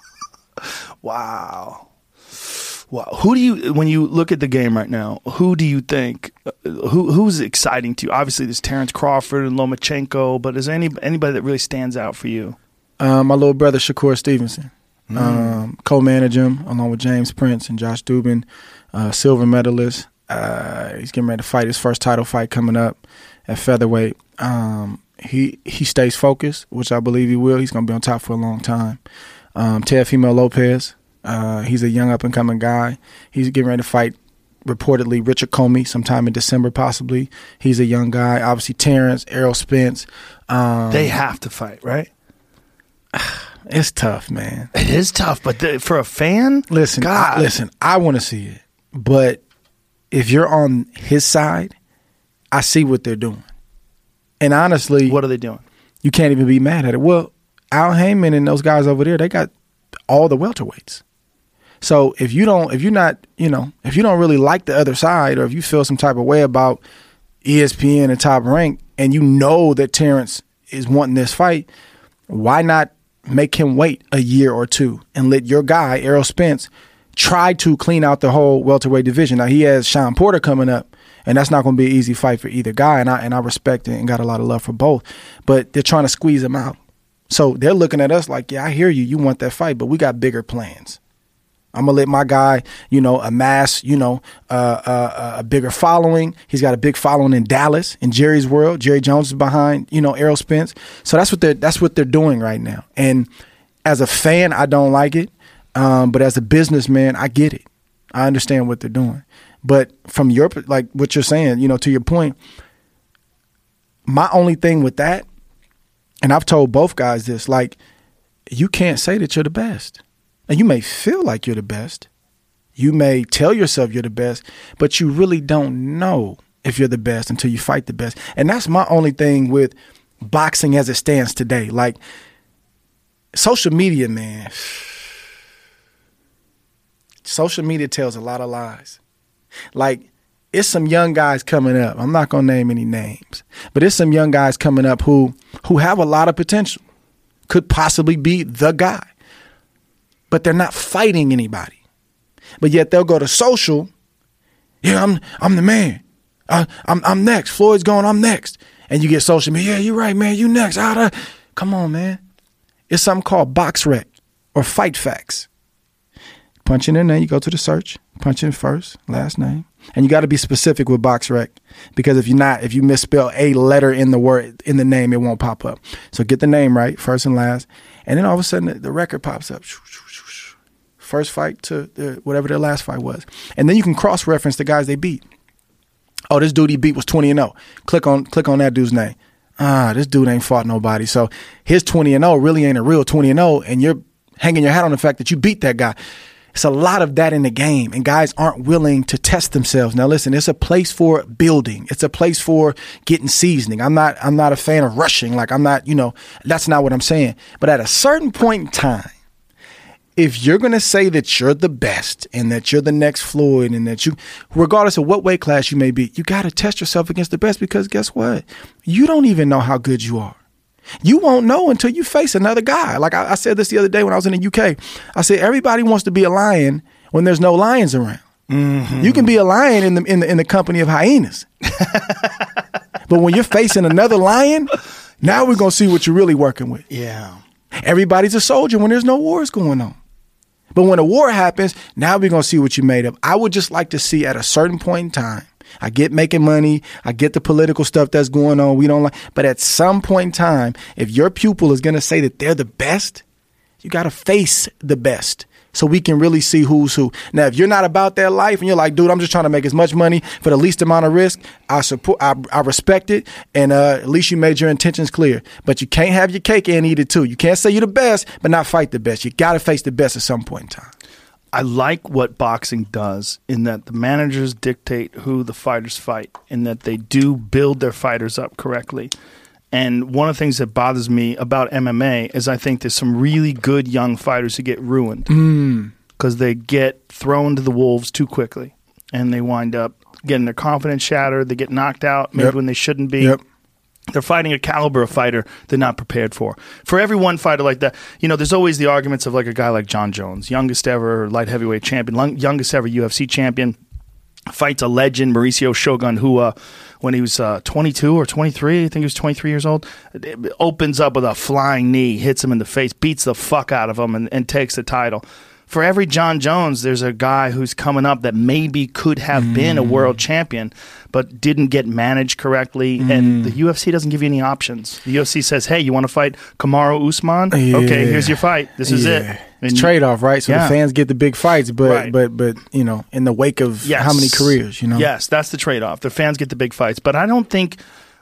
Wow. Wow. Who do you, when you look at the game right now, who do you think, uh, who who's exciting to you? Obviously, there's Terrence Crawford and Lomachenko, but is there any, anybody that really stands out for you? Um, my little brother, Shakur Stevenson. Mm. Um, co-manage him along with James Prince and Josh Dubin, uh, silver medalist. Uh, he's getting ready to fight his first title fight coming up at featherweight. Um, he he stays focused, which I believe he will. He's going to be on top for a long time. Um, Teofimo Lopez, uh, he's a young up-and-coming guy. He's getting ready to fight, reportedly, Richard Comey sometime in December possibly. He's a young guy. Obviously, Terrence, Errol Spence. Um, They have to fight, right? It's tough, man. It is tough, but the, for a fan, Listen, God. I, listen, I want to see it, but if you're on his side, I see what they're doing. And honestly, What are they doing? you can't even be mad at it. Well, Al Heyman and those guys over there, they got all the welterweights. So if you don't, if you're not, you know, if you don't really like the other side, or if you feel some type of way about E S P N and Top Rank, and you know that Terrence is wanting this fight, why not make him wait a year or two and let your guy, Errol Spence, try to clean out the whole welterweight division? Now, he has Sean Porter coming up, and that's not going to be an easy fight for either guy, and I and I respect it and got a lot of love for both. But they're trying to squeeze him out. So they're looking at us like, yeah, I hear you. You want that fight, but we got bigger plans. I'm going to let my guy, you know, amass, you know, uh, uh, a bigger following. He's got a big following in Dallas, in Jerry's world. Jerry Jones is behind, you know, Errol Spence. So that's what they're, that's what they're doing right now. And as a fan, I don't like it. Um, but as a businessman, I get it. I understand what they're doing. But from your, like what you're saying, you know, to your point, my only thing with that, and I've told both guys this, like, you can't say that you're the best. And you may feel like you're the best. You may tell yourself you're the best, but you really don't know if you're the best until you fight the best. And that's my only thing with boxing as it stands today. Like, social media, man. Social media tells a lot of lies. Like, it's some young guys coming up. I'm not going to name any names, but it's some young guys coming up who who have a lot of potential, could possibly be the guy, but they're not fighting anybody. But yet they'll go to social. Yeah, I'm I'm the man. Uh, I'm I'm next. Floyd's going. I'm next. And you get social media. Yeah, you're right, man. You next. Ah, come on, man. It's something called BoxRec or Fight Facts. Punch in their name. You go to the search. Punch in first, last name, and you got to be specific with BoxRec, because if you're not, if you misspell a letter in the word in the name, it won't pop up. So get the name right, first and last, and then all of a sudden the, the record pops up. First fight to the, whatever their last fight was, and then you can cross-reference the guys they beat. Oh, this dude he beat was twenty and oh. Click on click on that dude's name. Ah, this dude ain't fought nobody. So his twenty and oh really ain't a real twenty and oh, and you're hanging your hat on the fact that you beat that guy. It's a lot of that in the game, and guys aren't willing to test themselves. Now, listen, it's a place for building. It's a place for getting seasoning. I'm not I'm not a fan of rushing. Like, I'm not, you know, that's not what I'm saying. But at a certain point in time, if you're going to say that you're the best and that you're the next Floyd and that you, regardless of what weight class you may be, you got to test yourself against the best, because guess what? You don't even know how good you are. You won't know until you face another guy. Like I, I said this the other day when I was in the U K. I said, everybody wants to be a lion when there's no lions around. Mm-hmm. You can be a lion in the in the in the company of hyenas. But when you're facing another lion, now we're gonna see what you're really working with. Yeah. Everybody's a soldier when there's no wars going on. But when a war happens, now we're gonna see what you're made of. I would just like to see at a certain point in time. I get making money. I get the political stuff that's going on. We don't like, but at some point in time, if your pupil is going to say that they're the best, You got to face the best so we can really see who's who. Now, if you're not about that life and you're like, dude, I'm just trying to make as much money for the least amount of risk, I support, I, I respect it, and uh, at least you made your intentions clear. But you can't have your cake and eat it too. You can't say you're the best, but not fight the best. You got to face the best at some point in time. I like what boxing does in that the managers dictate who the fighters fight, in that they do build their fighters up correctly. And one of the things that bothers me about M M A is I think there's some really good young fighters who get ruined because mm. they get thrown to the wolves too quickly, and they wind up getting their confidence shattered. They get knocked out maybe yep. when they shouldn't be. Yep. They're fighting a caliber of fighter they're not prepared for. For every one fighter like that, you know, there's always the arguments of like a guy like John Jones, youngest ever light heavyweight champion, youngest ever U F C champion, fights a legend, Mauricio Shogun, who uh, when he was uh, twenty-two or twenty-three, I think he was twenty-three years old, opens up with a flying knee, hits him in the face, beats the fuck out of him, and, and takes the title. For every John Jones, there's a guy who's coming up that maybe could have mm. been a world champion, but didn't get managed correctly, mm. and the U F C doesn't give you any options. The U F C says, hey, you want to fight Kamaru Usman? Yeah. Okay, here's your fight. This is yeah. it. It's and trade-off, right? So yeah. the fans get the big fights, but, right. but, but you know, in the wake of yes. how many careers, you know? Yes, that's the trade-off. The fans get the big fights, but I don't think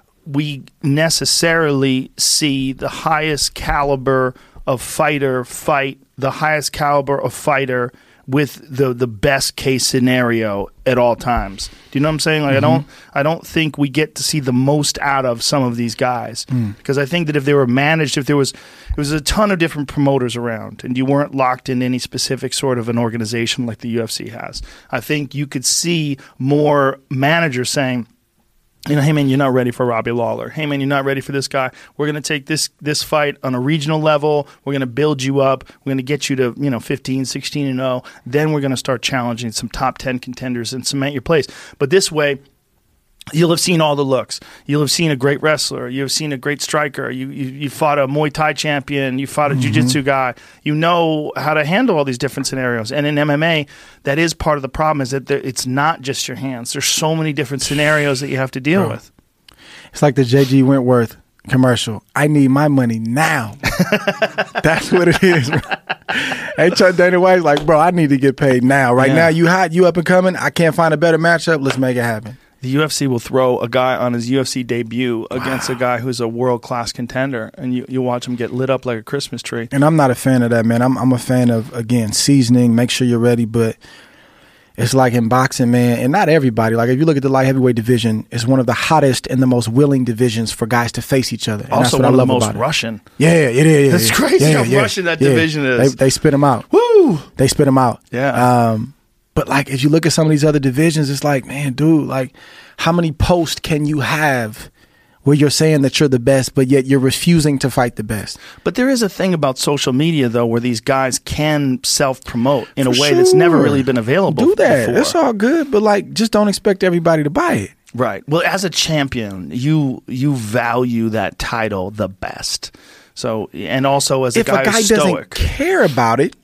we necessarily see the highest caliber of fighter fight, the highest caliber of fighter with the the best case scenario at all times. Do you know what I'm saying? Like mm-hmm. I don't I don't think we get to see the most out of some of these guys mm. because I think that if they were managed, if there was there was a ton of different promoters around and you weren't locked in any specific sort of an organization like the U F C has, I think you could see more managers saying, you know, hey, man, you're not ready for Robbie Lawler. Hey, man, you're not ready for this guy. We're going to take this this fight on a regional level. We're going to build you up. We're going to get you to, you know, fifteen, sixteen and oh. Then we're going to start challenging some top ten contenders and cement your place. But this way, you'll have seen all the looks. You'll have seen a great wrestler. You've seen a great striker. You you, you fought a Muay Thai champion. You fought a mm-hmm. jiu-jitsu guy. You know how to handle all these different scenarios. And in M M A, that is part of the problem, is that there, it's not just your hands. There's so many different scenarios that you have to deal Bro. with. It's like the J G Wentworth commercial. I need my money now. That's what it is. Bro. Hey, Chuck Dana White's like, bro, I need to get paid now. Right yeah. now, you hot, you up and coming. I can't find a better matchup. Let's make it happen. The U F C will throw a guy on his U F C debut against wow. a guy who's a world-class contender, and you, you watch him get lit up like a Christmas tree. And I'm not a fan of that, man. I'm I'm a fan of, again, seasoning, make sure you're ready, but it's like in boxing, man, and not everybody. Like if you look at the light heavyweight division, it's one of the hottest and the most willing divisions for guys to face each other. And also that's what one I of love the most about Russian. It. Yeah, it is. That's yeah, crazy yeah, how yeah, Russian that yeah. division is. They, they spit them out. Woo! They spit them out. Yeah. Um, but like as you look at some of these other divisions, it's like, man, dude, like how many posts can you have where you're saying that you're the best, but yet you're refusing to fight the best? But there is a thing about social media, though, where these guys can self-promote in For a way sure. that's never really been available Do that. before. It's all good, but like just don't expect everybody to buy it. Right. Well, as a champion, you you value that title the best. So, and also as a if guy a guy who's doesn't stoic. care about it,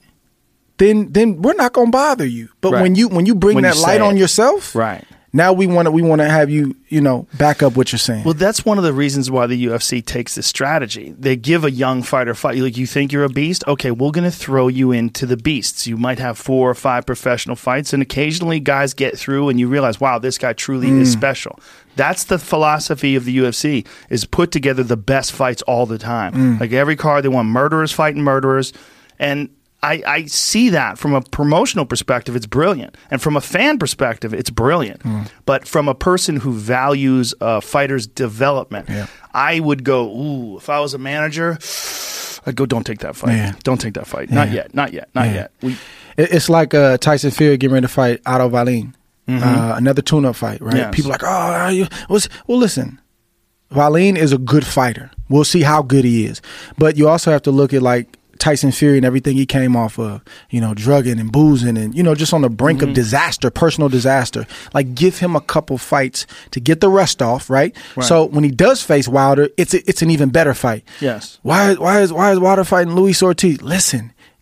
then then we're not gonna bother you. But Right. when you when you bring When you that light say on it. yourself, Right. now we want to we want to have you you know back up what you're saying. Well, that's one of the reasons why the U F C takes this strategy. They give a young fighter fight. Like, you think you're a beast? Okay, we're going to throw you into the beasts. You might have four or five professional fights, and occasionally guys get through, and you realize, wow, this guy truly mm. is special. That's the philosophy of the U F C, is put together the best fights all the time. Mm. Like every card, they want murderers fighting murderers, and I, I see that from a promotional perspective, it's brilliant. And from a fan perspective, it's brilliant. Mm. But from a person who values a fighter's development, yeah. I would go, ooh, if I was a manager, I'd go, don't take that fight. Yeah. Don't take that fight. Yeah. Not yet. Not yet. Not yeah. yet. We, it's like uh, Tyson Fury getting ready to fight Otto Wallin. Mm-hmm. Uh, another tune-up fight, right? Yes. People are like, oh, are you? Well, listen, Wallin is a good fighter. We'll see how good he is. But you also have to look at, like, Tyson Fury and everything he came off of, you know, drugging and boozing and, you know, just on the brink mm-hmm. of disaster, personal disaster. Like, give him a couple fights to get the rust off, right? right? So when he does face Wilder, it's a, it's an even better fight. Yes. Why why is why is Wilder fighting Luis Ortiz? Listen,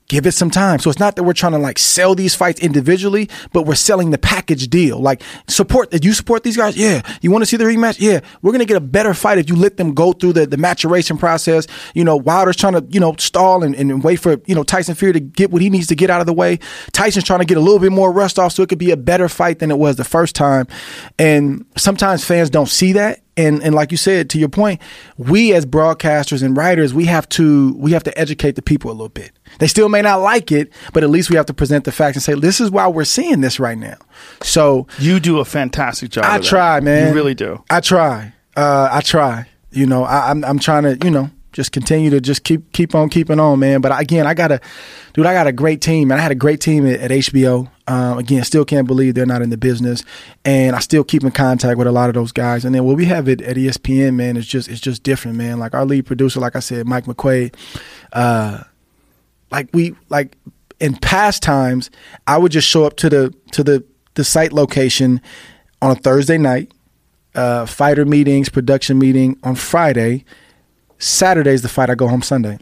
Give it some time. So it's not that we're trying to like sell these fights individually, but we're selling the package deal. Like support, did you support these guys? Yeah. You want to see the rematch? Yeah. We're going to get a better fight if you let them go through the, the maturation process. You know, Wilder's trying to, you know, stall and, and wait for, you know, Tyson Fury to get what he needs to get out of the way. Tyson's trying to get a little bit more rust off so it could be a better fight than it was the first time. And sometimes fans don't see that. And and like you said, to your point, we as broadcasters and writers, we have to we have to educate the people a little bit. They still may not like it, but at least we have to present the facts and say, this is why we're seeing this right now. So you do a fantastic job. I of try, that. man. You really do. I try. Uh, I try. You know, I, I'm I'm trying to, you know, just continue to just keep keep on keeping on, man. But again, I got a dude. I got a great team, and I had a great team at, at H B O. Um, again, still can't believe they're not in the business, and I still keep in contact with a lot of those guys. And then what we have it at E S P N, man, is just it's just different, man. Like our lead producer, like I said, Mike McQuaid. Uh, like we like in past times, I would just show up to the to the the site location on a Thursday night, uh, fighter meetings, production meeting on Friday. Saturday's the fight. I go home Sunday.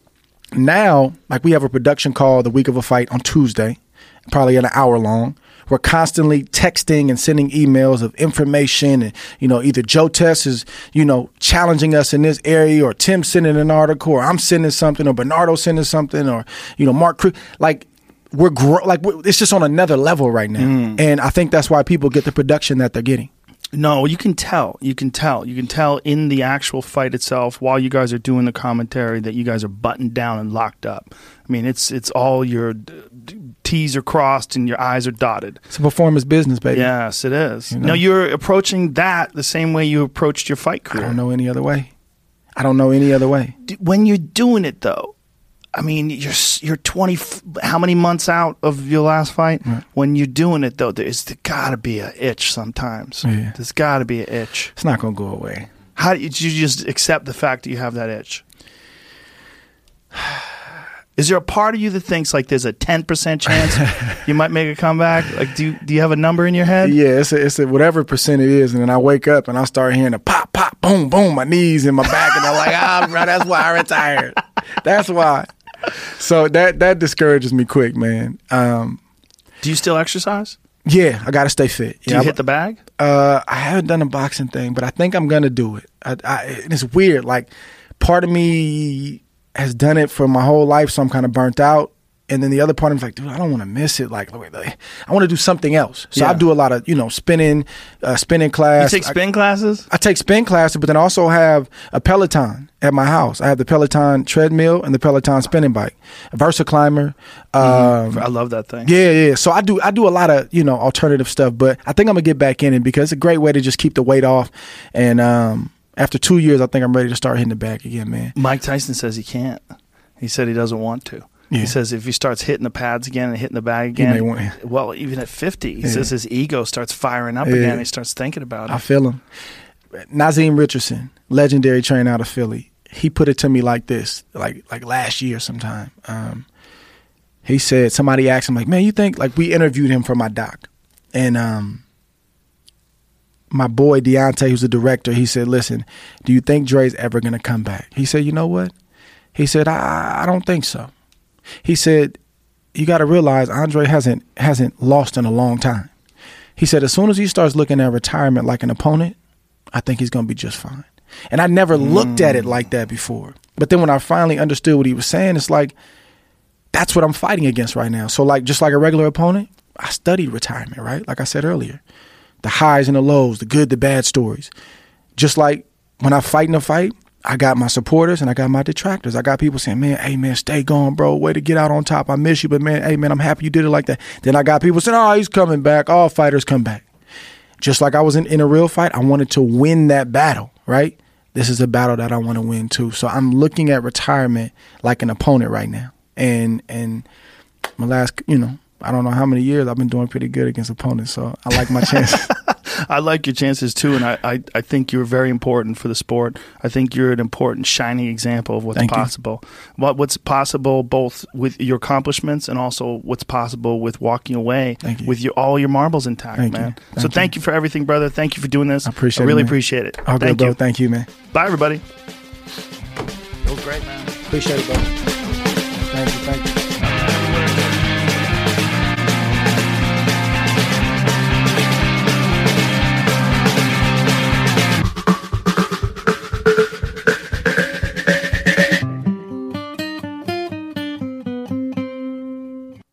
Now, like we have a production call the week of a fight on Tuesday, probably an hour long. We're constantly texting and sending emails of information. And, you know, either Joe Tess is, you know, challenging us in this area, or Tim sending an article, or I'm sending something, or Bernardo sending something, or, you know, Mark Crew. Like, we're gro- like we're, it's just on another level right now. Mm. And I think that's why people get the production that they're getting. No, you can tell. You can tell. You can tell in the actual fight itself while you guys are doing the commentary that you guys are buttoned down and locked up. I mean, it's it's all your T's are crossed and your I's are dotted. It's a performance business, baby. Yes, it is. You know? Now, you're approaching that the same way you approached your fight career. I don't know any other way. I don't know any other way. When you're doing it, though, I mean, you're you're twenty. How many months out of your last fight? Right. When you're doing it, though, there's got to be an itch sometimes. Yeah. There's got to be an itch. It's not gonna go away. How do you, do you just accept the fact that you have that itch? Is there a part of you that thinks like there's a ten percent chance you might make a comeback? Like, do you, do you have a number in your head? Yeah, it's a, it's a whatever percent it is, and then I wake up and I start hearing a pop, pop, boom, boom, my knees and my back, and I'm like, ah, bro, that's why I retired. That's why. So that that discourages me quick, man. Um, Do you still exercise? Yeah, I got to stay fit. Do you, you hit the bag? Uh, I haven't done a boxing thing, but I think I'm going to do it. I, I, it's weird. Like, part of me has done it for my whole life, so I'm kind of burnt out. And then the other part of me is like, dude, I don't want to miss it. Like, like I want to do something else. So yeah. I do a lot of, you know, spinning, uh, spinning class. You take spin I, classes? I take spin classes, but then I also have a Peloton at my house. I have the Peloton treadmill and the Peloton spinning bike, a Versa Climber. Um, I love that thing. Yeah, yeah. So I do I do a lot of, you know, alternative stuff, but I think I'm going to get back in it because it's a great way to just keep the weight off. And um, after two years, I think I'm ready to start hitting the bag again, man. Mike Tyson says he can't. He said he doesn't want to. Yeah. He says if he starts hitting the pads again and hitting the bag again, want, yeah. well, even at fifty, he yeah. says his ego starts firing up yeah. again. He starts thinking about it. I feel him. Nazeem Richardson, legendary trainer out of Philly, he put it to me like this, like like last year sometime. Um, he said, somebody asked him, like, man, you think, like we interviewed him for my doc. And um, my boy Deontay, who's the director, he said, listen, do you think Dre's ever going to come back? He said, you know what? He said, I, I don't think so. He said, you got to realize Andre hasn't hasn't lost in a long time. He said, as soon as he starts looking at retirement like an opponent, I think he's going to be just fine. And I never mm. looked at it like that before. But then when I finally understood what he was saying, it's like, that's what I'm fighting against right now. So like, just like a regular opponent, I studied retirement, right? Like I said earlier, the highs and the lows, the good, the bad stories. Just like when I fight in a fight, I got my supporters and I got my detractors. I got people saying, man, hey, man, stay going, bro. Way to get out on top. I miss you. But, man, hey, man, I'm happy you did it like that. Then I got people saying, oh, he's coming back. All fighters come back. Just like I was in, in a real fight, I wanted to win that battle, right? This is a battle that I want to win, too. So I'm looking at retirement like an opponent right now. And and my last, you know, I don't know how many years I've been doing pretty good against opponents. So I like my chances. I like your chances, too, and I, I, I think you're very important for the sport. I think you're an important, shining example of what's Thank possible. What What's possible both with your accomplishments and also what's possible with walking away with your, all your marbles intact, thank man. Thank so you. thank you for everything, brother. Thank you for doing this. I appreciate I really it, man. appreciate it. All thank good, you. bro. Thank you, man. Bye, everybody. It was great, man. Appreciate it, bro.